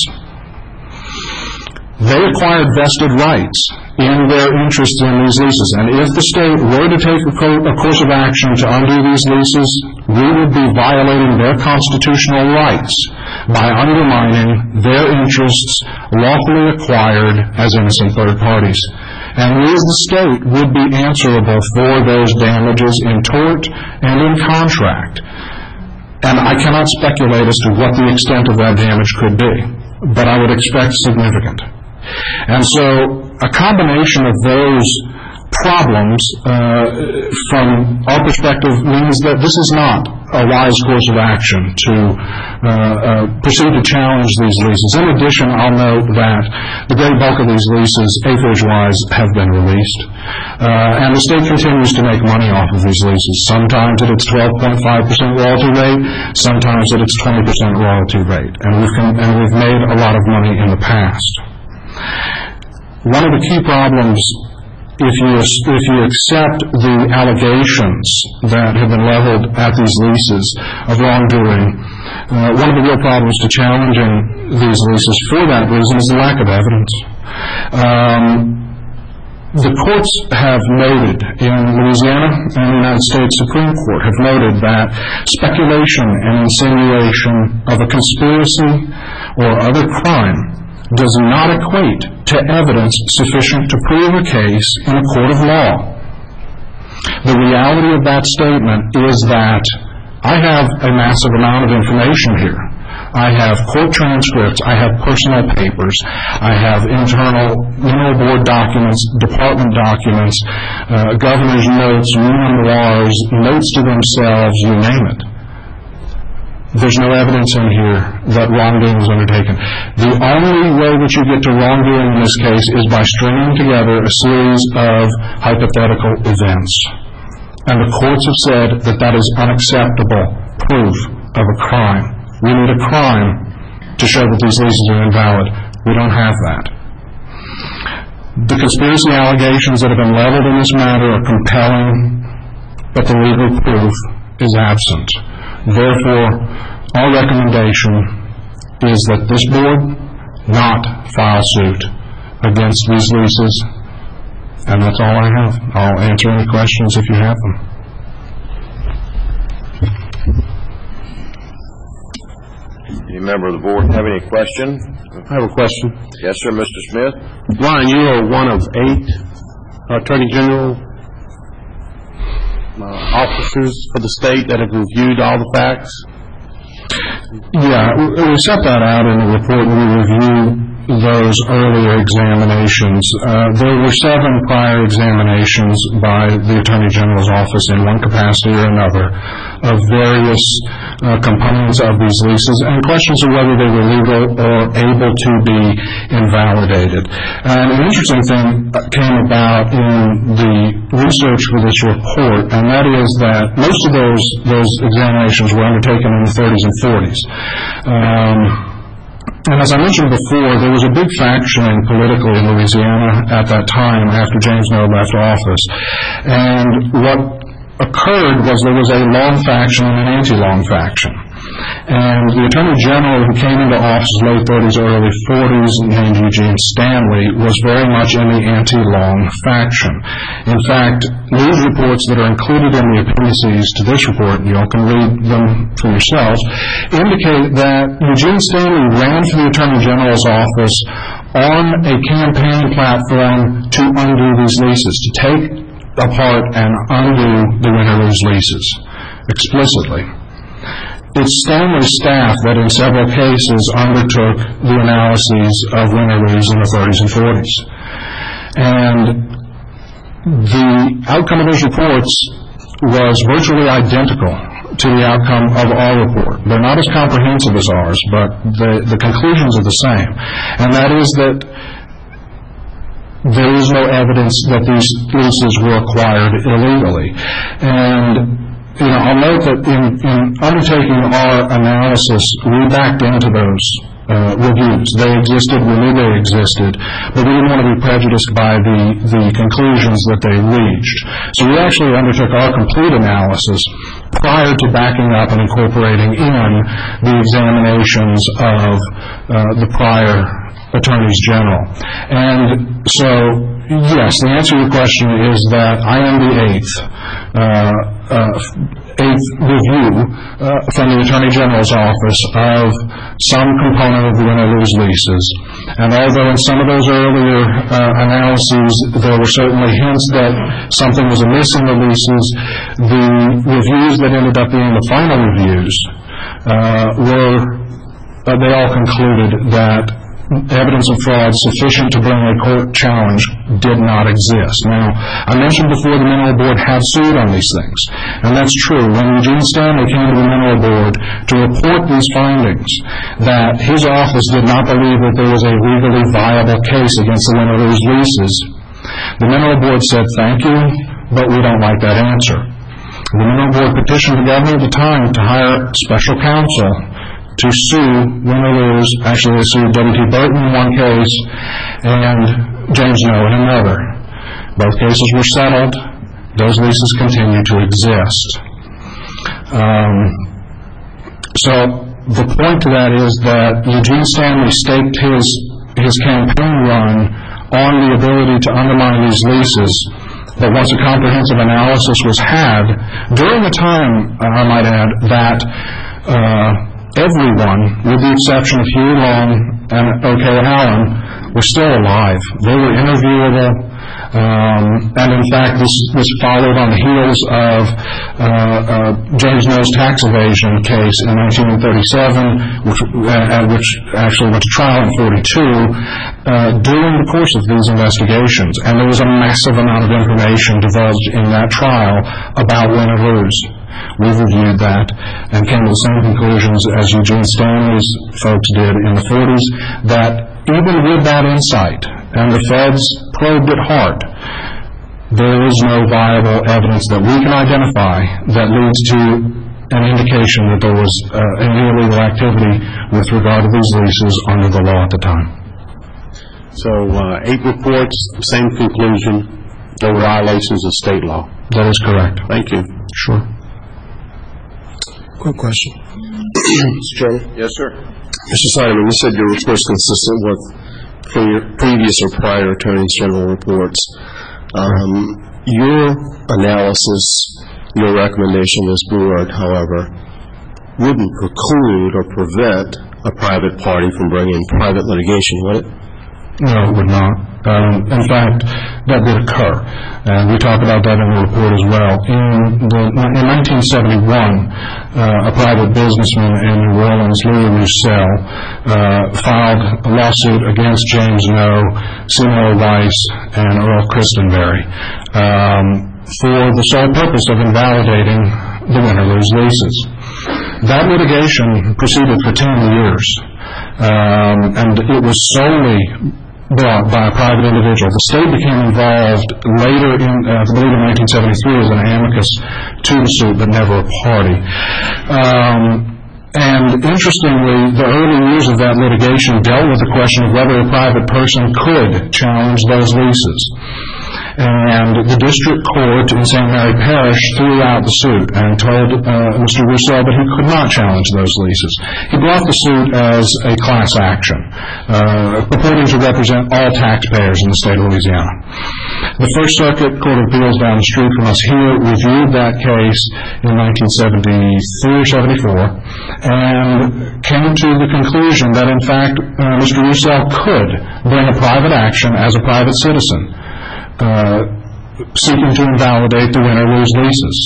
They acquired vested rights in their interests in these leases, and if the state were to take a course of action to undo these leases, we would be violating their constitutional rights by undermining their interests lawfully acquired as innocent third parties. And we as the state would be answerable for those damages in tort and in contract. And I cannot speculate as to what the extent of that damage could be, but I would expect significant. And so a combination of those problems from our perspective means that this is not a wise course of action to proceed to challenge these leases. In addition, I'll note that the great bulk of these leases, acreage-wise, have been released. And the state continues to make money off of these leases, sometimes at its 12.5% royalty rate, sometimes at its 20% royalty rate. And we've made a lot of money in the past. One of the key problems, if you accept the allegations that have been leveled at these leases of wrongdoing, one of the real problems to challenging these leases for that reason is the lack of evidence. The courts have noted in Louisiana and the United States Supreme Court have noted that speculation and insinuation of a conspiracy or other crime does not equate to evidence sufficient to prove a case in a court of law. The reality of that statement is that I have a massive amount of information here. I have court transcripts, I have personal papers, I have internal mineral board documents, department documents, governor's notes, memoirs, notes to themselves, you name it. There's no evidence in here that wrongdoing was undertaken. The only way that you get to wrongdoing in this case is by stringing together a series of hypothetical events. And the courts have said that that is unacceptable proof of a crime. We need a crime to show that these leases are invalid. We don't have that. The conspiracy allegations that have been leveled in this matter are compelling, but the legal proof is absent. Therefore, our recommendation is that this board not file suit against these leases, and that's all I have. I'll answer any questions if you have them. Any member of the board have any question? I have a question. Yes, sir, Mr. Smith. Brian, you are one of 8 Attorney General officers for the state that have reviewed all the facts. Yeah, we set that out in the report. We reviewed those earlier examinations. There were 7 prior examinations by the Attorney General's office in one capacity or another of various components of these leases and questions of whether they were legal or able to be invalidated. And an interesting thing came about in the research for this report, and that is that most of those examinations were undertaken in the 30s and 40s. And as I mentioned before, there was a big faction politically in Louisiana at that time after James Snow left office. And what occurred was there was a long faction and an anti-long faction. And the Attorney General who came into office late 30s, early 40s, named Eugene Stanley, was very much in the anti-long faction. In fact, news reports that are included in the appendices to this report, you all can read them for yourselves, indicate that Eugene Stanley ran for the Attorney General's office on a campaign platform to undo these leases, to take apart and undo the win-or-lose leases explicitly. It's Stanley's staff that in several cases undertook the analyses of win-or-lose in the 30s and 40s. And the outcome of those reports was virtually identical to the outcome of our report. They're not as comprehensive as ours, but the conclusions are the same. And that is that there is no evidence that these leases were acquired illegally. And I'll note that in undertaking our analysis, we backed into those reviews. They existed, we knew they existed, but we didn't want to be prejudiced by the conclusions that they reached. So we actually undertook our complete analysis prior to backing up and incorporating in the examinations of the prior attorneys general. And so, yes, the answer to your question is that I am the eighth review from the Attorney General's office of some component of the win-or-lose leases. And although in some of those earlier analyses there were certainly hints that something was amiss in the leases, the reviews that ended up being the final reviews they all concluded that evidence of fraud sufficient to bring a court challenge did not exist. Now, I mentioned before the Mineral Board had sued on these things, and that's true. When Eugene Stanley came to the Mineral Board to report these findings, that his office did not believe that there was a legally viable case against the win-or-lose leases, the Mineral Board said, "Thank you, but we don't like that answer." The Mineral Board petitioned the governor at the time to hire special counsel to sue win-or-lose. Actually, they sued W.T. Burton in one case and James Snow in another. Both cases were settled. Those leases continue to exist. So the point to that is that Eugene Stanley staked his campaign run on the ability to undermine these leases. But once a comprehensive analysis was had, during the time, I might add, that everyone, with the exception of Huey Long and O.K. Allen, were still alive. They were interviewable, and in fact, this followed on the heels of James Snow's tax evasion case in 1937, which actually went to trial in 1942, during the course of these investigations. And there was a massive amount of information divulged in that trial about win-or-lose. We've reviewed that and came to the same conclusions as Eugene Stanley's folks did in the 40s, that even with that insight, and the feds probed it hard, there is no viable evidence that we can identify that leads to an indication that there was an illegal activity with regard to these leases under the law at the time. So 8 reports, same conclusion, no violations of state law. That is correct. Thank you. Sure. Quick question. Mr. Chairman? Yes, sir. Mr. Simon, you said your report's consistent with from your previous or prior attorneys general reports. Your analysis, your recommendation to this board, however, wouldn't preclude or prevent a private party from bringing private litigation, would it? No, it would not. In fact, that did occur. And we talk about that in the report as well. In 1971, a private businessman in New Orleans, Louis Roussel, filed a lawsuit against James Noe, Seymour Weiss, and Earl Christenberry for the sole purpose of invalidating the win-or-lose leases. That litigation proceeded for 10 years, and it was solely brought by a private individual. The state became involved later I believe in 1973 as an amicus to the suit, but never a party. And interestingly, the early years of that litigation dealt with the question of whether a private person could challenge those leases. And the district court in St. Mary Parish threw out the suit and told Mr. Roussel that he could not challenge those leases. He brought the suit as a class action, purporting to represent all taxpayers in the state of Louisiana. The First Circuit Court of Appeals down the street from us here reviewed that case in 1973 or 74 and came to the conclusion that, in fact, Mr. Roussel could bring a private action as a private citizen, seeking to invalidate the win-or-lose leases.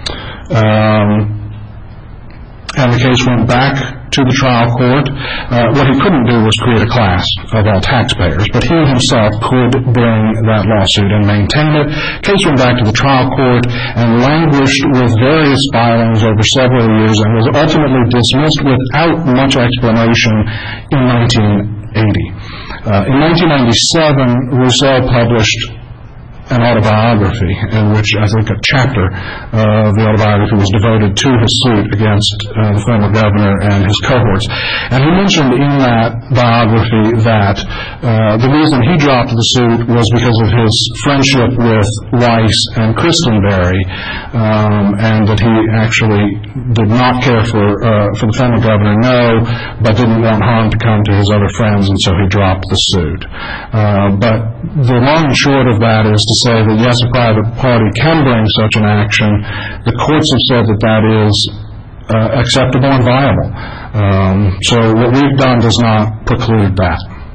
And the case went back to the trial court. What he couldn't do was create a class of all taxpayers, but he himself could bring that lawsuit and maintain it. The case went back to the trial court and languished with various filings over several years and was ultimately dismissed without much explanation in 1980. In 1997, Roussel published an autobiography in which I think a chapter of the autobiography was devoted to his suit against the former governor and his cohorts. And he mentioned in that biography that the reason he dropped the suit was because of his friendship with Weiss and Christenberry, and that he actually did not care for the former governor, no, but didn't want harm to come to his other friends, and so he dropped the suit. But the long and short of that is to say that, yes, a private party can bring such an action. The courts have said that that is acceptable and viable. So what we've done does not preclude that.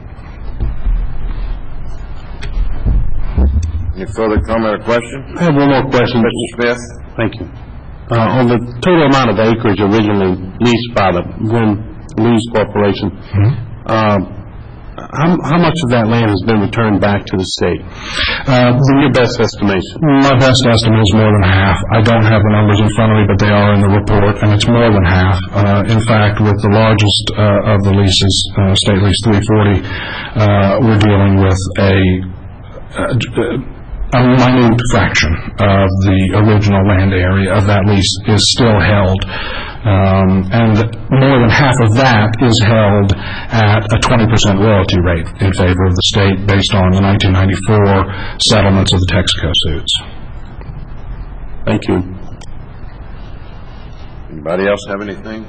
Any further comment or question? I have one more question. Mr. Smith? Thank you. On the total amount of acreage originally leased by the Win-Lose Corporation, how much of that land has been returned back to the state? Your best estimation? My best estimate is more than half. I don't have the numbers in front of me, but they are in the report, and it's more than half. In fact, with the largest of the leases, State Lease 340, we're dealing with a minute fraction of the original land area of that lease is still held. And more than half of that is held at a 20% royalty rate in favor of the state based on the 1994 settlements of the Texaco suits. Thank you. Anybody else have anything?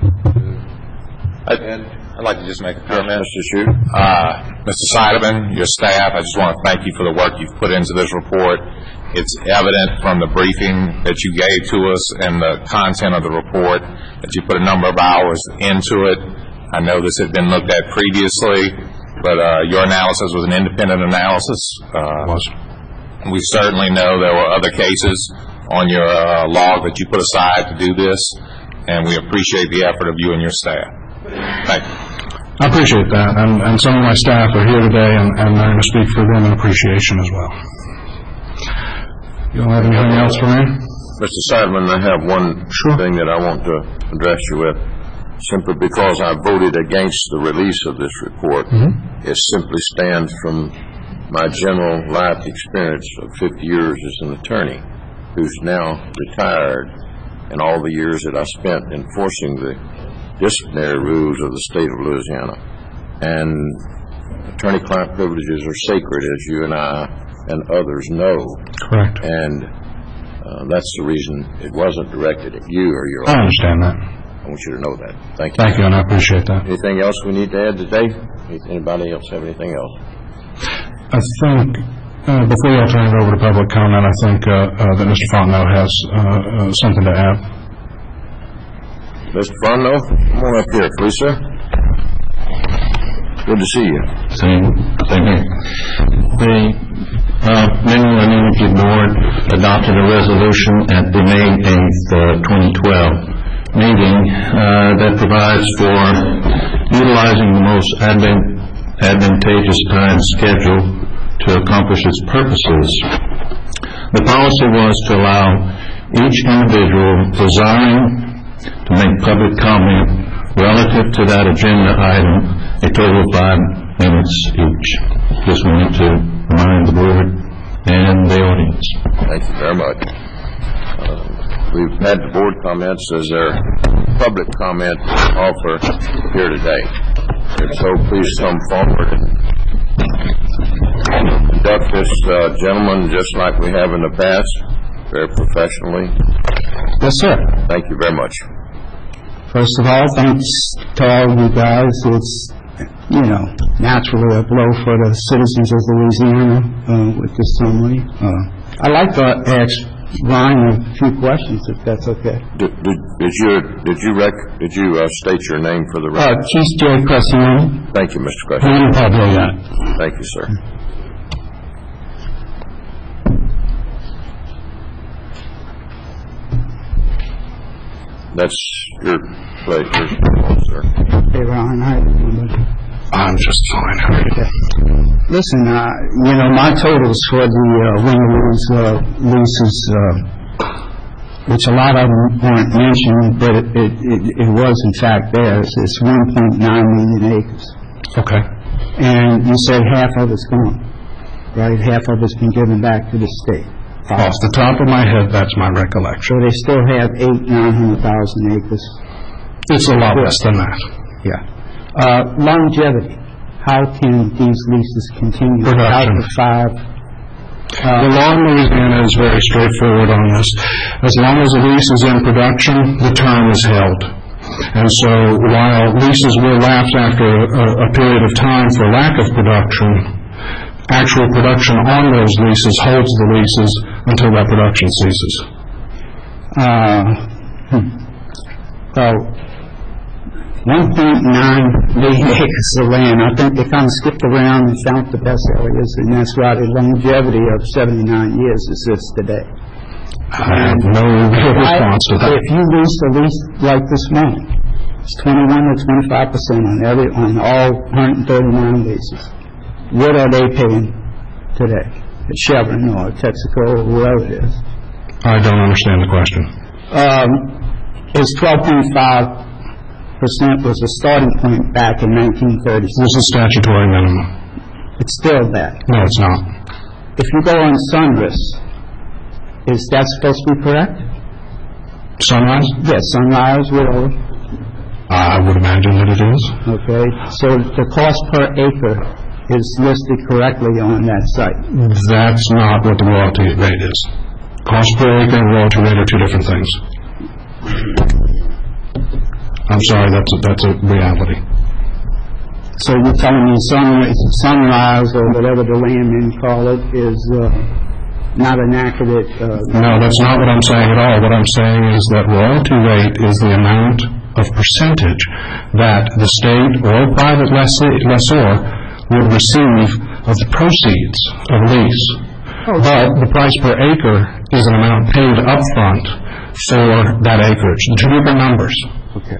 I'd like to just make a comment. Mr. Shute. Mr. Seidemann, your staff, I just want to thank you for the work you've put into this report. It's evident from the briefing that you gave to us and the content of the report that you put a number of hours into it. I know this had been looked at previously, but your analysis was an independent analysis. We certainly know there were other cases on your log that you put aside to do this, and we appreciate the effort of you and your staff. Thank you. I appreciate that, and some of my staff are here today, and I'm going to speak for them in appreciation as well. You don't have anything else for me? Mr. Seidemann, I have one thing that I want to address you with. Simply because I voted against the release of this report, it simply stands from my general life experience of 50 years as an attorney who's now retired, and all the years that I spent enforcing the disciplinary rules of the state of Louisiana. And attorney-client privileges are sacred, as you and I and others know. Correct. And that's the reason it wasn't directed at you or your I understand that. I want you to know that. Thank you. Thank you, and I appreciate that. Anything else we need to add today? Anybody else have anything else? I think, before I turn it over to public comment, I think that Mr. Fontenot has something to add. Mr. Fontenot, come on up here, please, sir. Good to see you. Same here. Mineral and Energy Board adopted a resolution at the May 8th, 2012 meeting that provides for utilizing the most advantageous time schedule to accomplish its purposes. The policy was to allow each individual desiring to make public comment relative to that agenda item a total of 5 minutes each. Just wanted to remind the board and the audience. Thank you very much. We've had the board comments. Is there public comment offer here today? If so, please come forward and conduct this, gentleman, just like we have in the past, very professionally. Yes, sir. Thank you very much. First of all, thanks to all of you guys. It's, naturally a blow for the citizens of Louisiana with this summary. I'd like to ask Ryan a few questions, if that's okay. Did you state your name for the record? Chief J. Crescione. Thank you, Mr. Crescione. Thank you, sir. That's your pleasure, sir. Hey, Ron, how are you doing? I'm just fine. How are you? Listen, my totals for the win-lose leases, which a lot of them weren't mentioned, but it was in fact there. It's 1.9 million acres. Okay. And you said half of it's gone, right? Half of it's been given back to the state. Off the top of my head, that's my recollection. So they still have 900,000 acres. It's a lot less than that. Yeah. Longevity. How can these leases continue without the 5? The law in Louisiana is very straightforward on this. As long as a lease is in production, the term is held. And so while leases will lapse after a period of time for lack of production, actual production on those leases holds the leases until that production ceases. So, 1.9 million acres of land. I think they kind of skipped around and found the best areas, and that's why the longevity of 79 years exists today. I have no real response to that. If you lease a lease like this morning, it's 21 to 25% on all 139 leases. What are they paying today? At Chevron or Texaco or wherever it is? I don't understand the question. It's 12.5% was the starting point back in 1936. This is statutory minimum. It's still that. No, it's not. If you go on Sunrise, is that supposed to be correct? Sunrise? Yes, Sunrise, whatever. I would imagine that it is. Okay, so the cost per acre is listed correctly on that site. That's not what the royalty rate is. Cost per acre and royalty rate are two different things. I'm sorry, that's a reality. So you're telling me Sunrise or whatever the landmen call it is not an accurate... No, that's not what I'm saying at all. What I'm saying is that royalty rate is the amount of percentage that the state or private lessor would receive of the proceeds of lease. But the price per acre is an amount paid up front for that acreage. The two different numbers. Okay.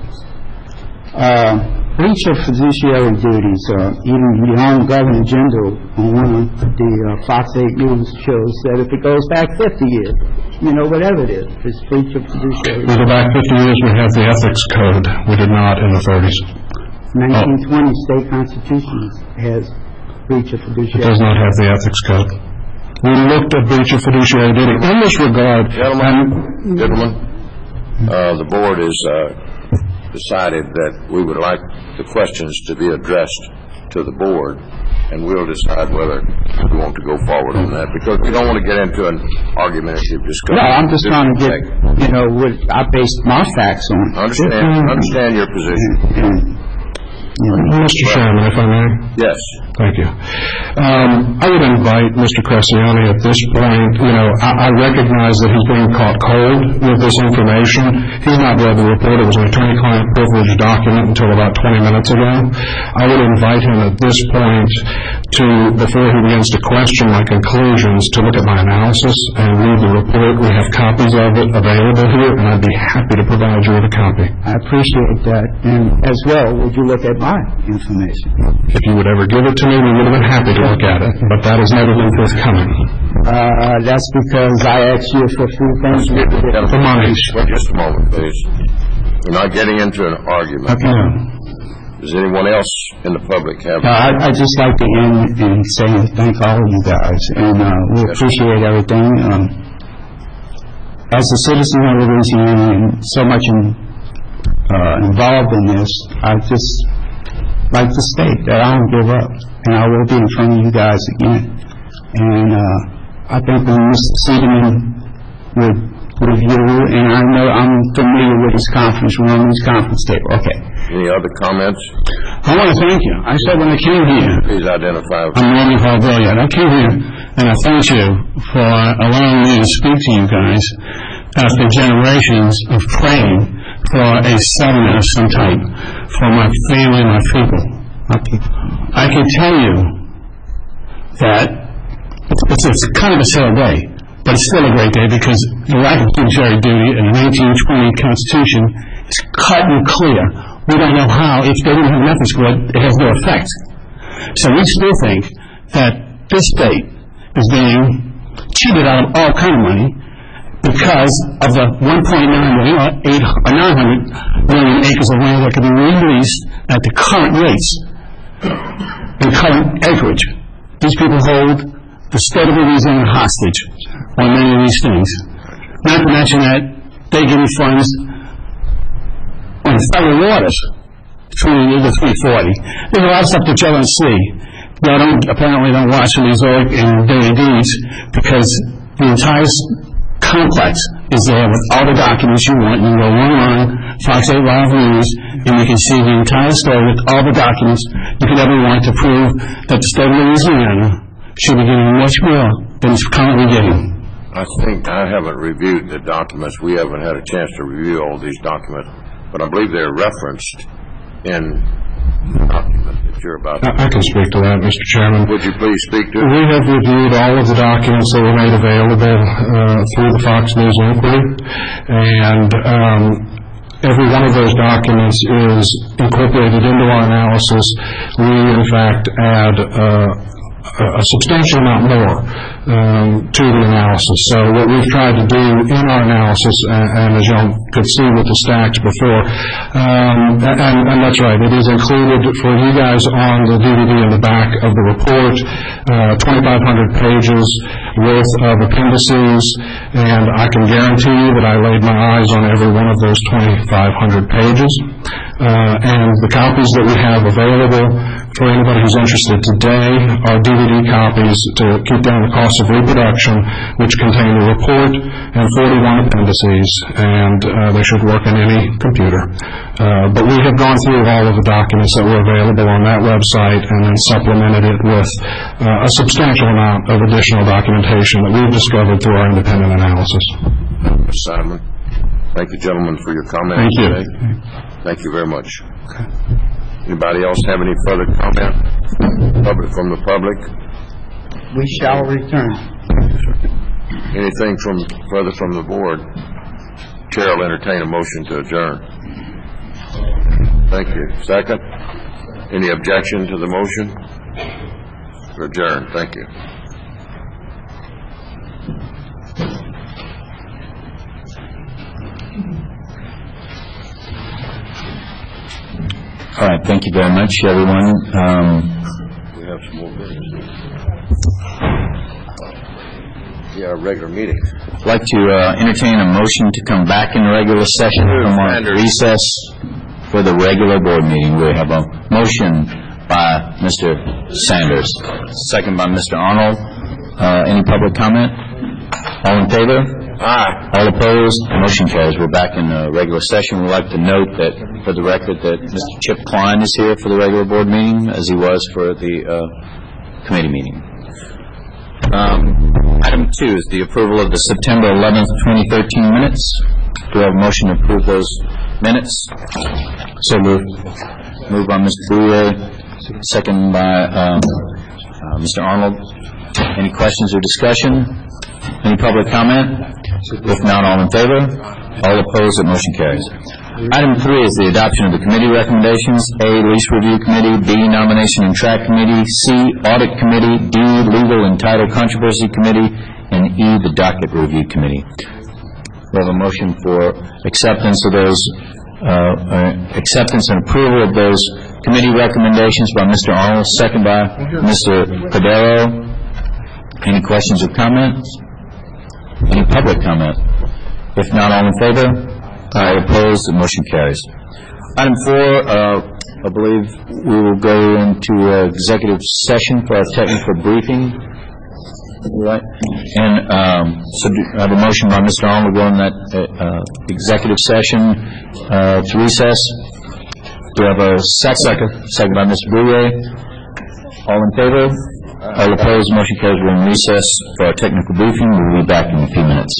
Breach of fiduciary duties, even beyond Governor Jindal on one of the Fox 8 News shows that if it goes back 50 years, whatever it is, it's breach of fiduciary duties. We go back 50 years, we have the ethics code. We did not in the 30s. 1920 state constitution has breach of fiduciary. It does not have the ethics code. We looked at breach of fiduciary duty. In this regard, Gentlemen, the board has decided that we would like the questions to be addressed to the board, and we'll decide whether we want to go forward on that, because we don't want to get into an argumentative discussion. No, I'm just trying to get, what I based my facts on. Understand your position. Mr. Chairman, if I may. Yes. Thank you. I would invite Mr. Crescione at this point, I recognize that he's being caught cold with this information. He's not read the report. It was an attorney-client privilege document until about 20 minutes ago. I would invite him at this point to, before he begins to question my conclusions, to look at my analysis and read the report. We have copies of it available here, and I'd be happy to provide you with a copy. I appreciate that. And as well, would you look at my information? If you would ever give it to me, we would have been happy to look at it, but that has never been forthcoming. That's because I asked you for a few things. For money. Just a moment, please. We're not getting into an argument. Okay. Does anyone else in the public have... I'd just like to end in saying thank all of you guys, and we appreciate everything. As a citizen of Louisiana and so much involved in this, I just like to state that I don't give up, and I will be in front of you guys again. And I think when Mr. Siedemann would review, and I know I'm familiar with his conference room, his conference table. Okay. Any other comments? I want to thank you. I said when I came here, Please identify. I'm Randy Hall-Brilliant. I came here and I thank you for allowing me to speak to you guys after generations of praying for a settlement of some type for my family and my people. I can tell you that it's kind of a sad day, but it's still a great day because the lack of judiciary duty in the 1920 Constitution is cut and clear. We don't know how. If they didn't have an ethics court, it has no effect. So we still think that this state is being cheated out of all kind of money because of the 1.9 million or 900 million acres of land that can be released at the current rates and current acreage. These people hold the state of Louisiana hostage on many of these things. Not to mention that they give me funds on federal waters through the 340. There's a lot of stuff that you don't see. Y'all apparently don't watch the Resort and Daily Deeds because the entire complex is there with all the documents you want. You can go online, Fox 8 Live News, and you can see the entire story with all the documents you could ever want to prove that the state of Louisiana should be getting much more than it's currently getting. I think I haven't reviewed the documents. We haven't had a chance to review all these documents, but I believe they're referenced in the document that you're about to... I can speak to that, Mr. Chairman. Would you please speak to it? We have reviewed all of the documents that were made available through the Fox News inquiry, and every one of those documents is incorporated into our analysis. We, in fact, add a substantial amount more to the analysis. So what we've tried to do in our analysis, and as you could see with the stacks before, and that's right, it is included for you guys on the DVD in the back of the report, 2,500 pages worth of appendices, and I can guarantee you that I laid my eyes on every one of those 2,500 pages. And the copies that we have available for anybody who's interested today are DVD copies to keep down the cost of reproduction, which contain the report and 41 appendices, and they should work in any computer. But we have gone through all of the documents that were available on that website and then supplemented it with a substantial amount of additional documentation that we've discovered through our independent analysis. Mr. Simon, thank you, gentlemen, for your comments Thank you. today. Thank you very much. Okay. Anybody else have any further comment? From the public? We shall return. Anything further from the board? Chair will entertain a motion to adjourn. Thank you. Second? Any objection to the motion? To adjourn. Thank you. All right, thank you very much, everyone. We have some more business. Yeah, our regular meeting. I'd like to entertain a motion to come back in regular session from our recess for the regular board meeting. We have a motion by Mr. Sanders, second by Mr. Arnold. Any public comment? All in favor? Aye. All opposed? Motion carries. We're back in regular session. We'd like to note that, for the record, that Mr. Chip Klein is here for the regular board meeting, as he was for the committee meeting. Item 2 is the approval of the September 11th, 2013 minutes. Do we have a motion to approve those minutes? So moved. Moved by Mr. Bouye, second by Mr. Arnold. Any questions or discussion? Any public comment? If not, all in favor? All opposed? That motion carries. Item 3 is the adoption of the committee recommendations. A, Lease Review Committee. B, Nomination and Track Committee. C, Audit Committee. D, Legal and Title Controversy Committee. And E, the Docket Review Committee. We have a motion for acceptance of those, acceptance and approval of those committee recommendations by Mr. Arnold, second by Mr. Cordero. Any questions or comments? Any public comment? If not, all in favor? All opposed? The motion carries. Item 4, I believe we will go into executive session for our technical briefing. Right. And so I have a motion by Mr. Arnold to go in that executive session to recess. Do I have a second? Second by Mr. Bouye. All in favor? All opposed? Motion carries. We're in recess for our technical briefing. We'll be back in a few minutes.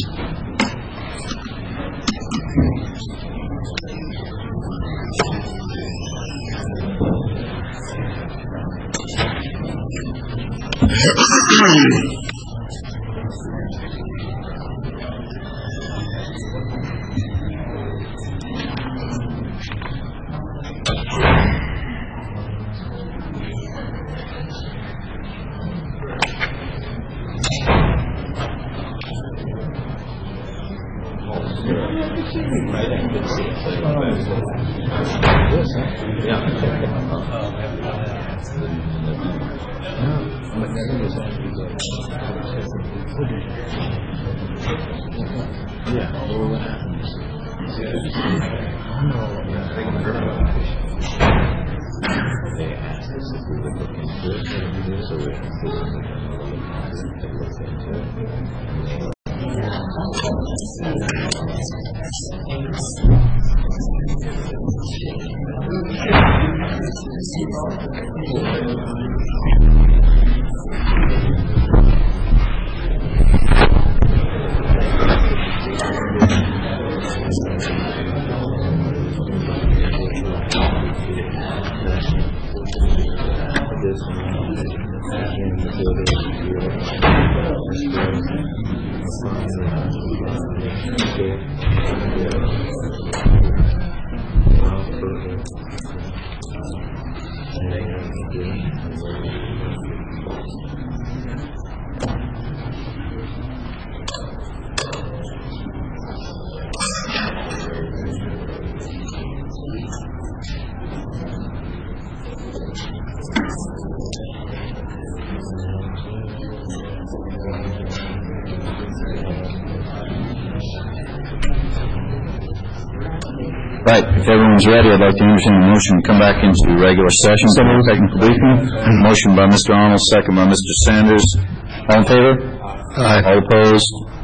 Right. If everyone's ready, I'd like to entertain a motion to come back into regular session. Technical briefing. Motion by Mr. Arnold, second by Mr. Sanders. All in favor? Aye. All opposed?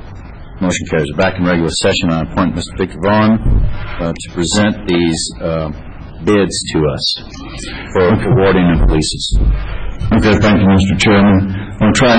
Motion carries. Back in regular session. I appoint Mr. Victor Vaughn to present these bids to us for awarding of leases. Okay, thank you, Mr. Chairman. On track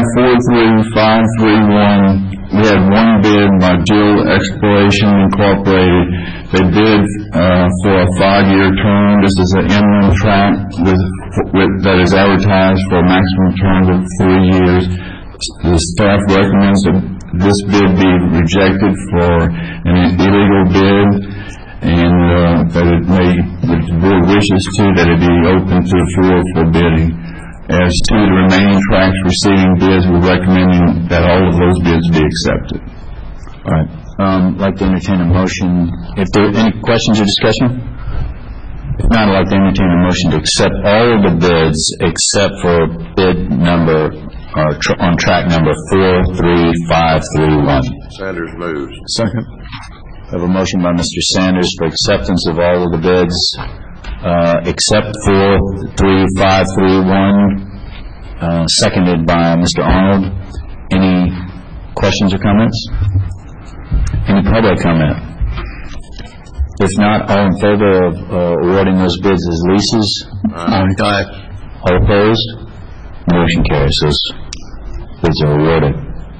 43531, we had one bid by Jill Exploration Incorporated. They bid for a 5-year term. This is an inland track that is advertised for a maximum term of 3 years. The staff recommends that this bid be rejected for an illegal bid, and that it may, if the board wishes to, that it be open to the floor for bidding. As to the remaining tracks receiving bids, we're recommending that all of those bids be accepted. All right. I'd like to entertain a motion. If there are any questions or discussion? If not, I'd like to entertain a motion to accept all of the bids except for bid number, or on track number 43531. Sanders moves. Second. I have a motion by Mr. Sanders for acceptance of all of the bids except for 3531, seconded by Mr. Arnold. Any questions or comments? public comment? If not, all in favor of awarding those bids as leases? Aye. All opposed? Motion carries. Those bids are awarded.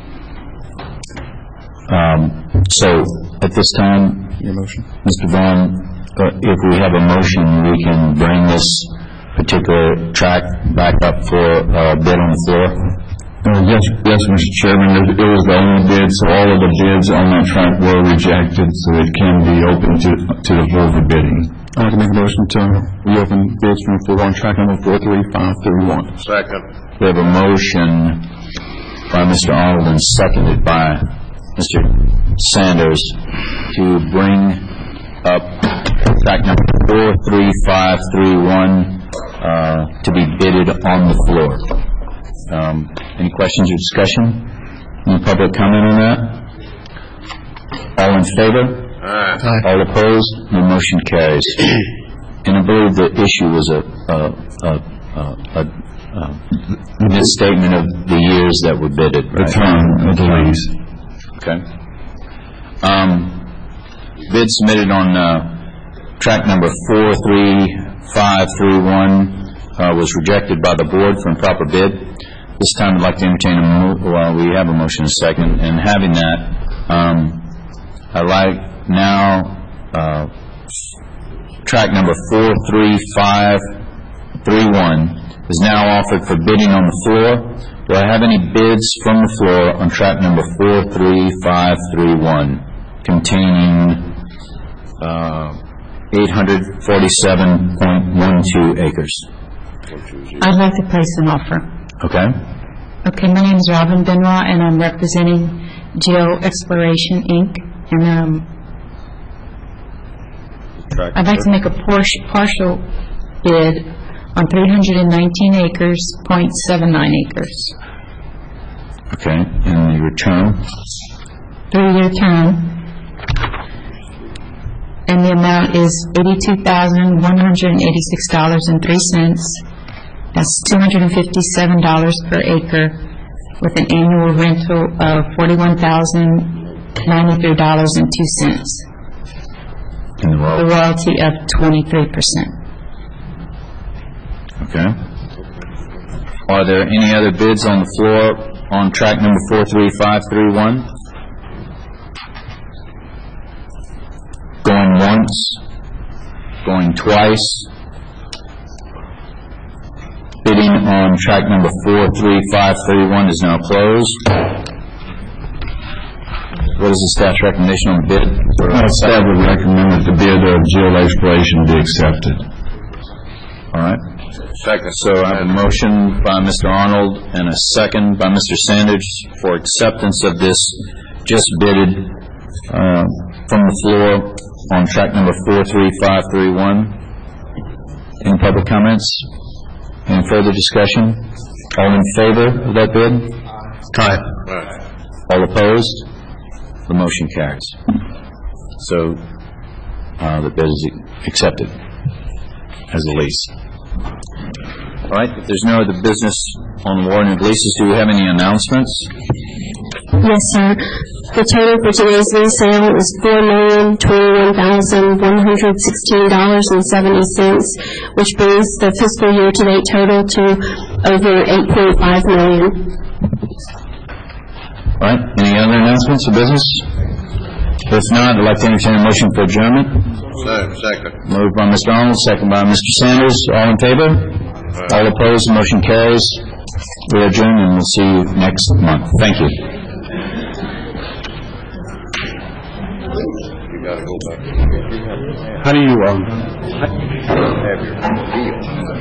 So, at this time, Your motion. Mr. Vaughn, if we have a motion, we can bring this particular track back up for bid on the floor? Yes, Mr. Chairman, it was the only bid, so all of the bids on that track were rejected, so it can be open to the full bidding. I'd like to make a motion to reopen bids from the floor on track number 43531. Second. We have a motion by Mr. Arnold and seconded by Mr. Sanders to bring up track number 43531 to be bidded on the floor. Any questions or discussion? Any public comment on that? All in favor? Aye. All opposed? The motion carries. And I believe the issue was a misstatement of the years that were bidded. The term of the lease. Okay. Bid submitted on track number 43531 was rejected by the board for improper bid. This time I'd like to entertain we have a motion and a second, and having that, I'd like now track number 43531 is now offered for bidding on the floor. Do I have any bids from the floor on track number 43531 containing 847.12 acres? I'd like to place an offer. Okay. Okay, my name is Robin Benoit, and I'm representing Geo Exploration, Inc. And I'd like to make a partial bid on 319 acres, 0.79 acres. Okay, and your term? 3-year term. And the amount is $82,186.03. That's $257 per acre, with an annual rental of $41,093.02. And the royalty of 23%. Okay. Are there any other bids on the floor on track number 43531? Going once, going twice. Bidding on track number 43531 is now closed. What is the staff's recommendation on the bid? Staff would recommend that the bid of Geo Exploration be accepted. All right. Second. So I have a motion by Mr. Arnold and a second by Mr. Sanders for acceptance of this just bidded from the floor on track number 43531. Any public comments? Any further discussion? All in favor of that bid? Aye. All opposed? The motion carries. So the bid is accepted as a lease. All right, if there's no other business on the warrant of leases, do we have any announcements? Yes, sir. The total for today's lease sale is $4,021,116.70, which brings the fiscal year-to-date total to over $8.5 million. All right, any other announcements of business? If not, I'd like to entertain a motion for adjournment. Second. Moved by Mr. Arnold, second by Mr. Sanders. All in favor? All opposed? The motion carries. We adjourn, and we'll see you next month. Thank you. You gotta go back. How do you, have your deal?